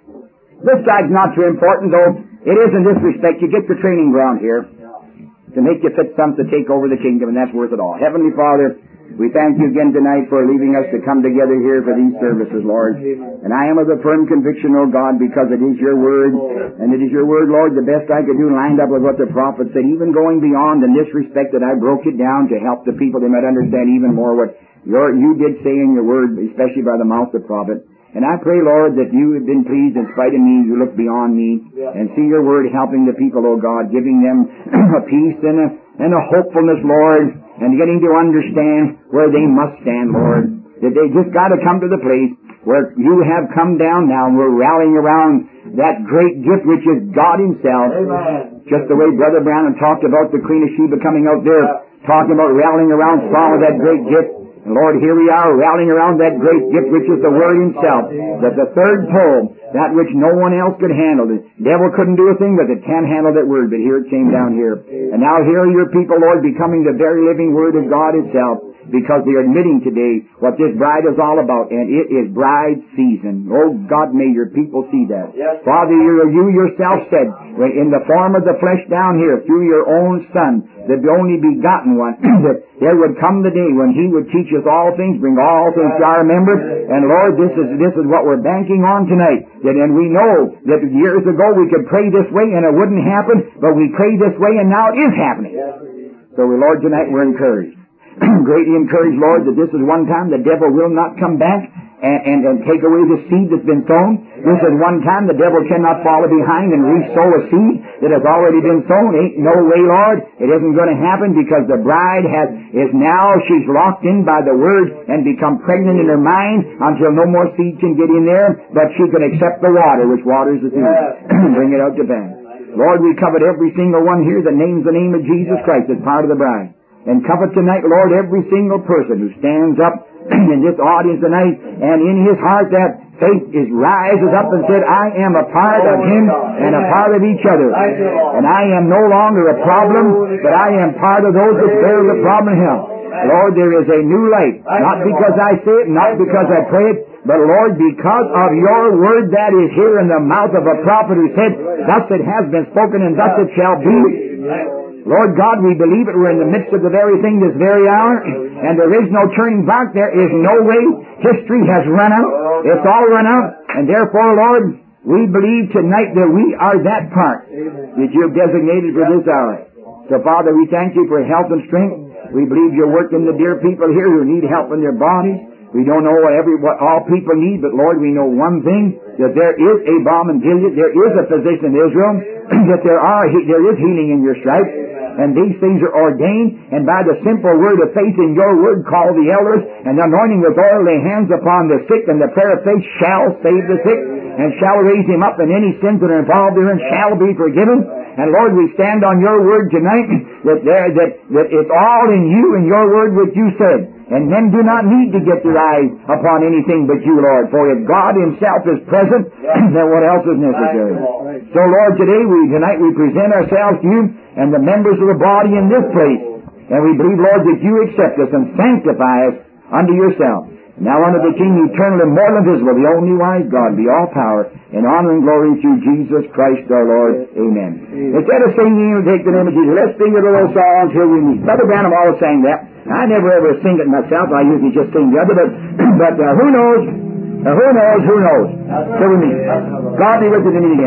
this side's not too important, though it is in this respect. You get your training ground here to make you fit some to take over the kingdom, and that's worth it all. Heavenly Father, we thank you again tonight for leaving us to come together here for these services, Lord. And I am of the firm conviction, oh God, because it is your word, and it is your word, Lord, the best I could do lined up with what the prophet said, even going beyond in this respect that I broke it down to help the people they might understand even more what your, you did say in your word, especially by the mouth of the prophet. And I pray, Lord, that you have been pleased in spite of me, you look beyond me, and see your word helping the people, oh God, giving them a peace and a, and a hopefulness, Lord, and getting to understand where they must stand, Lord. That they just got to come to the place where you have come down now, and we're rallying around that great gift which is God himself. Amen. Just the way Brother Branham talked about the Queen of Sheba coming out there, talking about rallying around Saul with that great gift. And Lord, here we are rallying around that great gift which is the Word himself. That the third pole, that which no one else could handle. The devil couldn't do a thing with it, can't handle that Word, but here it came down here. And now here are your people, Lord, becoming the very living Word of God itself, because they are admitting today what this bride is all about, and it is bride season. Oh God, may your people see that. Yes. Father, you, you yourself said, in the form of the flesh down here, through your own Son, the only begotten one, that there would come the day when he would teach us all things, bring all things to our remembrance. And Lord, this is this is what we're banking on tonight. That, and we know that years ago we could pray this way and it wouldn't happen, but we prayed this way and now it is happening. So, Lord, tonight we're encouraged. Greatly encouraged, Lord, that this is one time the devil will not come back and, and, and take away the seed that's been sown. This is one time the devil cannot follow behind and re-sow a seed that has already been sown. Ain't no way, Lord. It isn't going to happen, because the bride has is now, she's locked in by the Word and become pregnant in her mind until no more seed can get in there, but she can accept the water, which waters the seed, and bring it out to pass. Lord, we covet every single one here that names the name of Jesus Christ as part of the bride. And covet tonight, Lord, every single person who stands up in this audience tonight, and in his heart that faith is rises up and said, I am a part of him and a part of each other. And I am no longer a problem, but I am part of those that bear the problem in him. Lord, there is a new light, not because I say it, not because I pray it, but Lord, because of your word that is here in the mouth of a prophet who said, thus it has been spoken and thus it shall be. Lord God, we believe it. We're in the midst of the very thing this very hour, and there is no turning back. There is no way. History has run out. It's all run out, and therefore, Lord, we believe tonight that we are that part that you have designated for this hour. So, Father, we thank you for health and strength. We believe you're working the dear people here who need help in their bodies. We don't know what every what all people need, but Lord, we know one thing, that there is a balm in Gilead, there is a physician in Israel, that there are there is healing in your stripes. And these things are ordained, and by the simple word of faith in your word, call the elders, and the anointing with oil, lay hands upon the sick, and the prayer of faith shall save the sick, and shall raise him up, and any sins that are involved therein shall be forgiven. And Lord, we stand on your word tonight, that there that, that it's all in you and your word which you said. And men do not need to get their eyes upon anything but you, Lord. For if God himself is present, then what else is necessary? So, Lord, today we tonight we present ourselves to you and the members of the body in this place. And we believe, Lord, that you accept us and sanctify us unto yourself. Now unto the King, eternal, immortal, invisible, the only wise God, be all power and honor and glory through Jesus Christ our Lord. Amen. Instead of singing, we'll take the name of Jesus. Let's sing a little song until we meet. Brother Branham always sang that. I never ever sing it myself. I usually just sing the other, but, but uh, who knows? Uh, who knows? Who knows? Till we meet. God be with you in the meeting again.